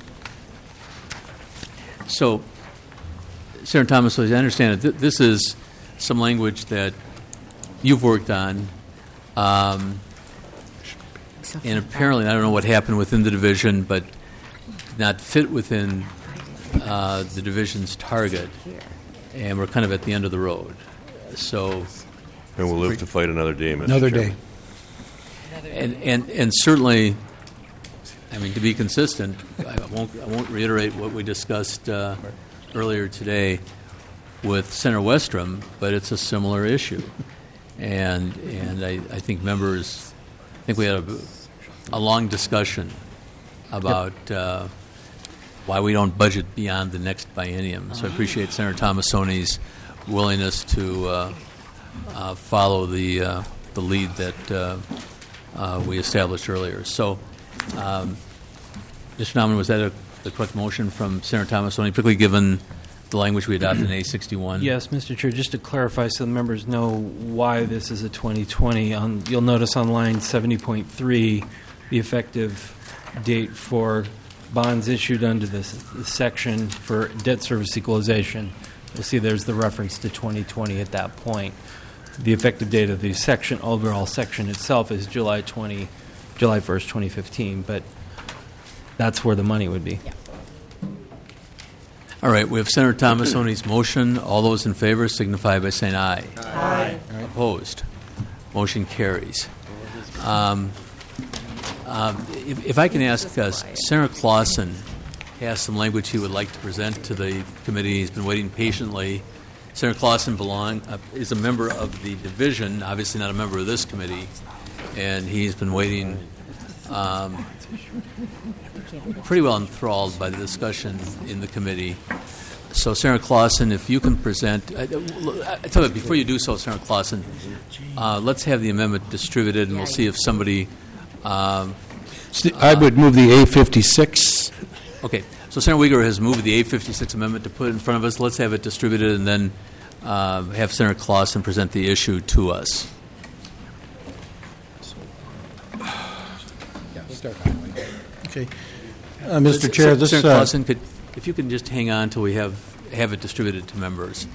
So, Senator Tomassoni, I understand it. This is some language that you've worked on, and apparently, I don't know what happened within the division, but did not fit within the division's target, and we're kind of at the end of the road. So, and we'll live to fight another day, Mr. Another Chairman. day. And certainly, I mean, to be consistent, I won't reiterate what we discussed earlier today with Senator Westrom, but it's a similar issue, and I think members, I think we had a long discussion about why we don't budget beyond the next biennium. So I appreciate Senator Tomassoni's willingness to follow the lead that we established earlier. So, Mr. Nauman, was that the correct motion from Senator Tomassoni, particularly given the language we adopted in A61? Yes, Mr. Chair, just to clarify so the members know why this is a 2020, you'll notice on line 70.3 the effective date for bonds issued under this section for debt service equalization. You'll see there's the reference to 2020 at that point. The effective date of the section, overall section itself, is July 1st, 2015, but that's where the money would be. Yeah. All right, we have Senator Tomassoni's motion. All those in favor signify by saying aye. Aye. Opposed? Motion carries. If I can ask, Senator Clausen has some language he would like to present to the committee. He's been waiting patiently. Senator Clausen is a member of the division, obviously not a member of this committee, and he's been waiting pretty well enthralled by the discussion in the committee. So, Senator Clausen, if you can present, I tell you, before you do so, Senator Clausen, let's have the amendment distributed, and we'll see if somebody. I would move the A56. Okay, so Senator Uyghur has moved the A56 amendment to put in front of us. Let's have it distributed, and then have Senator Clausen present the issue to us. Okay, Mr. Chair, this. Senator Clausen, if you can just hang on until we have it distributed to members.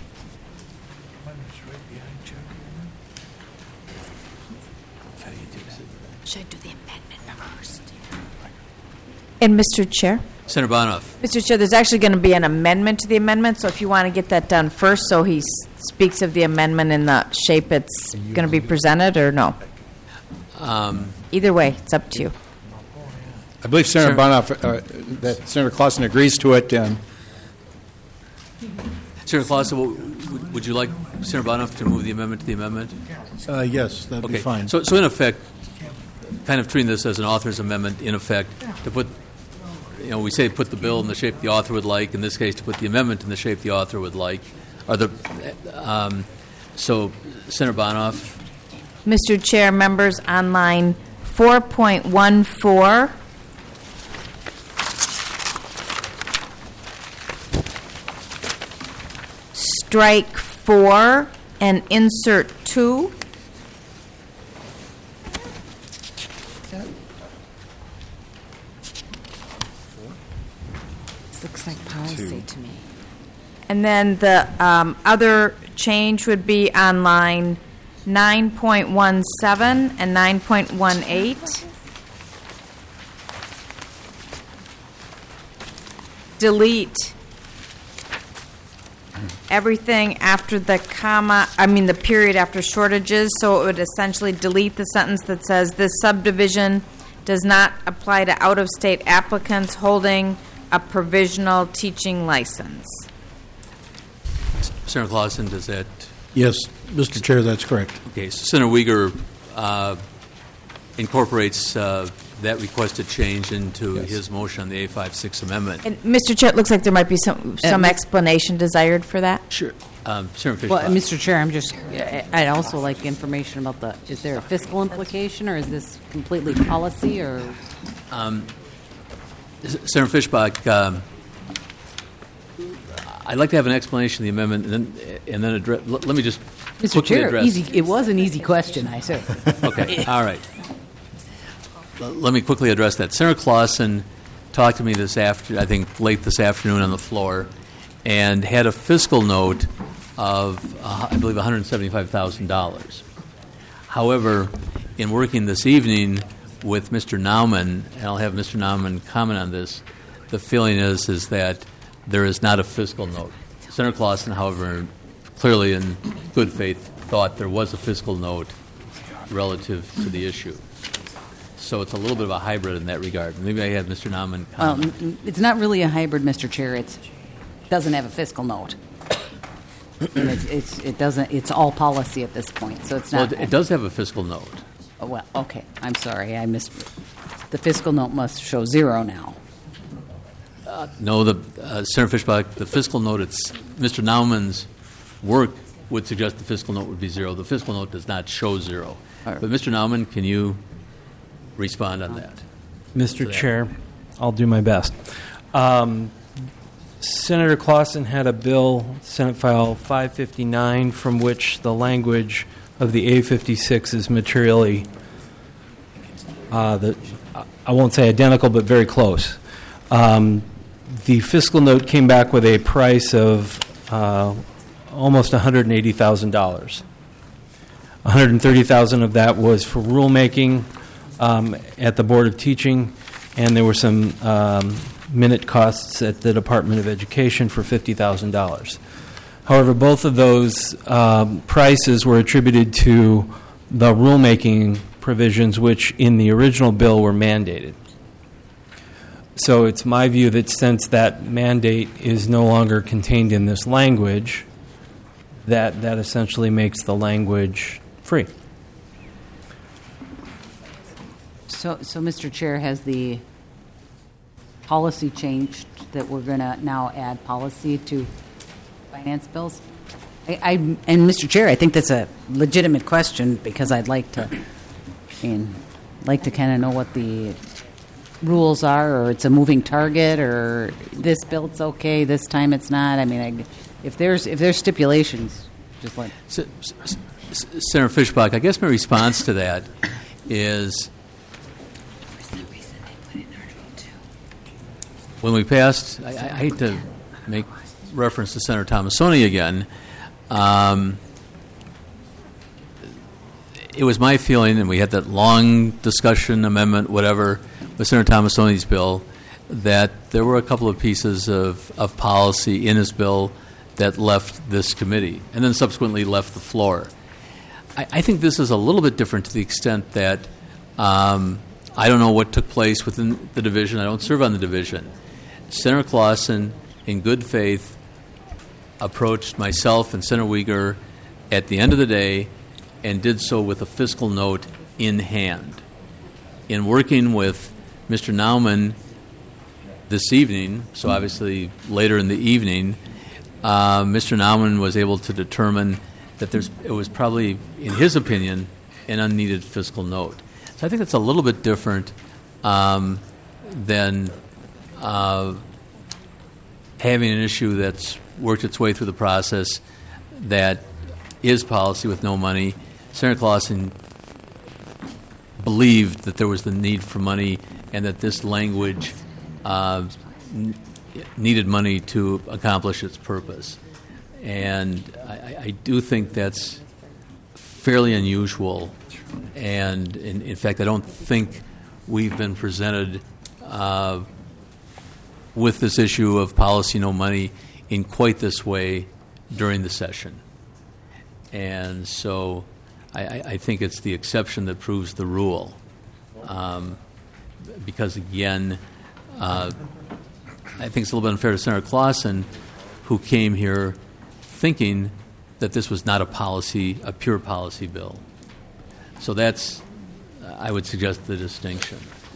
Should I do the amendment first? And Mr. Chair, Senator Bonoff. Mr. Chair, there's actually going to be an amendment to the amendment, so if you want to get that done first, so he speaks of the amendment in the shape it's going to be presented, or no? Either way, it's up to you. I believe Senator Bonoff, that Senator Clausen agrees to it. Senator Clausen, would you like Senator Bonoff to move the amendment to the amendment? Yes, that'd be fine. So in effect, kind of treating this as an author's amendment, in effect, to put, we say put the bill in the shape the author would like. In this case, to put the amendment in the shape the author would like. So, Senator Bonoff. Mr. Chair, members, on line 4.14, strike 4 and insert 2. This looks like policy to me. And then the other change would be on line 9.17 and 9.18. Delete everything after the comma, the period after shortages, so it would essentially delete the sentence that says this subdivision does not apply to out-of-state applicants holding a provisional teaching license. Senator Clausen, does that? Yes, Mr. Chair, that's correct. Okay, so Senator Uyghur incorporates that requested change into his motion on the A56 amendment. And Mr. Chair, it looks like there might be some explanation desired for that. Sure. Senator Fishbach. Well, Mr. Chair, I'd also like information about is there a fiscal implication, or is this completely policy, or? Senator Fishbach, I'd like to have an explanation of the amendment, and then address. Let me just Mr. Chair, address. it was an easy question, I said. Okay, all right. Let me quickly address that. Senator Clausen talked to me late this afternoon on the floor, and had a fiscal note of, I believe, $175,000. However, in working this evening with Mr. Naumann, and I'll have Mr. Naumann comment on this, the feeling is that there is not a fiscal note. Senator Clausen, however, clearly in good faith thought there was a fiscal note relative to the issue. So it's a little bit of a hybrid in that regard. Maybe I have Mr. Naumann comment. It's not really a hybrid, Mr. Chair. It doesn't have a fiscal note. And it doesn't. It's all policy at this point, so it's not. Well, it does have a fiscal note. Oh, well, okay. I'm sorry. I missed. The fiscal note must show 0 now. No, Senator Fishbach, the fiscal note. It's Mr. Naumann's work would suggest the fiscal note would be 0. The fiscal note does not show 0. Right. But Mr. Naumann, can you respond on that? Mr. Chair, I'll do my best. Senator Clausen had a bill, Senate File 559, from which the language of the A56 is materially, I won't say identical, but very close. The fiscal note came back with a price of almost $180,000. $130,000 of that was for rulemaking at the Board of Teaching, and there were some minute costs at the Department of Education for $50,000. However, both of those prices were attributed to the rulemaking provisions, which in the original bill were mandated. So it's my view that since that mandate is no longer contained in this language, that essentially makes the language free. So, Mr. Chair, has the policy changed that we're going to now add policy to finance bills? And Mr. Chair, I think that's a legitimate question because I'd like to kind of know what the rules are, or it's a moving target, or this bill it's okay, this time it's not. I mean, if there's stipulations, just like Senator Fishbach, I guess my response to that is when we passed, I hate to make reference to Senator Tomassoni again, it was my feeling, and we had that long discussion, amendment, whatever, with Senator Tomassoni's bill, that there were a couple of pieces of policy in his bill that left this committee and then subsequently left the floor. I think this is a little bit different to the extent that I don't know what took place within the division. I don't serve on the division. Senator Clausen, in good faith, approached myself and Senator Uyghur at the end of the day and did so with a fiscal note in hand. In working with Mr. Naumann this evening, so obviously later in the evening, Mr. Naumann was able to determine that it was probably, in his opinion, an unneeded fiscal note. So I think it's a little bit different than having an issue that's worked its way through the process that is policy with no money. Senator Clausen believed that there was the need for money and that this language needed money to accomplish its purpose. And I do think that's fairly unusual. And in fact, I don't think we've been presented with this issue of policy no money in quite this way during the session. And so I think it's the exception that proves the rule. Because, again, I think it's a little bit unfair to Senator Clausen, who came here thinking that this was not a pure policy bill. So that's, I would suggest, the distinction.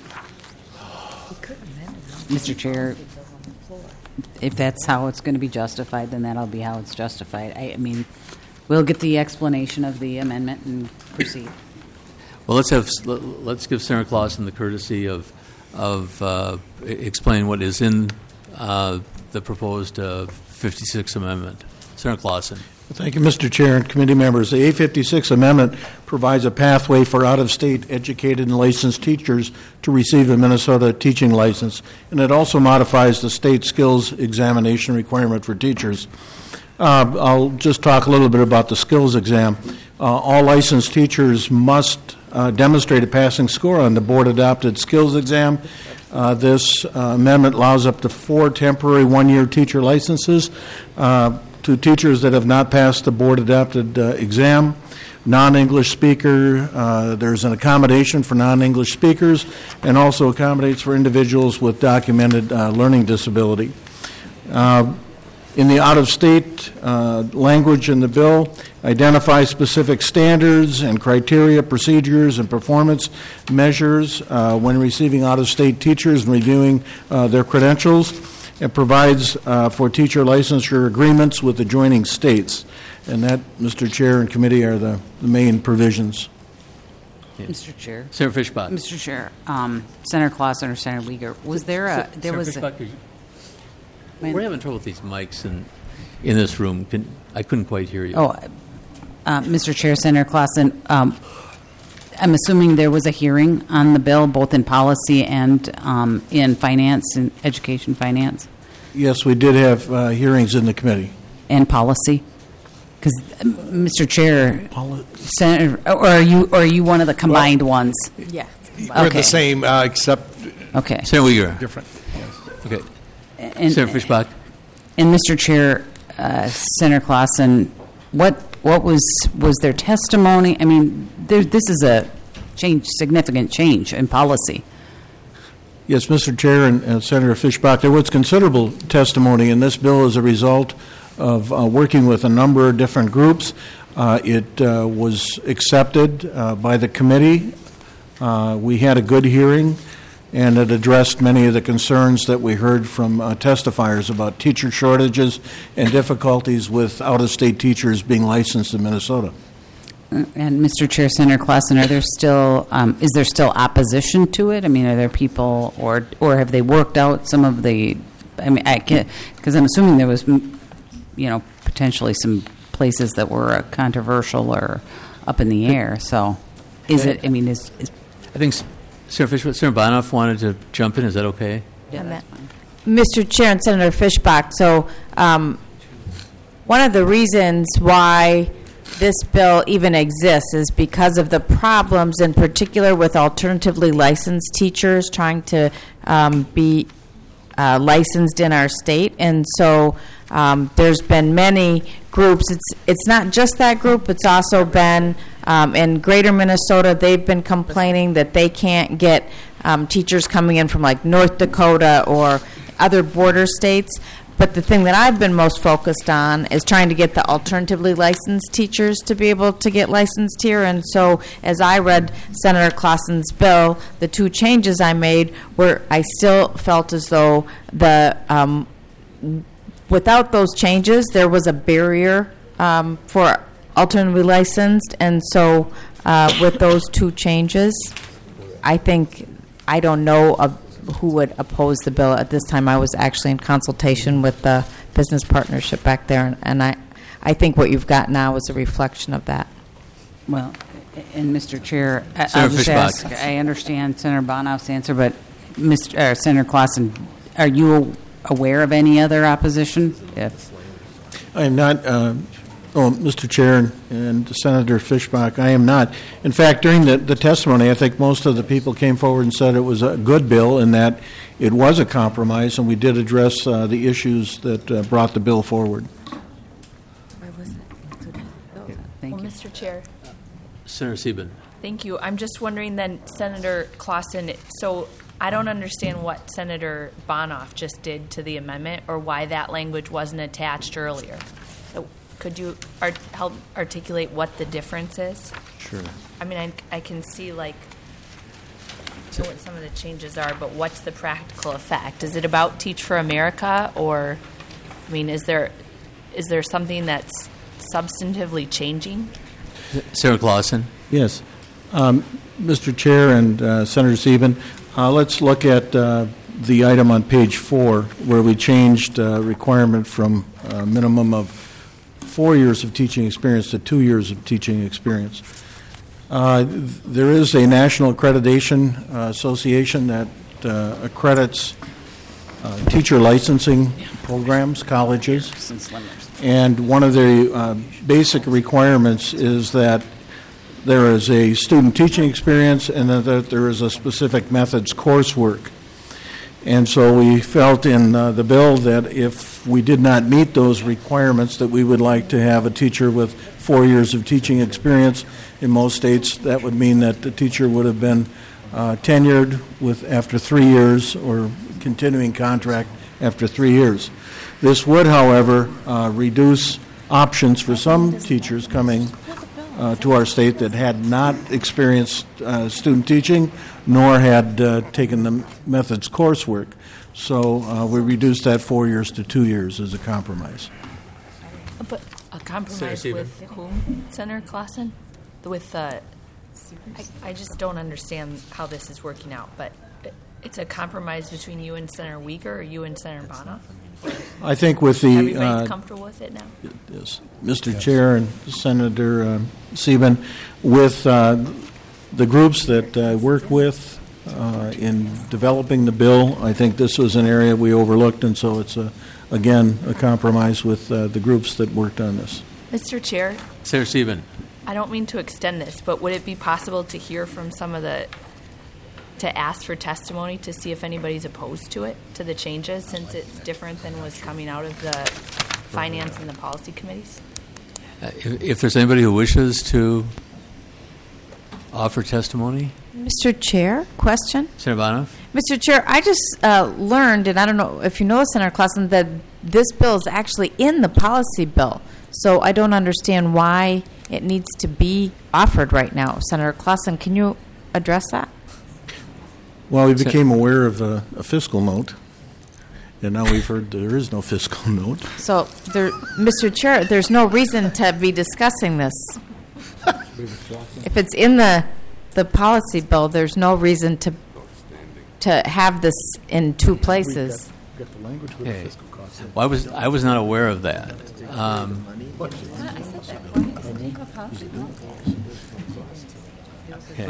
Mr. Chair, if that's how it's going to be justified, then that'll be how it's justified. I mean, we'll get the explanation of the amendment and proceed. Well, let's give Senator Clausen the courtesy of explaining what is in the proposed 56 amendment. Senator Clausen. Thank you, Mr. Chair and committee members. The A56 amendment provides a pathway for out-of-state educated and licensed teachers to receive a Minnesota teaching license, and it also modifies the state skills examination requirement for teachers. I'll just talk a little bit about the skills exam. All licensed teachers must demonstrate a passing score on the board-adopted skills exam. This amendment allows up to 4 temporary one-year teacher licenses to teachers that have not passed the board-adopted exam. Non-English speaker, there's an accommodation for non-English speakers and also accommodates for individuals with documented learning disability. In the out-of-state language in the bill, identifies specific standards and criteria, procedures, and performance measures when receiving out-of-state teachers and reviewing their credentials. It provides for teacher licensure agreements with adjoining states. And that, Mr. Chair and committee, are the main provisions. Yes. Mr. Chair. Senator Fischbach. Mr. Chair, Senator Clausen or Senator Uyghur, was there a... We're having trouble with these mics in this room. I couldn't quite hear you. Mr. Chair, Senator Clausen, I'm assuming there was a hearing on the bill, both in policy and in finance and education finance? Yes, we did have hearings in the committee. And policy? Because, Mr. Chair, Senator, or are you one of the combined ones? Yeah. We're the same, except okay. Senator Uyghur. Different. Yes. Okay. And, Senator Fischbach. And Mr. Chair, Senator Clausen, what was their testimony? I mean, this is a significant change in policy. Yes, Mr. Chair and Senator Fischbach, there was considerable testimony in this bill as a result of working with a number of different groups. It was accepted by the committee. We had a good hearing, and it addressed many of the concerns that we heard from testifiers about teacher shortages and difficulties with out-of-state teachers being licensed in Minnesota. And Mr. Chair, Senator Clausen, is there still opposition to it? I mean, are there people, or have they worked out some of the? I mean, because I'm assuming there was, potentially some places that were controversial or up in the air. So, is it? I mean, is I think Senator Fischbach, Senator Bonoff wanted to jump in. Is that okay? Yeah, that's fine. Mr. Chair and Senator Fischbach, so one of the reasons why this bill even exists is because of the problems, in particular with alternatively licensed teachers trying to be licensed in our state, and so there's been many groups. It's not just that group. It's also been in Greater Minnesota. They've been complaining that they can't get teachers coming in from like North Dakota or other border states. But the thing that I've been most focused on is trying to get the alternatively licensed teachers to be able to get licensed here. And so as I read Senator Clausen's bill, the two changes I made were I still felt as though the without those changes, there was a barrier for alternatively licensed. And so with those two changes, I don't know who would oppose the bill at this time. I was actually in consultation with the business partnership back there, and I think what you've got now is a reflection of that. Well, and Mr. Chair, I'll just ask, I understand Senator Bonoff's answer, but Senator Clausen, are you aware of any other opposition? If I am not, Mr. Chair and Senator Fischbach, I am not. In fact, during the testimony, I think most of the people came forward and said it was a good bill and that it was a compromise, and we did address the issues that brought the bill forward. Where was it? Thank you. Mr. Chair. Senator Sieben. Thank you. I'm just wondering then, Senator Clausen, so I don't understand what Senator Bonoff just did to the amendment or why that language wasn't attached earlier. So could you help articulate what the difference is? Sure. I mean, I can see like what some of the changes are, but what's the practical effect? Is it about Teach for America, or I mean, is there something that's substantively changing? Senator Clausen. Yes. Mr. Chair and Senator Sieben, let's look at the item on page 4 where we changed requirement from a minimum of 4 years of teaching experience to 2 years of teaching experience. There is a National Accreditation Association that accredits teacher licensing programs, colleges, and one of the basic requirements is that there is a student teaching experience and that there is a specific methods coursework. And so we felt in the bill that if we did not meet those requirements, that we would like to have a teacher with 4 years of teaching experience. In most states, that would mean that the teacher would have been tenured after 3 years or continuing contract after 3 years. This would, however, reduce options for some teachers coming to our state that had not experienced student teaching nor had taken the methods coursework. So we reduced that 4 years to 2 years as a compromise. But a compromise with whom, Senator Clausen? With I just don't understand how this is working out, but it's a compromise between you and Senator Uyghur or you and Senator Bonoff? I think with the... Everybody's comfortable with it now? Yes. Mr. Chair and Senator Sieben, with the groups that I work with in developing the bill, I think this was an area we overlooked, and so it's, again, a compromise with the groups that worked on this. Mr. Chair? Senator Sieben. I don't mean to extend this, but would it be possible to hear from to ask for testimony to see if anybody's opposed to it, to the changes, since it's different than was coming out of the finance and the policy committees? If there's anybody who wishes to offer testimony. Mr. Chair, question? Senator Bonoff. Mr. Chair, I just learned, and I don't know if you know, Senator Clausen, that this bill is actually in the policy bill. So I don't understand why it needs to be offered right now. Senator Clausen, can you address that? Well, we became aware of a fiscal note, and now we've heard there is no fiscal note. So, Mr. Chair, there's no reason to be discussing this. If it's in the policy bill, there's no reason to have this in two places. Okay. Well, I was not aware of that. Okay.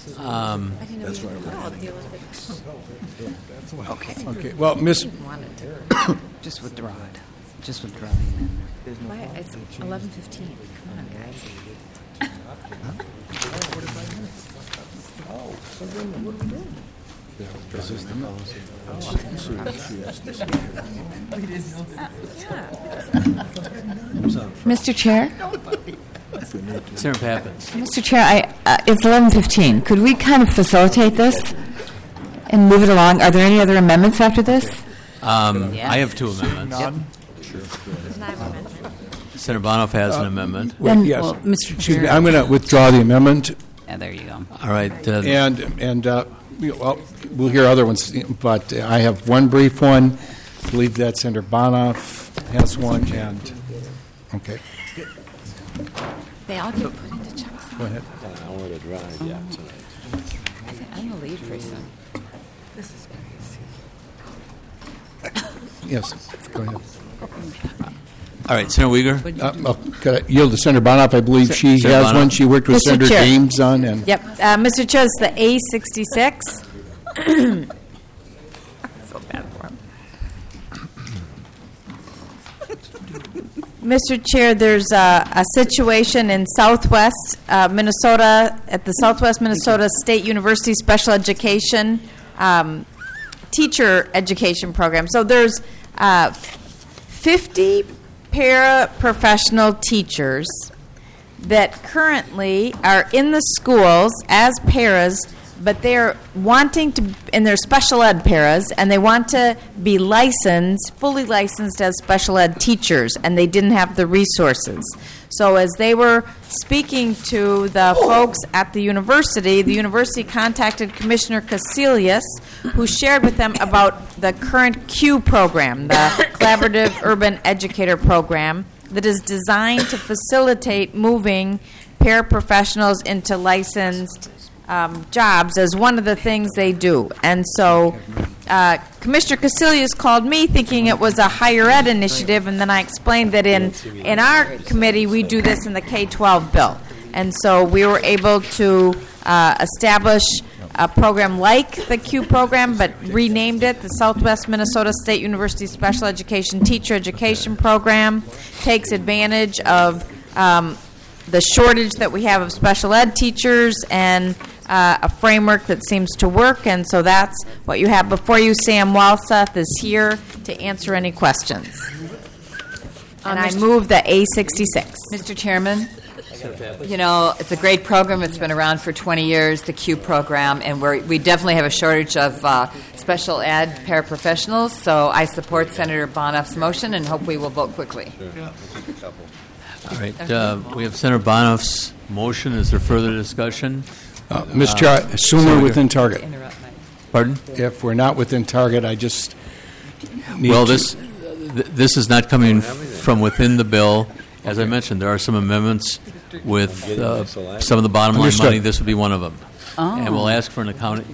Okay. Well, Miss. Just withdraw it. Just withdraw. It's 11:15. Come on, guys. Mr. Chair? Senator Pappas. Mr. Chair, it's 11:15. Could we kind of facilitate this and move it along? Are there any other amendments after this? I have two amendments. Senator Bonoff has an amendment. Yes. Well, Mr. Excuse me, Chair. I'm going to withdraw the amendment. Yeah, there you go. All right. Well, we'll hear other ones, but I have one brief one. I believe that Senator Bonoff has one, and, okay. They all get put into chunks. Go ahead. I want to drive, yeah. I'm going to leave pretty soon. This is crazy. Yes, go ahead. All right, Senator Uyghur. Could I yield to Senator Bonoff? I believe she Senator has Bonoff. one. She worked with Mr. Senator Chair. James on, and Yep. Mr. Chair, it's the A66. So bad for him. Mr. Chair, there's a situation in Southwest Minnesota, at the Southwest Minnesota State University Special Education Teacher Education Program. So there's 50 paraprofessional teachers that currently are in the schools as paras, but they're wanting to, and they're special ed paras, and they want to be licensed, fully licensed as special ed teachers, and they didn't have the resources. So as they were speaking to the folks at the university contacted Commissioner Casilius, who shared with them about the current CUE program, the Collaborative Urban Educator Program, that is designed to facilitate moving paraprofessionals into licensed jobs as one of the things they do. And so Commissioner Casilius called me thinking it was a higher ed initiative, and then I explained that in our committee we do this in the K-12 bill. And so we were able to establish a program like the CUE program, but renamed it the Southwest Minnesota State University Special Education Teacher Education Program. Takes advantage of the shortage that we have of special ed teachers and a framework that seems to work, and so that's what you have before you. Sam Walseth is here to answer any questions. And I move the A66. Mr. Chairman, you know, it's a great program. It's been around for 20 years, the CUE program, and we definitely have a shortage of special ed paraprofessionals, so I support Senator Bonoff's motion and hope we will vote quickly. All right. We have Senator Bonoff's motion. Is there further discussion? Mr. Chair, I assume we're within target. Pardon? If we're not within target, I just need Well, to... this is not coming from within the bill. As I mentioned, there are some amendments with some of the bottom line Understood. money. This would be one of them. Oh. And we'll ask for an accounting.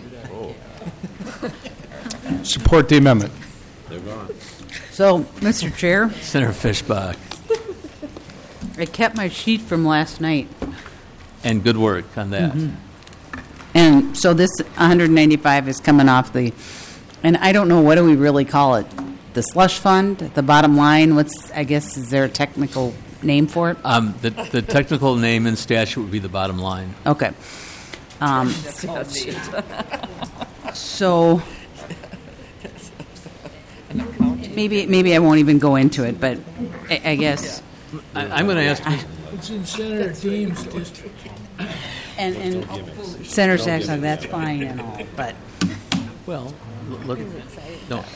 Support the amendment. So, Mr. Chair, Senator Fishbach. I kept my sheet from last night. And good work on that. Mm-hmm. And so this 195 is coming off and I don't know, what do we really call it? The slush fund, the bottom line, is there a technical name for it? The technical name in statute would be the bottom line. Okay. So maybe I won't even go into it, but I guess I'm going to ask. It's in Senator Dean's district. And Senator Saxon, that's fine and all, but Well, look, no.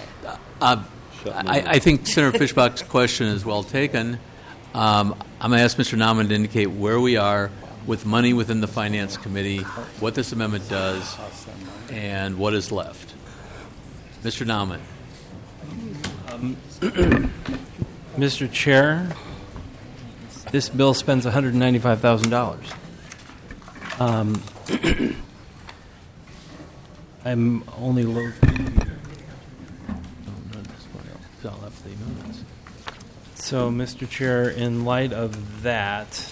I think Senator Fishbach's question is well taken. I'm going to ask Mr. Nauman to indicate where we are with money within the Finance Committee, what this amendment does, and what is left. Mr. Nauman. Mr. Chair, this bill spends $195,000. I'm only So, Mr. Chair, in light of that,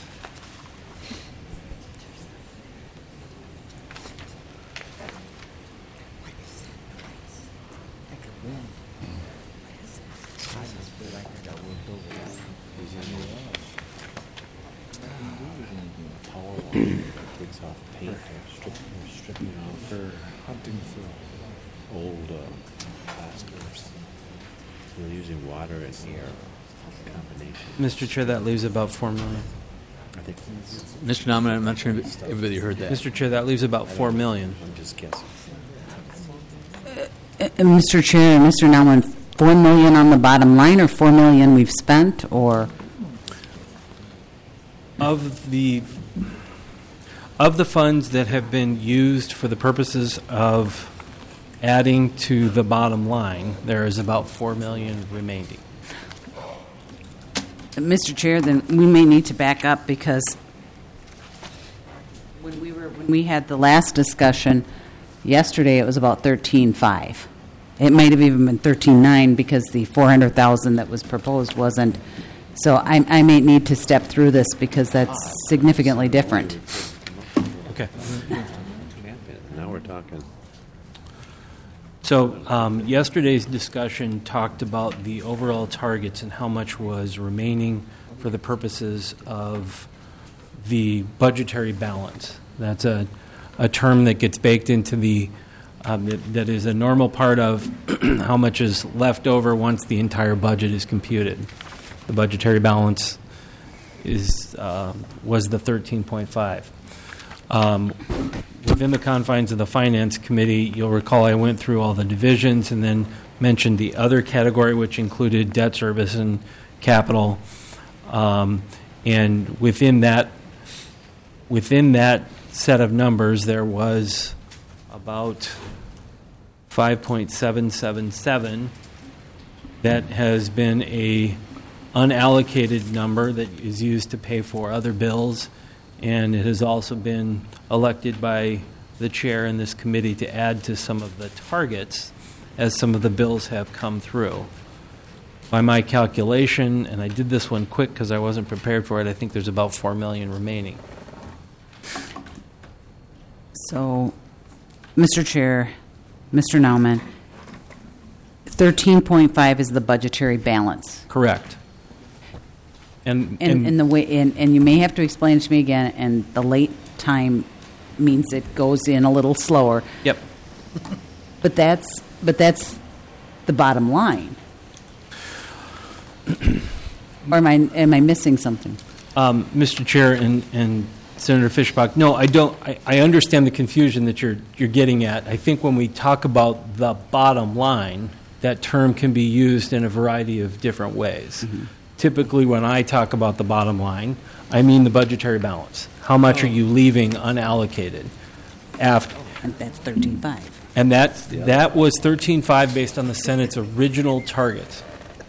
takes off paint or stripping off or hunting for old plasters. They're using water and air combination. Mr. Chair, that leaves about $4 million. I think Mr. Nauman, I'm not sure if everybody heard that. Mr. Chair, that leaves about $4 million. I'm just guessing. Mr. Chair, Mr. Nauman, $4 million on the bottom line, or $4 million we've spent, or Of the funds that have been used for the purposes of adding to the bottom line, there is about $4 million remaining. Mr. Chair, then we may need to back up, because when we had the last discussion yesterday, it was about 13.5. It might have even been 13.9 because the 400,000 that was proposed wasn't. So I may need to step through this because that's significantly different. Okay. Now we're talking. So yesterday's discussion talked about the overall targets and how much was remaining for the purposes of the budgetary balance. That's a term that gets baked into the that is a normal part of how much is left over once the entire budget is computed. The budgetary balance was the 13.5. Within the confines of the Finance Committee, you'll recall I went through all the divisions and then mentioned the other category, which included debt service and capital. And within that set of numbers, there was about 5.777 that has been a unallocated number that is used to pay for other bills, and it has also been elected by the chair in this committee to add to some of the targets as some of the bills have come through. By my calculation, and I did this one quick because I wasn't prepared for it, I think there's about $4 million remaining. So, Mr. Chair, Mr. Nauman, 13.5 is the budgetary balance. Correct. And the way, and you may have to explain it to me again, and the late time means it goes in a little slower. Yep. But that's the bottom line. Or am I missing something? Mr. Chair and Senator Fischbach, no, I don't. I understand the confusion that you're getting at. I think when we talk about the bottom line, that term can be used in a variety of different ways. Mm-hmm. Typically, when I talk about the bottom line, I mean the budgetary balance. How much are you leaving unallocated after? And that's 13.5. And that was 13.5 based on the Senate's original targets.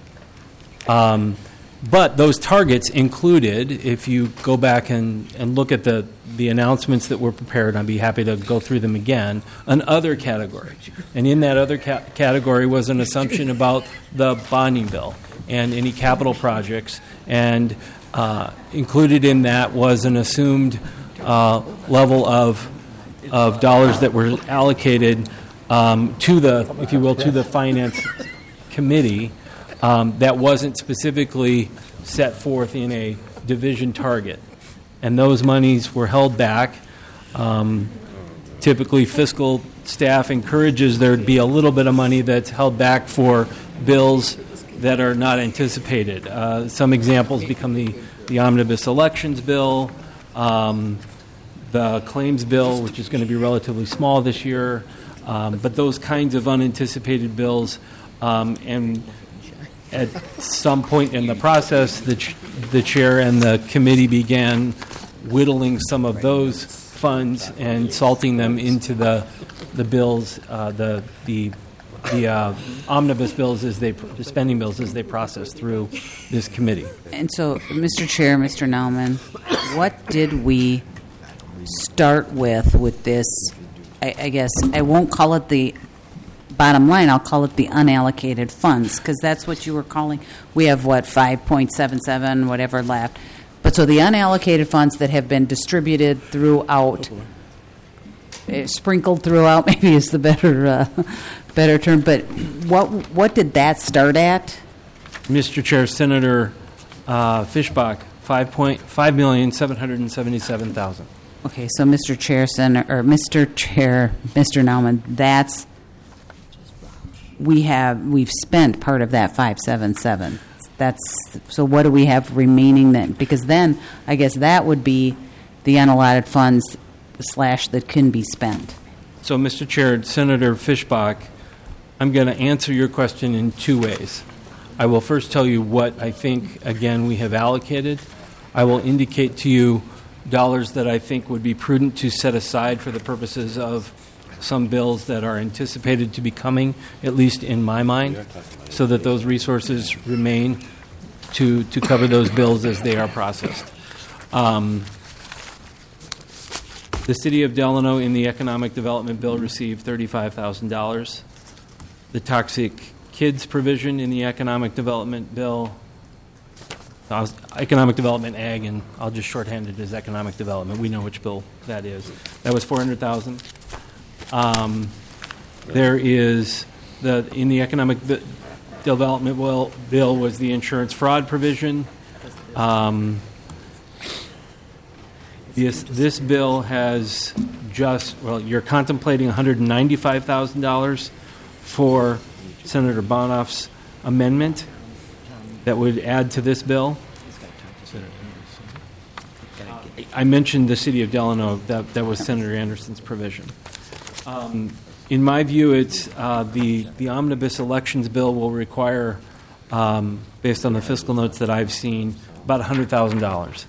But those targets included, if you go back and look at the announcements that were prepared, I'd be happy to go through them again, an other category. And in that other category was an assumption about the bonding bill and any capital projects. And included in that was an assumed level of dollars that were allocated to the, if you will, to the Finance Committee. That wasn't specifically set forth in a division target. And those monies were held back. Typically, fiscal staff encourages there to be a little bit of money that's held back for bills that are not anticipated. Some examples become the omnibus elections bill, the claims bill, which is going to be relatively small this year, but those kinds of unanticipated bills, and at some point in the process, the chair and the committee began whittling some of those funds and salting them into the bills, the omnibus bills the spending bills as they process through this committee. And so, Mr. Chair, Mr. Nauman, what did we start with this? I guess I won't call it the bottom line, I'll call it the unallocated funds, because that's what you were calling. We have, 5.77, whatever left. But so the unallocated funds that have been distributed throughout, sprinkled throughout, maybe is the better term. But what did that start at? Mr. Chair, Senator Fischbach, $5,777,000. Okay, so Mr. Chair, Mr. Nauman, we've spent part of that 577. So what do we have remaining then? Because then, I guess that would be the unallotted funds / that can be spent. So, Mr. Chair, Senator Fischbach, I'm going to answer your question in two ways. I will first tell you what I think, again, we have allocated. I will indicate to you dollars that I think would be prudent to set aside for the purposes of some bills that are anticipated to be coming, at least in my mind, so that those resources remain to cover those bills as they are processed. The City of Delano in the Economic Development Bill received $35,000. The Toxic Kids provision in the Economic Development Bill, Economic Development Ag, and I'll just shorthand it as Economic Development. We know which bill that is. That was $400,000. There is in the Economic Development Bill was the insurance fraud provision. This bill has you're contemplating $195,000 for Senator Bonoff's amendment that would add to this bill. I mentioned the City of Delano. That was Senator Anderson's provision. In my view, it's the omnibus elections bill will require, based on the fiscal notes that I've seen, about $100,000.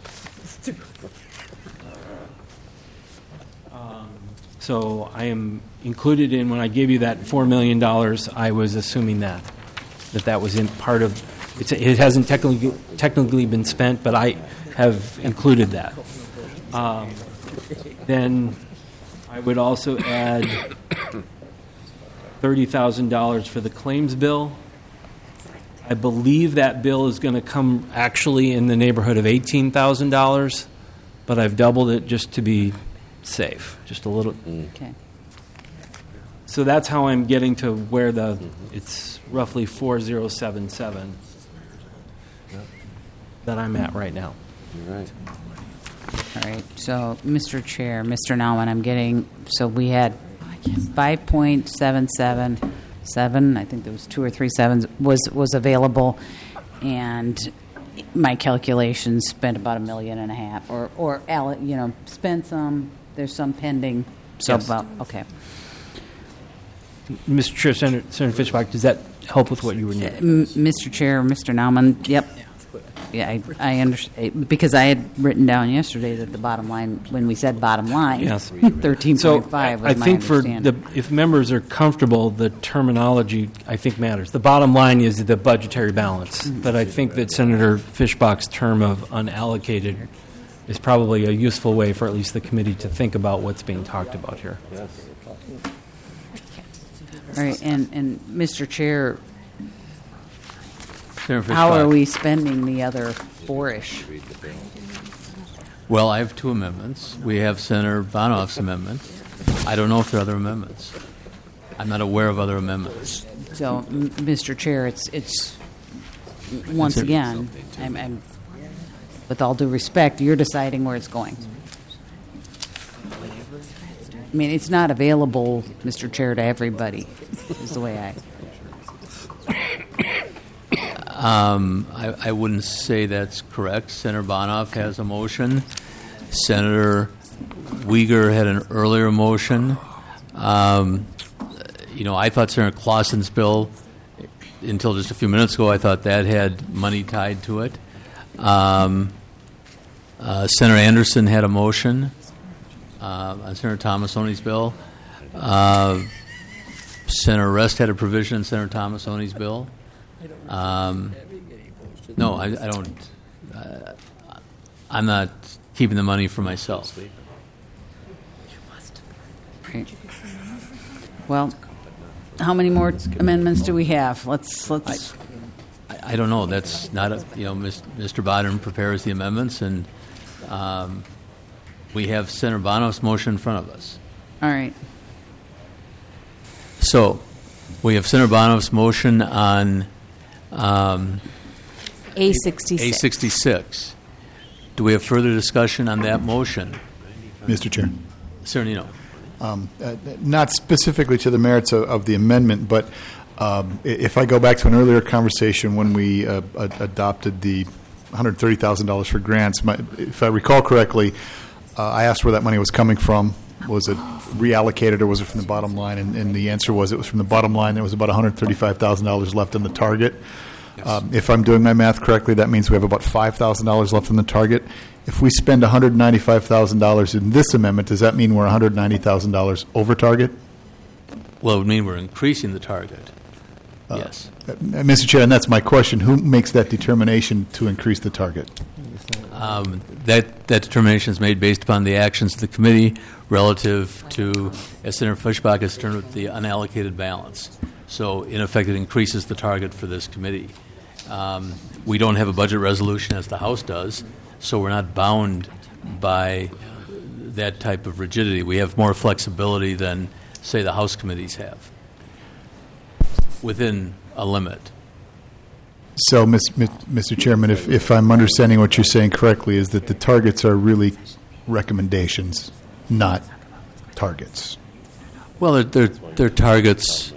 So I am included in, when I gave you that $4 million, I was assuming that was in part of, it hasn't technically been spent, but I have included that. Then I would also add $30,000 for the claims bill. I believe that bill is going to come actually in the neighborhood of $18,000, but I've doubled it just to be safe, just a little. Okay. So that's how I'm getting to where it's roughly 4077 that I'm at right now. You're right. All right. So, Mr. Chair, Mr. Nauman, I'm getting. So we had 5.777. I think there was 2 or 3 sevens was available, and my calculations spent about $1.5 million, or spent some. There's some pending. So Yes. Okay. Mr. Chair, Senator Fischbach, does that help with what you were needing? Mr. Chair, Mr. Nauman, yep. Yeah, I understand, because I had written down yesterday that the bottom line, when we said bottom line, Yes. 13.5 So was my I think understanding. if members are comfortable, the terminology, I think, matters. The bottom line is the budgetary balance, but I think that Senator Fischbach's term of unallocated is probably a useful way for at least the committee to think about what's being talked about here. Yes. All right, and Mr. Chair, Senator how are Fischbach. we spending the other 4-ish? Well, I have 2 amendments. We have Senator Bonoff's amendment. I don't know if there are other amendments. I'm not aware of other amendments. So, Mr. Chair, it's once again, I'm with all due respect, you're deciding where it's going. I mean, it's not available, Mr. Chair, to everybody, is the way I wouldn't say that's correct. Senator Bonoff has a motion. Senator Uyghur had an earlier motion. I thought Senator Clausen's bill, until just a few minutes ago, I thought that had money tied to it. Senator Anderson had a motion on Senator Tomassoni's bill. Senator Rest had a provision in Senator Tomassoni's bill. No, I don't. I'm not keeping the money for myself. Right. Well, how many more amendments do we have? Let's. I don't know. That's not Mr. Bodden prepares the amendments, and we have Senator Bonoff's motion in front of us. All right. So, we have Senator Bonoff's motion on A66. A66. Do we have further discussion on that motion? Mr. Chair. Cernino. Not specifically to the merits of the amendment, but if I go back to an earlier conversation when we adopted the $130,000 for grants, if I recall correctly, I asked where that money was coming from. Was it reallocated or was it from the bottom line? And the answer was it was from the bottom line. There was about $135,000 left in the target. Yes. If I'm doing my math correctly, that means we have about $5,000 left in the target. If we spend $195,000 in this amendment, does that mean we're $190,000 over target? Well, it would mean we're increasing the target. Yes. Mr. Chair, and that's my question. Who makes that determination to increase the target? That determination is made based upon the actions of the committee relative to, as Senator Fischbach has termed it, the unallocated balance. So, in effect, it increases the target for this committee. We don't have a budget resolution as the House does, so we're not bound by that type of rigidity. We have more flexibility than, say, the House committees have within a limit. So, Mr. Chairman, if I'm understanding what you're saying correctly, is that the targets are really recommendations, not targets. Well, they're targets.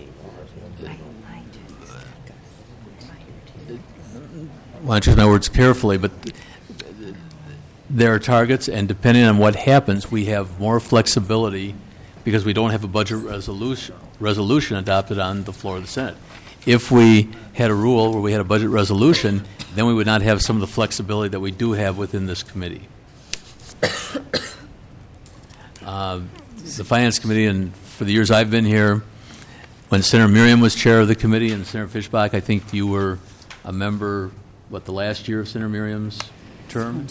I want to choose my words carefully, but there are targets, and depending on what happens, we have more flexibility because we don't have a budget resolution adopted on the floor of the Senate. If we had a rule where we had a budget resolution, then we would not have some of the flexibility that we do have within this committee. The Finance Committee, and for the years I've been here, when Senator Miriam was chair of the committee and Senator Fischbach, I think you were a member, the last year of Senator Miriam's term?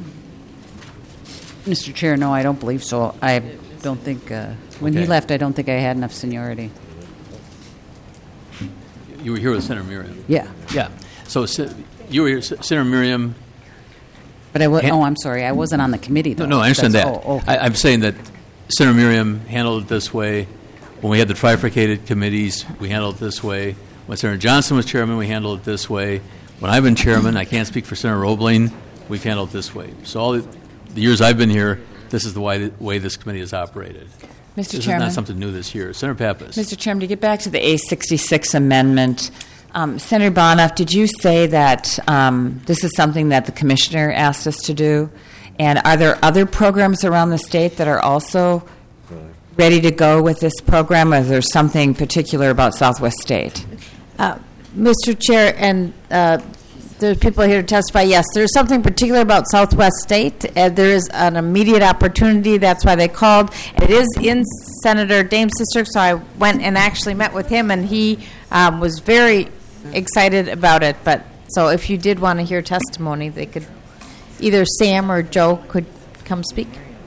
Mr. Chair, no, I don't believe so. I don't think, when he left, I don't think I had enough seniority. You were here with Senator Miriam. Yeah. Yeah. So you were here, Senator Miriam. But I'm sorry. I wasn't on the committee, though. No, I understand that. Okay. I'm saying that Senator Miriam handled it this way. When we had the trifurcated committees, we handled it this way. When Senator Johnson was chairman, we handled it this way. When I've been chairman, I can't speak for Senator Roebling, we've handled it this way. So all the years I've been here, this is the way this committee has operated. Mr. This Chairman. is not something new this year. Senator Pappas. Mr. Chairman, to get back to the A66 amendment, Senator Bonoff, did you say that this is something that the commissioner asked us to do? And are there other programs around the state that are also ready to go with this program, or is there something particular about Southwest State? Mr. Chair, and there's people here to testify. Yes, there's something particular about Southwest State. There is an immediate opportunity. That's why they called. It is in Senator Dames' district, so I went and actually met with him, and he was very excited about it. But so if you did want to hear testimony, they could either Sam or Joe could come speak.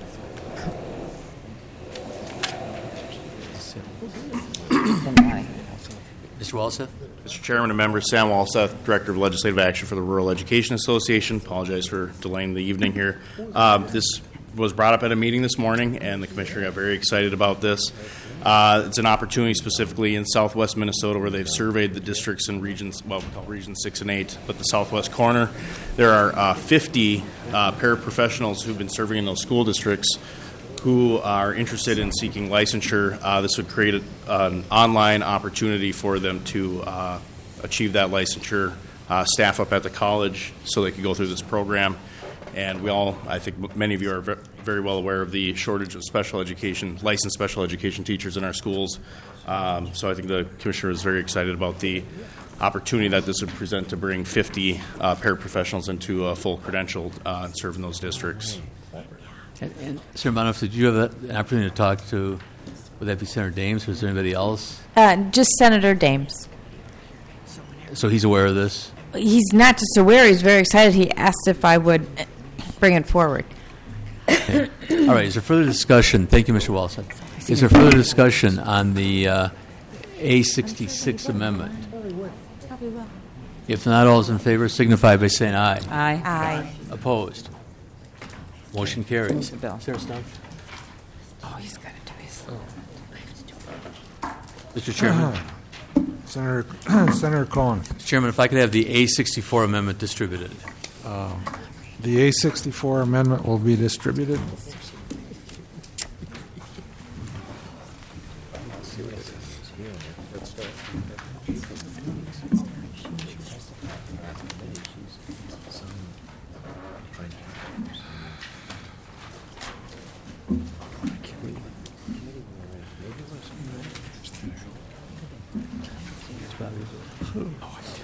Mr. Walseth. Mr. Chairman and members, Sam Walseth, Director of Legislative Action for the Rural Education Association. Apologize for delaying the evening here. This was brought up at a meeting this morning, and the Commissioner got very excited about this. It's an opportunity specifically in southwest Minnesota where they've surveyed the districts and regions, we call regions 6 and 8, but the southwest corner. There are 50 paraprofessionals who've been serving in those school districts who are interested in seeking licensure. This would create an online opportunity for them to achieve that licensure, staff up at the college so they could go through this program. And we all, I think many of you are very well aware of the shortage of licensed special education teachers in our schools. So I think the Commissioner is very excited about the opportunity that this would present to bring 50 paraprofessionals into a full credential and serve in those districts. And Senator Bonoff, did you have an opportunity to talk to, would that be Senator Dames, or is there anybody else? Just Senator Dames. So he's aware of this? He's not just aware, he's very excited. He asked if I would bring it forward. Okay. All right, is there further discussion? Thank you, Mr. Walseth. Is there further discussion on the A66 amendment? If not, all is in favor signify by saying aye. Aye. Aye. Opposed? Motion carries. Bill. Sarah Stumpf. Oh, he's got to do his. Mr. Chairman. Senator Cohen. Mr. Chairman, if I could have the A64 amendment distributed. The A64 amendment will be distributed.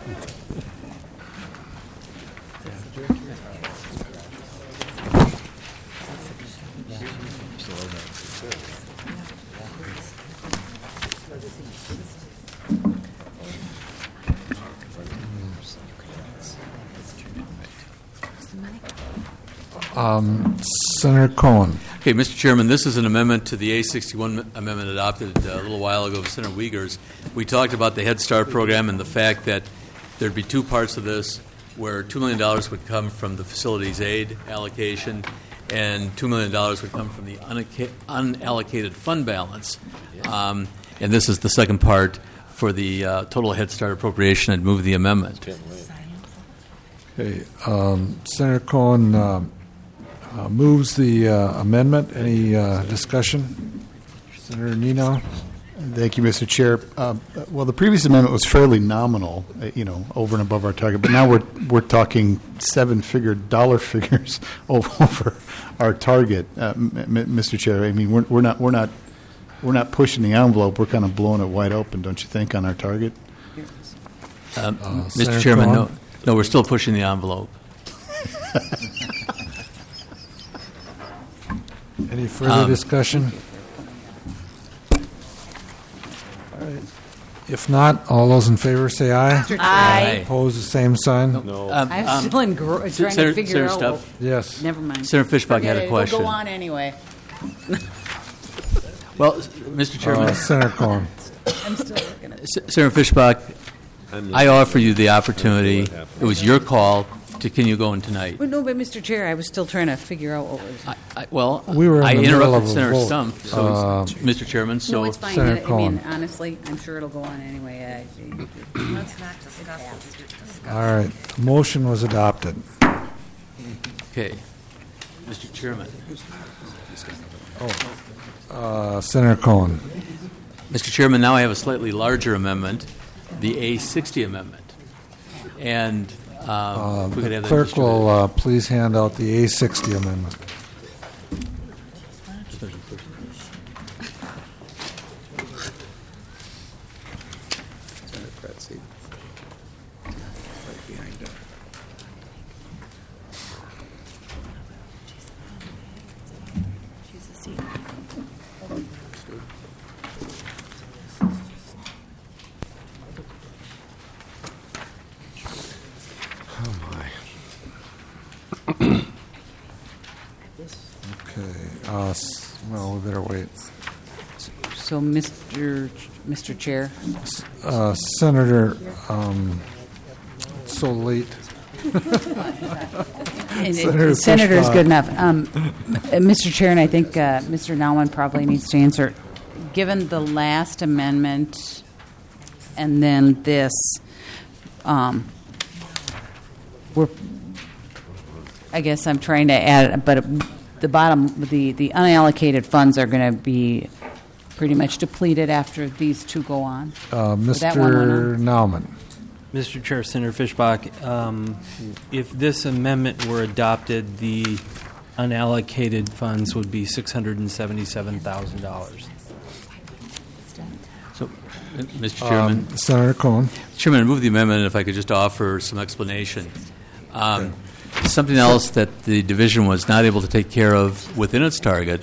Senator Cohen. Okay, Mr. Chairman, this is an amendment to the A61 amendment adopted a little while ago with Senator Wiegers. We talked about the Head Start program and the fact that there'd be two parts of this, where $2 million would come from the facilities aid allocation and $2 million would come from the unallocated fund balance. And this is the second part for the total Head Start appropriation. I'd move the amendment. Okay, Senator Cohen moves the amendment. Any discussion? Senator Nino? Thank you, Mr. Chair. Well, the previous amendment was fairly nominal, over and above our target, but now we're talking seven-figure dollar figures over our target, Mr. Chair. I mean, we're not pushing the envelope. We're kind of blowing it wide open, don't you think, on our target? Mr. Chairman, no, we're still pushing the envelope. Any further discussion? All right. If not, all those in favor say aye. Aye. Opposed, the same sign. No. I'm still trying to figure out. Stuff. Yes. Never mind. Senator Fishbach had a question. We'll go on anyway. Well, Mr. Chairman. Senator Cohen. I'm still looking at it. Senator Fishbach, I offer you the opportunity. It was your call to continue going tonight. Well, no, but Mr. Chair, I was still trying to figure out what was. We were in the middle of interrupted a Senator vote. Stump, Mr. Chairman. So No, it's fine. Senator I mean, Cohen. honestly, I'm sure it'll go on anyway. Let's not discuss. All right. The motion was adopted. Okay, Mr. Chairman. Senator Cohen. Mr. Chairman, now I have a slightly larger amendment, the A60 amendment, and if we could have that Clerk distributed. will please hand out the A60 amendment. Well, we better wait. So, Mr. Chair. Senator, it's so late. Senator's good enough. Mr. Chair, and I think Mr. Naumann probably needs to answer. Given the last amendment and then this, I guess I'm trying to add, but the unallocated funds are going to be pretty much depleted after these two go on. Mr. Naumann. Mr. Chair, Senator Fishbach, if this amendment were adopted, the unallocated funds would be $677,000. So, Mr. Chairman. Senator Cohen. Chairman, I move the amendment, and if I could just offer some explanation. Something else that the division was not able to take care of within its target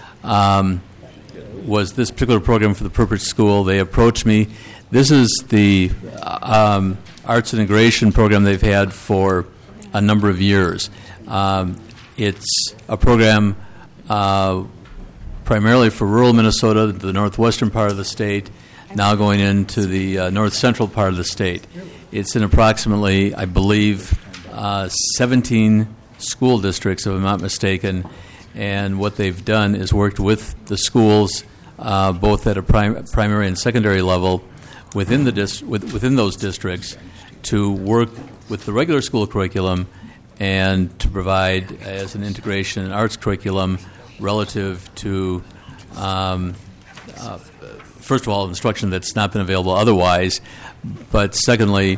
was this particular program for the Purpose School. They approached me. This is the arts integration program they've had for a number of years. It's a program primarily for rural Minnesota, the northwestern part of the state, now going into the north central part of the state. It's in approximately, I believe, 17 school districts, if I'm not mistaken, and what they've done is worked with the schools, both at a primary and secondary level, within those districts, to work with the regular school curriculum and to provide as an integration an arts curriculum relative to, first of all, instruction that's not been available otherwise, but secondly,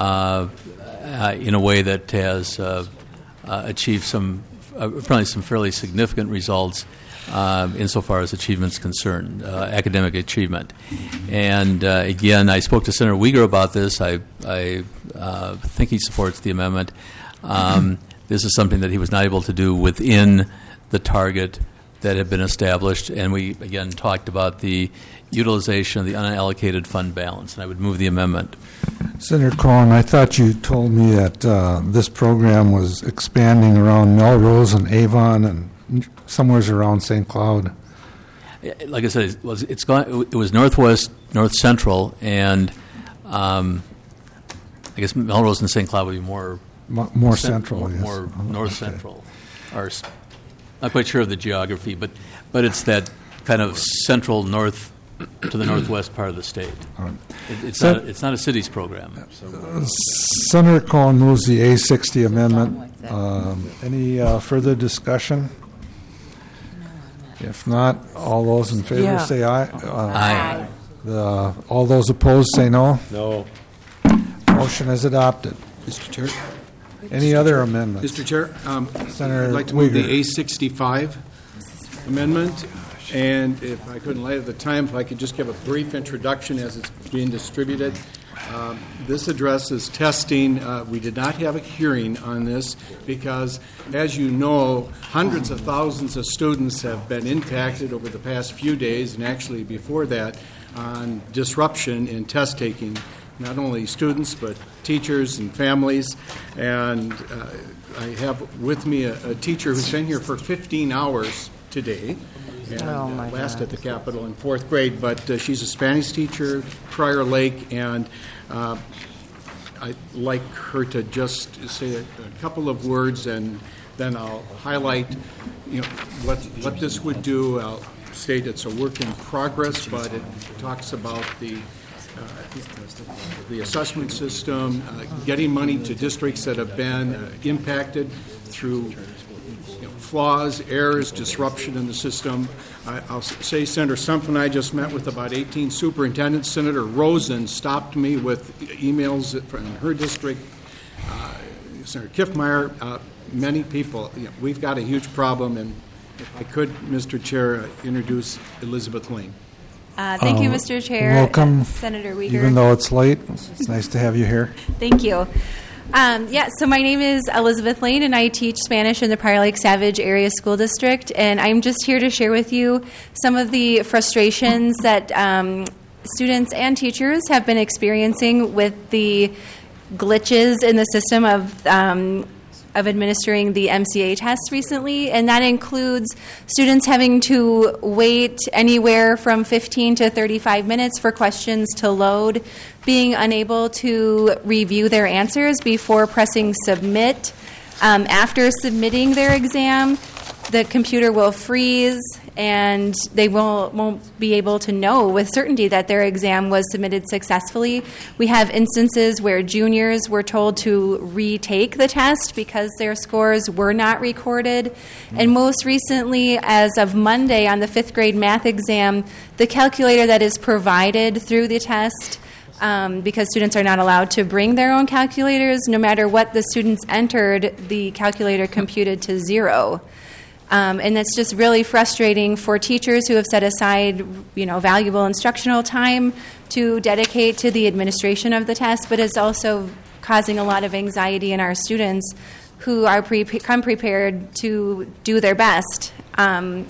in a way that has achieved probably some fairly significant results insofar as achievement's concerned, academic achievement. And again, I spoke to Senator Uyghur about this. I think he supports the amendment. This is something that he was not able to do within the target that had been established, and we, again, talked about the utilization of the unallocated fund balance, and I would move the amendment. Senator Cohen, I thought you told me that this program was expanding around Melrose and Avon and somewhere around St. Cloud. Like I said, it was Northwest, North Central, and I guess Melrose and St. Cloud would be more central, yes. More North Central. Not quite sure of the geography, but it's that kind of central north to the northwest part of the state. It's not a cities program. Senator Cohen moves the A60 amendment. Any further discussion? If not, all those in favor say aye. Aye. All those opposed say no. No. Motion is adopted. Mr. Chair. Any other amendments? Mr. Chair, Senator I'd like to move the Uyghur. A65 amendment, and if I could, in light of the time, if I could just give a brief introduction as it's being distributed. This addresses testing. We did not have a hearing on this because, as you know, hundreds of thousands of students have been impacted over the past few days, and actually before that, on disruption in test taking. Not only students, but teachers and families. And I have with me a teacher who's been here for 15 hours today, and last at the Capitol in 4th grade. But she's a Spanish teacher, Prior Lake, and I'd like her to just say a couple of words, and then I'll highlight what this would do. I'll state it's a work in progress, but it talks about the assessment system, getting money to districts that have been impacted through flaws, errors, disruption in the system. I'll say Senator Stumpf and I just met with about 18 superintendents. Senator Rosen stopped me with emails from her district. Senator Kiffmeyer, many people. We've got a huge problem, and if I could, Mr. Chair, introduce Elizabeth Lane. Thank you, Mr. Chair. Welcome, Senator Uyghur. Even though it's late, it's nice to have you here. Thank you. So my name is Elizabeth Lane, and I teach Spanish in the Prior Lake Savage Area School District, and I'm just here to share with you some of the frustrations that students and teachers have been experiencing with the glitches in the system of administering the MCA test recently, and that includes students having to wait anywhere from 15 to 35 minutes for questions to load, being unable to review their answers before pressing submit. After submitting their exam, the computer will freeze, and they won't be able to know with certainty that their exam was submitted successfully. We have instances where juniors were told to retake the test because their scores were not recorded. And most recently, as of Monday on the 5th grade math exam, the calculator that is provided through the test, because students are not allowed to bring their own calculators, no matter what the students entered, the calculator computed to 0. And that's just really frustrating for teachers who have set aside, valuable instructional time to dedicate to the administration of the test, but it's also causing a lot of anxiety in our students who are come prepared to do their best on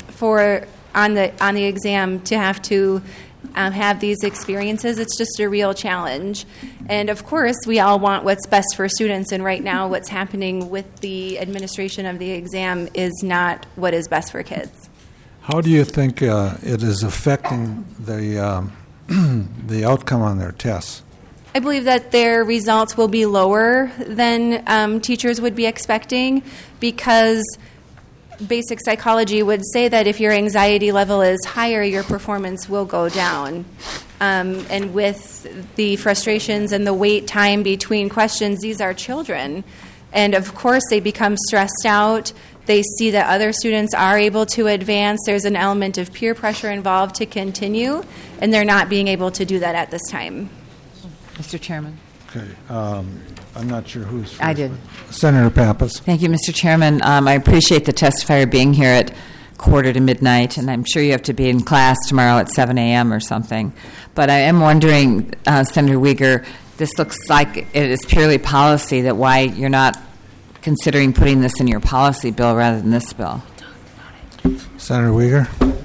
the exam to have these experiences. It's just a real challenge. And of course, we all want what's best for students, and right now what's happening with the administration of the exam is not what is best for kids. How do you think it is affecting the the outcome on their tests? I believe that their results will be lower than teachers would be expecting, because basic psychology would say that if your anxiety level is higher, your performance will go down. And with the frustrations and the wait time between questions, these are children. And of course, they become stressed out. They see that other students are able to advance. There's an element of peer pressure involved to continue, and they're not being able to do that at this time. Mr. Chairman. Okay. I'm not sure who's first. I did. Senator Pappas. Thank you, Mr. Chairman. I appreciate the testifier being here. It quarter to midnight, and I'm sure you have to be in class tomorrow at 7 a.m. or something. But I am wondering, Senator Uyghur, this looks like it is purely policy, that why you're not considering putting this in your policy bill rather than this bill. Senator Uyghur?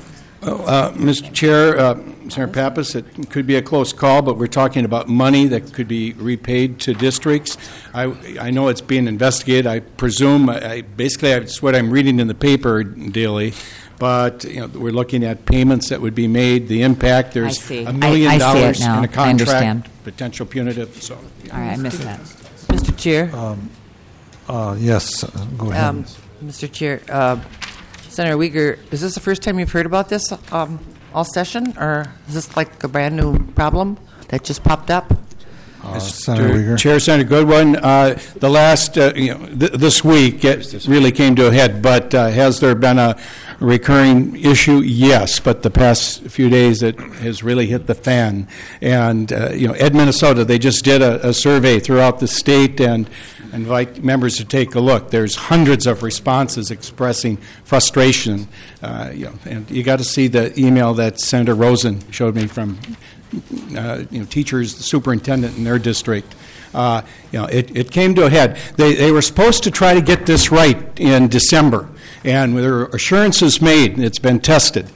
Mr. Chair, Senator Pappas, it could be a close call, but we're talking about money that could be repaid to districts. I know it's being investigated. I presume, basically, it's what I'm reading in the paper daily. But we're looking at payments that would be made, the impact. There's $1 million in a contract, potential punitive. So, all right, I missed that. Mr. Chair? Yes, go ahead. Mr. Chair, Senator Uyghur, is this the first time you've heard about this all session, or is this like a brand new problem that just popped up? Senator Uyghur. Chair, Senator Goodwin, the last, this week it really came to a head, but has there been a recurring issue? Yes, but the past few days it has really hit the fan. And, Ed Minnesota, they just did a survey throughout the state and invite members to take a look. There's hundreds of responses expressing frustration. And you got to see the email that Senator Rosen showed me from teachers, the superintendent in their district. It came to a head. They were supposed to try to get this right in December, and there were assurances made, and it's been tested,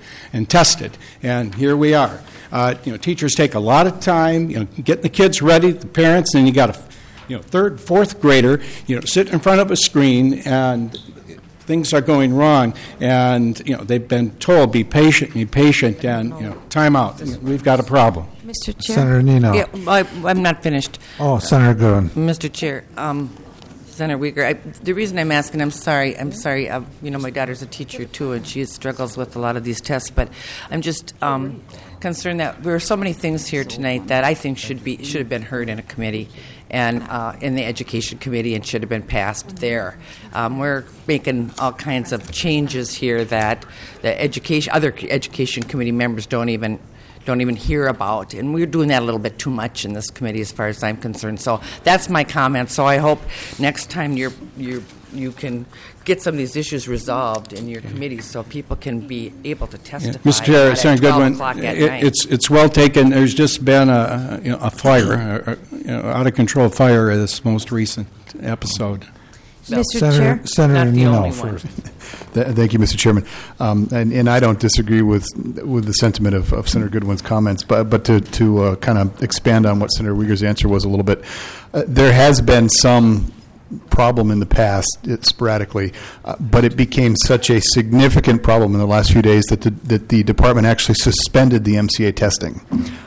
and here we are. Teachers take a lot of time, getting the kids ready, the parents, and you got a third, fourth grader, sit in front of a screen, and things are going wrong, and they've been told be patient, and time out. We've got a problem. Mr. Chair, Senator Nino. Yeah, I'm not finished. Oh, Senator Goodwin. Mr. Chair, Senator Uyghur, the reason I'm asking, I'm sorry. My daughter's a teacher too, and she struggles with a lot of these tests. But I'm just concerned that there are so many things here tonight that I think should have been heard in a committee and in the education committee and should have been passed there. We're making all kinds of changes here that the other education committee members don't even hear about, and we're doing that a little bit too much in this committee as far as I'm concerned. So that's my comment. So I hope next time you can get some of these issues resolved in your committee so people can be able to testify. Mr. Chair, Senator Goodwin, it's well taken. There's just been a fire, out of control fire in this most recent episode. Mr. Senator Nino first. Thank you, Mr. Chairman. And I don't disagree with the sentiment of Senator Goodwin's comments, but to kind of expand on what Senator Uyghur's answer was a little bit, there has been some problem in the past, sporadically, but it became such a significant problem in the last few days that the department actually suspended the MCA testing.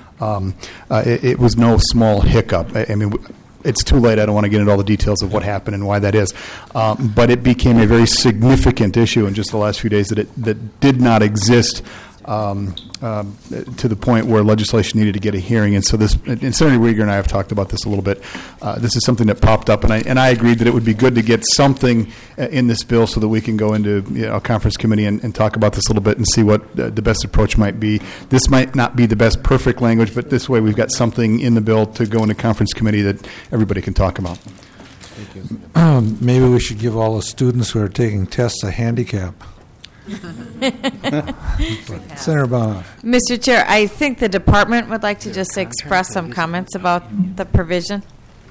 It was no small hiccup. I mean, it's too late. I don't want to get into all the details of what happened and why that is. But it became a very significant issue in just the last few days that did not exist to the point where legislation needed to get a hearing. And so and Senator Uyghur and I have talked about this a little bit. This is something that popped up, and I agreed that it would be good to get something in this bill so that we can go into a conference committee and talk about this a little bit and see what the best approach might be. This might not be the best perfect language, but this way we've got something in the bill to go into conference committee that everybody can talk about. Maybe we should give all the students who are taking tests a handicap. Senator Bono. Mr. Chair, I think the department would like to just express some comments about the provision.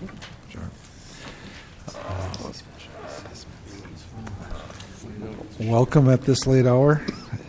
Welcome at this late hour.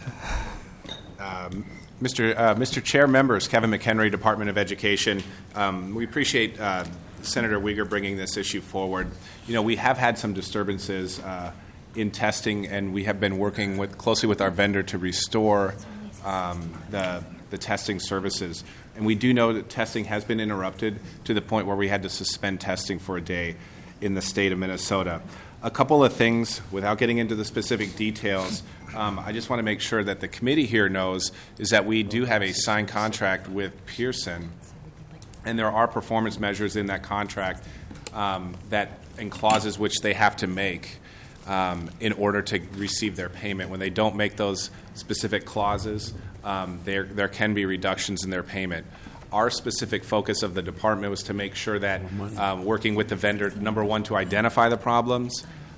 Mr. Chair, members, Kevin McHenry, Department of Education. We appreciate Senator Uyghur bringing this issue forward. We have had some disturbances in testing, and we have been working closely with our vendor to restore the testing services. And we do know that testing has been interrupted to the point where we had to suspend testing for a day in the state of Minnesota. A couple of things, without getting into the specific details, I just want to make sure that the committee here knows is that we do have a signed contract with Pearson, and there are performance measures in that contract and clauses which they have to make in order to receive their payment. When they don't make those specific clauses, there can be reductions in their payment. Our specific focus of the department was to make sure that working with the vendor, number one, to identify the problems,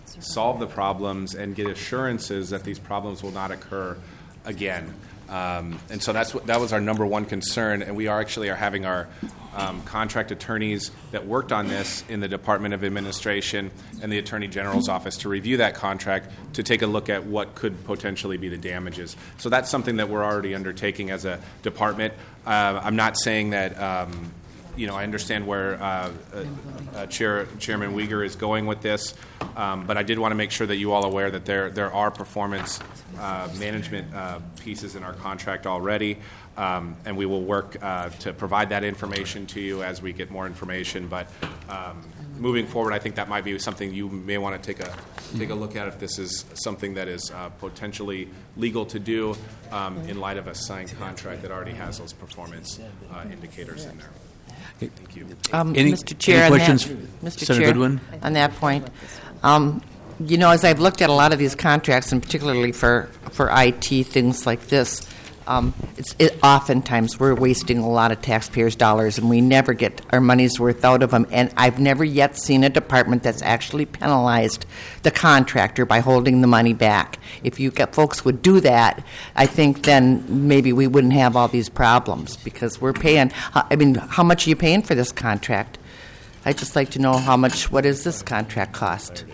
solve the problems and get assurances that these problems will not occur again. And so that was our number one concern, and we are having our contract attorneys that worked on this in the Department of Administration and the Attorney General's office to review that contract to take a look at what could potentially be the damages. So that's something that we're already undertaking as a department. I'm not saying that I understand where Chairman Uyghur is going with this, but I did want to make sure that you all are aware that there are performance management pieces in our contract already, and we will work to provide that information to you as we get more information. But moving forward, I think that might be something you may want to take a look at if this is something that is potentially legal to do in light of a signed contract that already has those performance indicators in there. Thank you. Mr. Chair, any questions? Mr. Senator Chair, Goodwin? on that point, as I've looked at a lot of these contracts, and particularly for IT, things like this, oftentimes we're wasting a lot of taxpayers' dollars, and we never get our money's worth out of them. And I've never yet seen a department that's actually penalized the contractor by holding the money back. If folks would do that, I think then maybe we wouldn't have all these problems, because we're paying. How much are you paying for this contract? I'd just like to know what does this contract cost?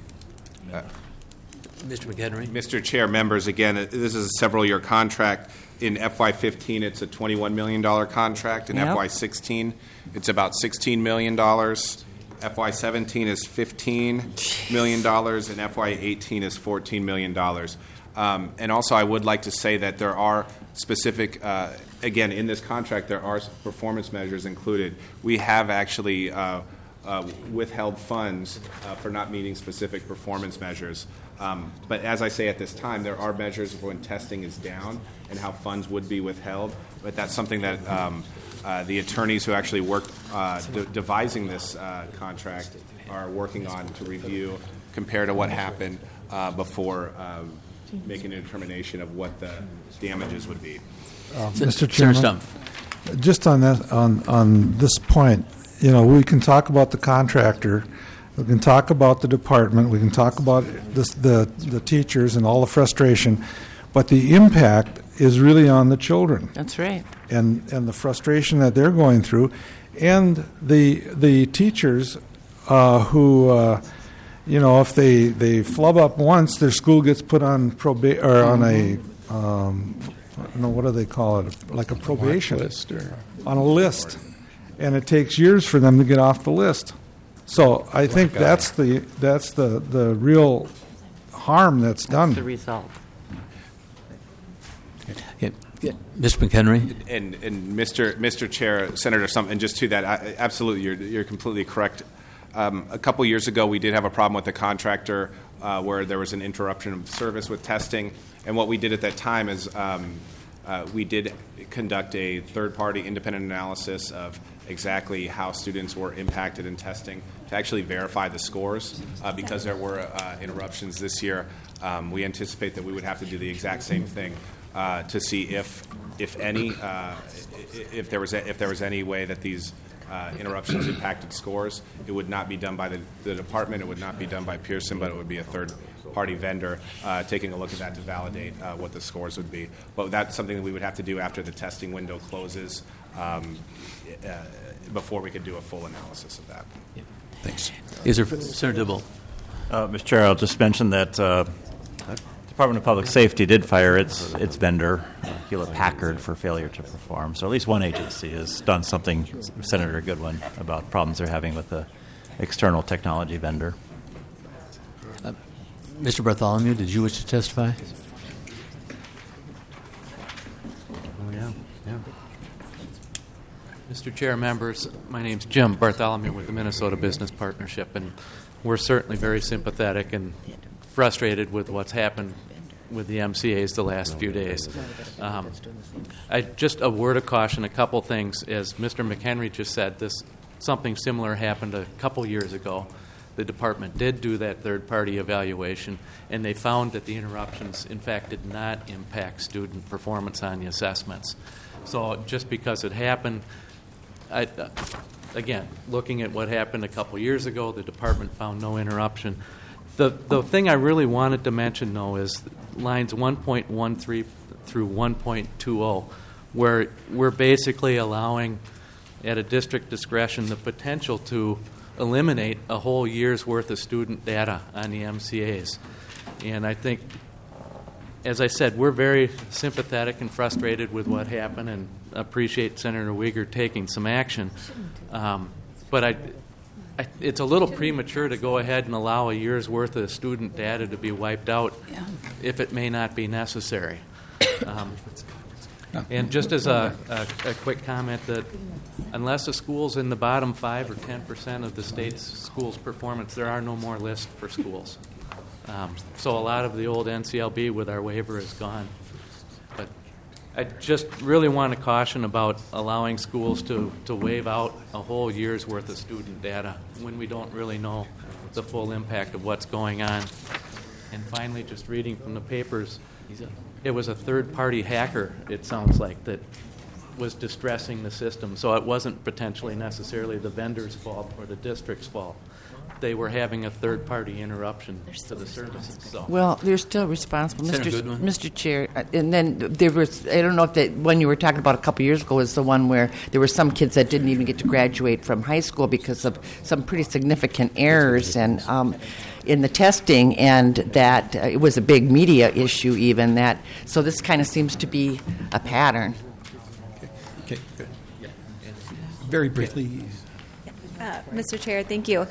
Mr. McHenry. Mr. Chair, members, again, this is a several-year contract. In FY15, it's a $21 million contract. In FY16, it's about $16 million. FY17 is $15 million, and FY18 is $14 million. And also, I would like to say that there are specific, again, in this contract, there are performance measures included. We have actually withheld funds for not meeting specific performance measures. But as I say at this time, there are measures when testing is down and how funds would be withheld. But that's something that the attorneys who actually worked devising this contract are working on to review, compare to what happened before making a determination of what the damages would be. Mr. Chairman, just on that, on this point, we can talk about the contractor. We can talk about the department. We can talk about the teachers and all the frustration, but the impact is really on the children. That's right. And the frustration that they're going through, and the teachers who, if they flub up once, their school gets put on probation or on a, what do they call it? Like a probation list or on a list, and it takes years for them to get off the list. So I think that's the real harm that's done. That's the result. Mr. McHenry. And Mr. Chair, Senator Sump, and just to that, absolutely, you're completely correct. A couple years ago, we did have a problem with the contractor where there was an interruption of service with testing, and what we did at that time is we did conduct a third-party independent analysis of exactly how students were impacted in testing to actually verify the scores. Because there were interruptions this year, we anticipate that we would have to do the exact same thing to see if there was any way that these interruptions impacted scores. It would not be done by the department. It would not be done by Pearson, but it would be a third-party vendor taking a look at that to validate what the scores would be. But that's something that we would have to do after the testing window closes before we could do a full analysis of that. Yeah. Thanks. Is there Senator Dibble? Mr. Chair, I'll just mention that Department of Public Safety did fire its vendor, Hewlett-Packard, for failure to perform. So at least one agency has done something, Senator Goodwin, about problems they're having with the external technology vendor. Mr. Bartholomew, did you wish to testify? Oh, yeah. Mr. Chair, members, my name's Jim Bartholomew with the Minnesota Business Partnership, and we're certainly very sympathetic and frustrated with what's happened with the MCAs the last few days. Just a word of caution, a couple things. As Mr. McHenry just said, something similar happened a couple years ago. The department did do that third-party evaluation, and they found that the interruptions, in fact, did not impact student performance on the assessments. So just because it happened, again, looking at what happened a couple years ago, the department found no interruption. The thing I really wanted to mention, though, is lines 1.13 through 1.20, where we're basically allowing, at a district discretion, the potential to eliminate a whole year's worth of student data on the MCAs. And I think, as I said, we're very sympathetic and frustrated with what happened and appreciate Senator Uyghur taking some action. But it's a little premature to go ahead and allow a year's worth of student data to be wiped out if it may not be necessary. And just as a quick comment, that unless a school's in the bottom 5 or 10% of the state's schools' performance, there are no more lists for schools. So a lot of the old NCLB with our waiver is gone. But I just really want to caution about allowing schools to waive out a whole year's worth of student data when we don't really know the full impact of what's going on. And finally, just reading from the papers, it was a third-party hacker, it sounds like, that was distressing the system. So it wasn't potentially necessarily the vendor's fault or the district's fault. They were having a third-party interruption to the services. So. Well, they're still responsible, Senator Goodwin. Mr. Chair. And then there was, I don't know if that one you were talking about a couple years ago was the one where there were some kids that didn't even get to graduate from high school because of some pretty significant errors and in the testing, and that it was a big media issue even. That so this kind of seems to be a pattern. Okay, good. Very briefly. Mr. Chair, thank you.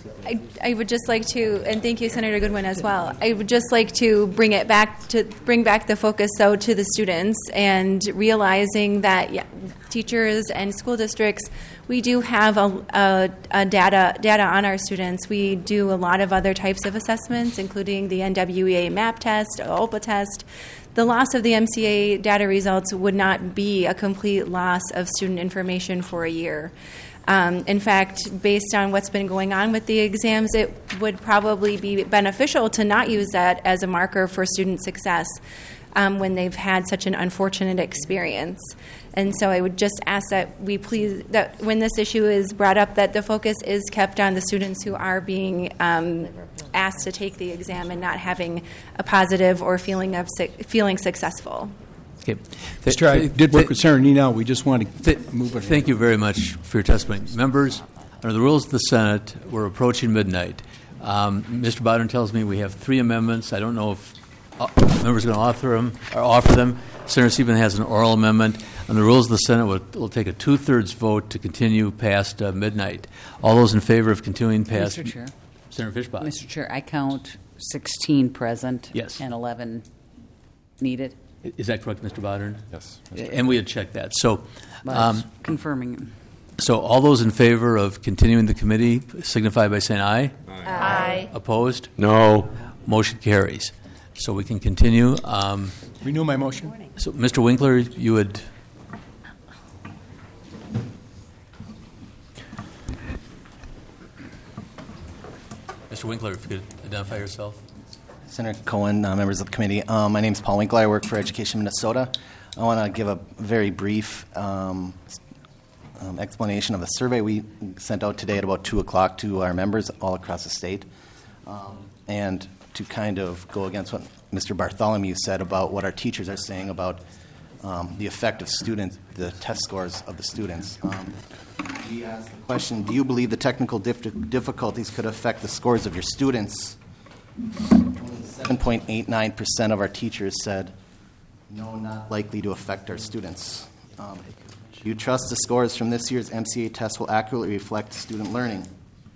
I would just like to, and thank you, Senator Goodwin, as well. I would just like to bring back the focus, though, to the students and realizing that teachers and school districts, we do have a data on our students. We do a lot of other types of assessments, including the NWEA MAP test, OPA test. The loss of the MCA data results would not be a complete loss of student information for a year. In fact, based on what's been going on with the exams, it would probably be beneficial to not use that as a marker for student success when they've had such an unfortunate experience. And so I would just ask that we please, that when this issue is brought up, that the focus is kept on the students who are being asked to take the exam and not having a positive or feeling successful. Okay. Mr. I did work with Senator Nenow. We just want to move it. Thank you very much for your testimony. Members, under the rules of the Senate, we're approaching midnight. Mr. Bowden tells me we have 3 amendments. I don't know if members are going to offer them. Senator Siebel has an oral amendment. On the rules of the Senate, we'll take a 2/3 vote to continue past midnight. All those in favor of continuing past... Mr. Chair. Senator Fischbach. Mr. Chair, I count 16 present. Yes. And 11 needed. Is that correct, Mr. Bowden? Yes. And we had checked that. So, confirming. So all those in favor of continuing the committee signify by saying aye. Aye. Opposed? No. Motion carries. So we can continue. Renew my motion. So, Mr. Winkler, you would... Mr. Winkler, if you could identify yourself. Senator Cohen, members of the committee. My name is Paul Winkler. I work for Education Minnesota. I want to give a very brief explanation of a survey we sent out today at about 2 o'clock to our members all across the state. And to kind of go against what Mr. Bartholomew said about what our teachers are saying about the effect of students, the test scores of the students. We asked the question, do you believe the technical difficulties could affect the scores of your students? 7.89% of our teachers said, no, not likely to affect our students. Do you trust the scores from this year's MCA test will accurately reflect student learning?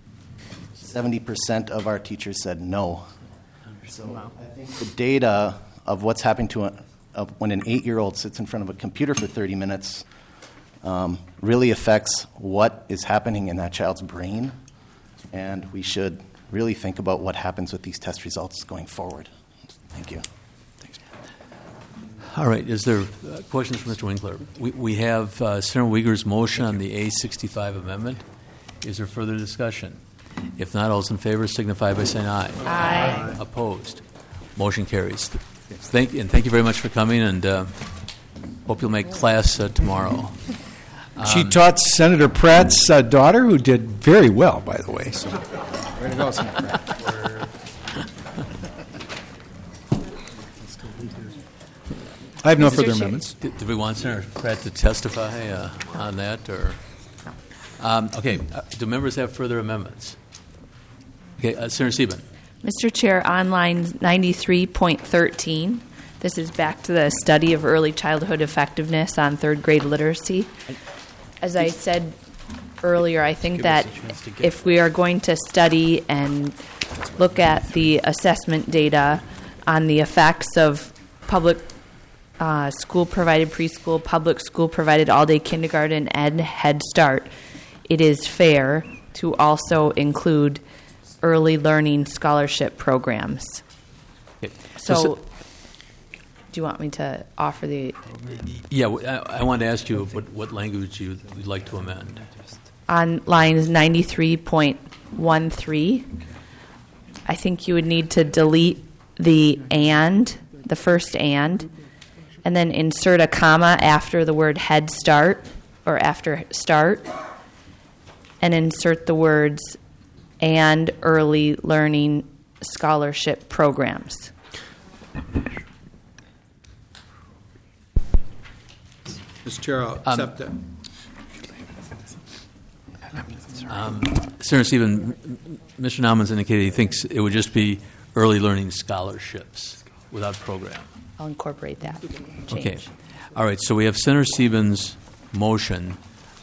70% of our teachers said no. So I think the data of what's happening to when an 8-year-old sits in front of a computer for 30 minutes really affects what is happening in that child's brain, and we should really think about what happens with these test results going forward. Thank you. Thanks. All right. Is there questions for Mr. Winkler? We have Senator Uyghur's motion on the A65 amendment. Is there further discussion? If not, all those in favor signify by saying aye. Aye. Opposed? Motion carries. Thank you very much for coming, and hope you'll make class tomorrow. She taught Senator Pratt's daughter, who did very well, by the way. So, way to go, Senator Pratt. I have no Mr. further Chair. amendments. Do we want Senator Pratt to testify on that, or? Okay, do members have further amendments? Okay, Senator Sieben. Mr. Chair, on line 93.13, this is back to the study of early childhood effectiveness on third grade literacy. As I said earlier, I think that if we are going to study and look at the assessment data on the effects of public school-provided preschool, public school-provided all-day kindergarten, and Head Start, it is fair to also include early learning scholarship programs. Okay. So, do you want me to offer the... Yeah, I wanted to ask you what language you'd like to amend. On lines 93.13, I think you would need to delete the first and then insert a comma after the word Head Start, or after start, and insert the words and early learning scholarship programs. Mr. Chair, I'll accept that. Senator Stephen, Mr. Nauman's indicated he thinks it would just be early learning scholarships without program. I'll incorporate that change. Okay. All right, so we have Senator Stevens' motion.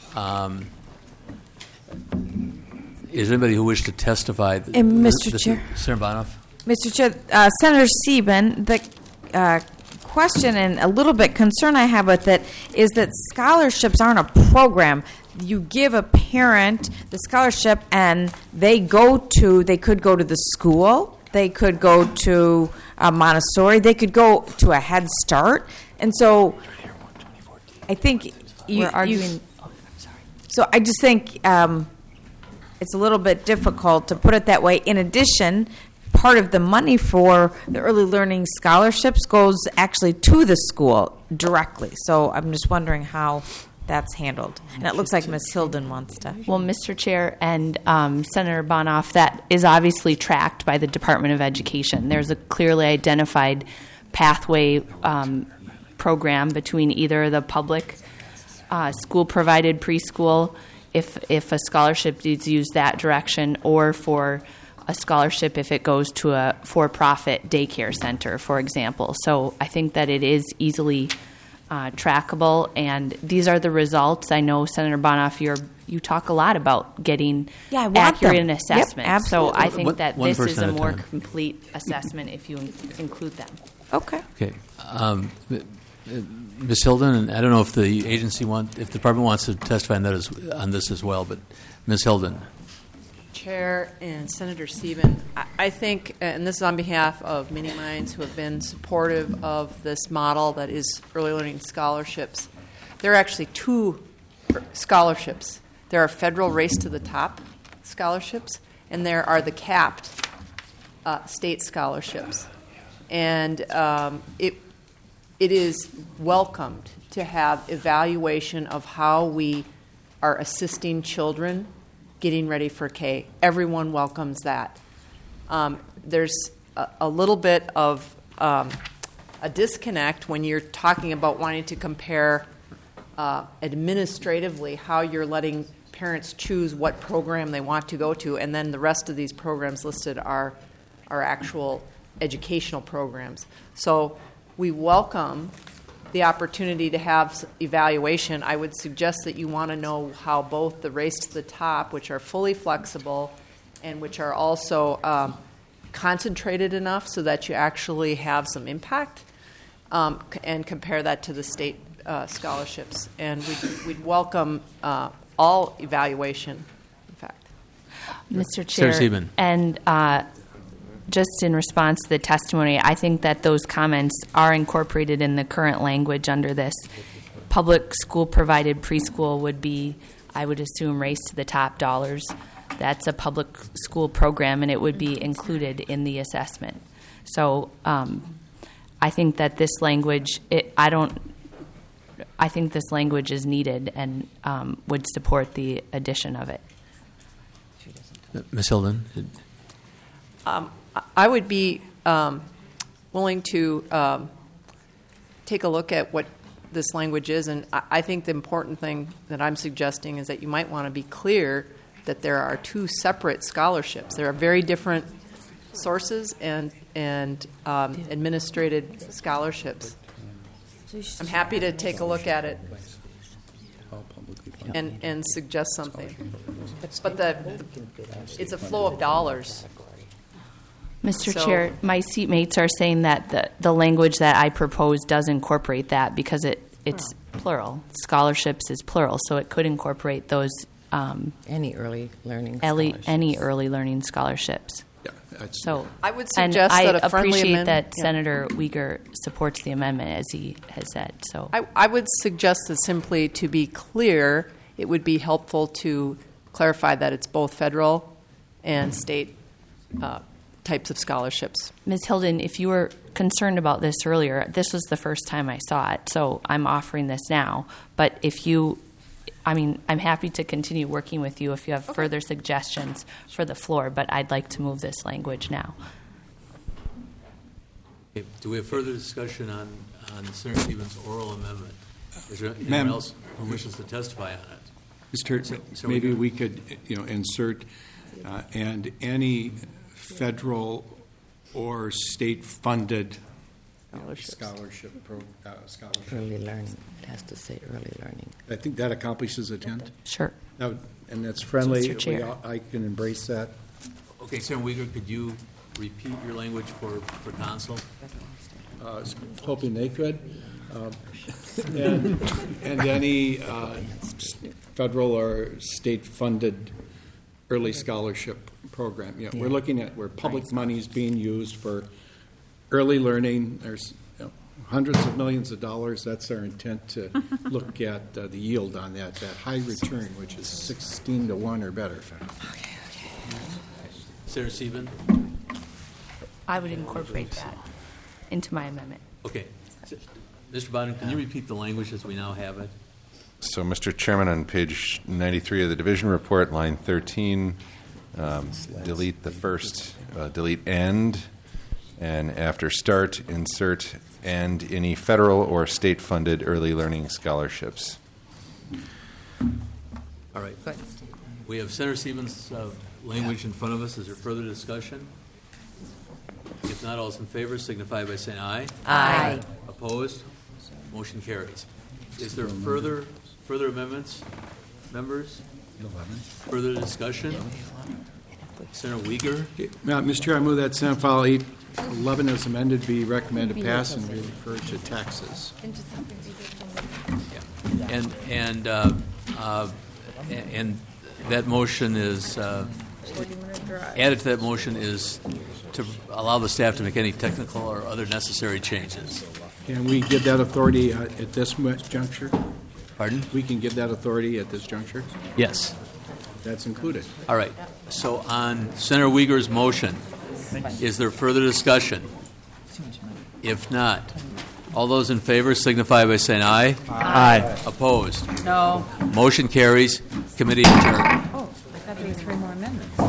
Is there anybody who wishes to testify? And Mr. Chair. Senator Bonoff? Mr. Chair, Senator Sieben, the question and a little bit concern I have with it is that scholarships aren't a program. You give a parent the scholarship and they could go to the school, they could go to Montessori, they could go to a Head Start. And so I think we're arguing. So I just think it's a little bit difficult to put it that way. In addition, part of the money for the early learning scholarships goes actually to the school directly. So I'm just wondering how that's handled. And it looks like Ms. Hilden wants to. Well, Mr. Chair and Senator Bonoff, that is obviously tracked by the Department of Education. There's a clearly identified pathway program between either the public school-provided preschool, if a scholarship is used that direction, or for a scholarship if it goes to a for-profit daycare center, for example. So I think that it is easily trackable, and these are the results. I know, Senator Bonoff, you talk a lot about getting accurate in assessment. Yep, so I think that one this is a person at a more time. complete assessment if you include them. Okay. Okay. Ms. Hilden, and I don't know if the agency if the department wants to testify on this as well, but Ms. Hilden. Chair and Senator Sieben, I think, and this is on behalf of many minds who have been supportive of this model that is early learning scholarships, there are actually two scholarships. There are federal Race to the Top scholarships, and there are the capped state scholarships. And it is welcomed to have evaluation of how we are assisting children getting ready for K. Everyone welcomes that. There's a little bit of a disconnect when you're talking about wanting to compare administratively how you're letting parents choose what program they want to go to, and then the rest of these programs listed are actual educational programs. So we welcome the opportunity to have evaluation. I would suggest that you want to know how both the Race to the Top, which are fully flexible and which are also concentrated enough so that you actually have some impact, and compare that to the state scholarships. And we'd welcome all evaluation, in fact. Mr. Chair, Senator Sieben. and just in response to the testimony, I think that those comments are incorporated in the current language under this. Public school-provided preschool would be, I would assume, Race to the Top dollars. That's a public school program, and it would be included in the assessment. So I think that this language, I think this language is needed and would support the addition of it. Ms. Hilden. I would be willing to take a look at what this language is, and I think the important thing that I'm suggesting is that you might want to be clear that there are two separate scholarships. There are very different sources and administrated scholarships. I'm happy to take a look at it and suggest something. But it's a flow of dollars. Mr. Chair, my seatmates are saying that the language that I proposed does incorporate that because it's plural. Scholarships is plural, so it could incorporate those any early learning any early learning scholarships. So I would suggest that a friendly appreciate amendment. that Senator Uyghur supports the amendment as he has said. So I would suggest that simply to be clear, it would be helpful to clarify that it's both federal and state types of scholarships. Ms. Hilden, if you were concerned about this earlier, this was the first time I saw it, so I'm offering this now. But I'm happy to continue working with you if you have further suggestions for the floor, but I'd like to move this language now. Okay, do we have further discussion on Senator Stevens' oral amendment? Is there anyone else who wishes to testify on it? Mr. Maybe we could, insert and any federal or state-funded scholarship. Early learning. It has to say early learning. I think that accomplishes intent. Sure. And that's friendly. Mr. Chair. I can embrace that. Okay, Senator Uyghur, could you repeat your language for council? Hoping they could. And any federal or state-funded early scholarship program. We're looking at where public money is being used for early learning. There's hundreds of millions of dollars. That's our intent to look at the yield on that high return, which is 16 to 1 or better. Senator Sieben? I would incorporate that into my amendment. Okay. Mr. Biden, can you repeat the language as we now have it? So, Mr. Chairman, on page 93 of the division report, line 13, delete the first, delete and after start, insert and any federal or state-funded early learning scholarships. All right. We have Senator Stevens' language in front of us. Is there further discussion? If not, all those in favor signify by saying aye. Aye. Opposed? Motion carries. Is there further amendments, members? Further discussion? Senator Uyghur? Mr. Chair, I move that Senate File 811 as amended be recommended pass and be referred to taxes. And that motion is added to that motion is to allow the staff to make any technical or other necessary changes. Can we give that authority at this juncture? Pardon? We can give that authority at this juncture? Yes. That's included. All right. So on Senator Uyghur's motion, is there further discussion? If not, all those in favor signify by saying aye. Aye. Opposed? No. Motion carries. Committee adjourned. Oh, I thought there were 3 more amendments.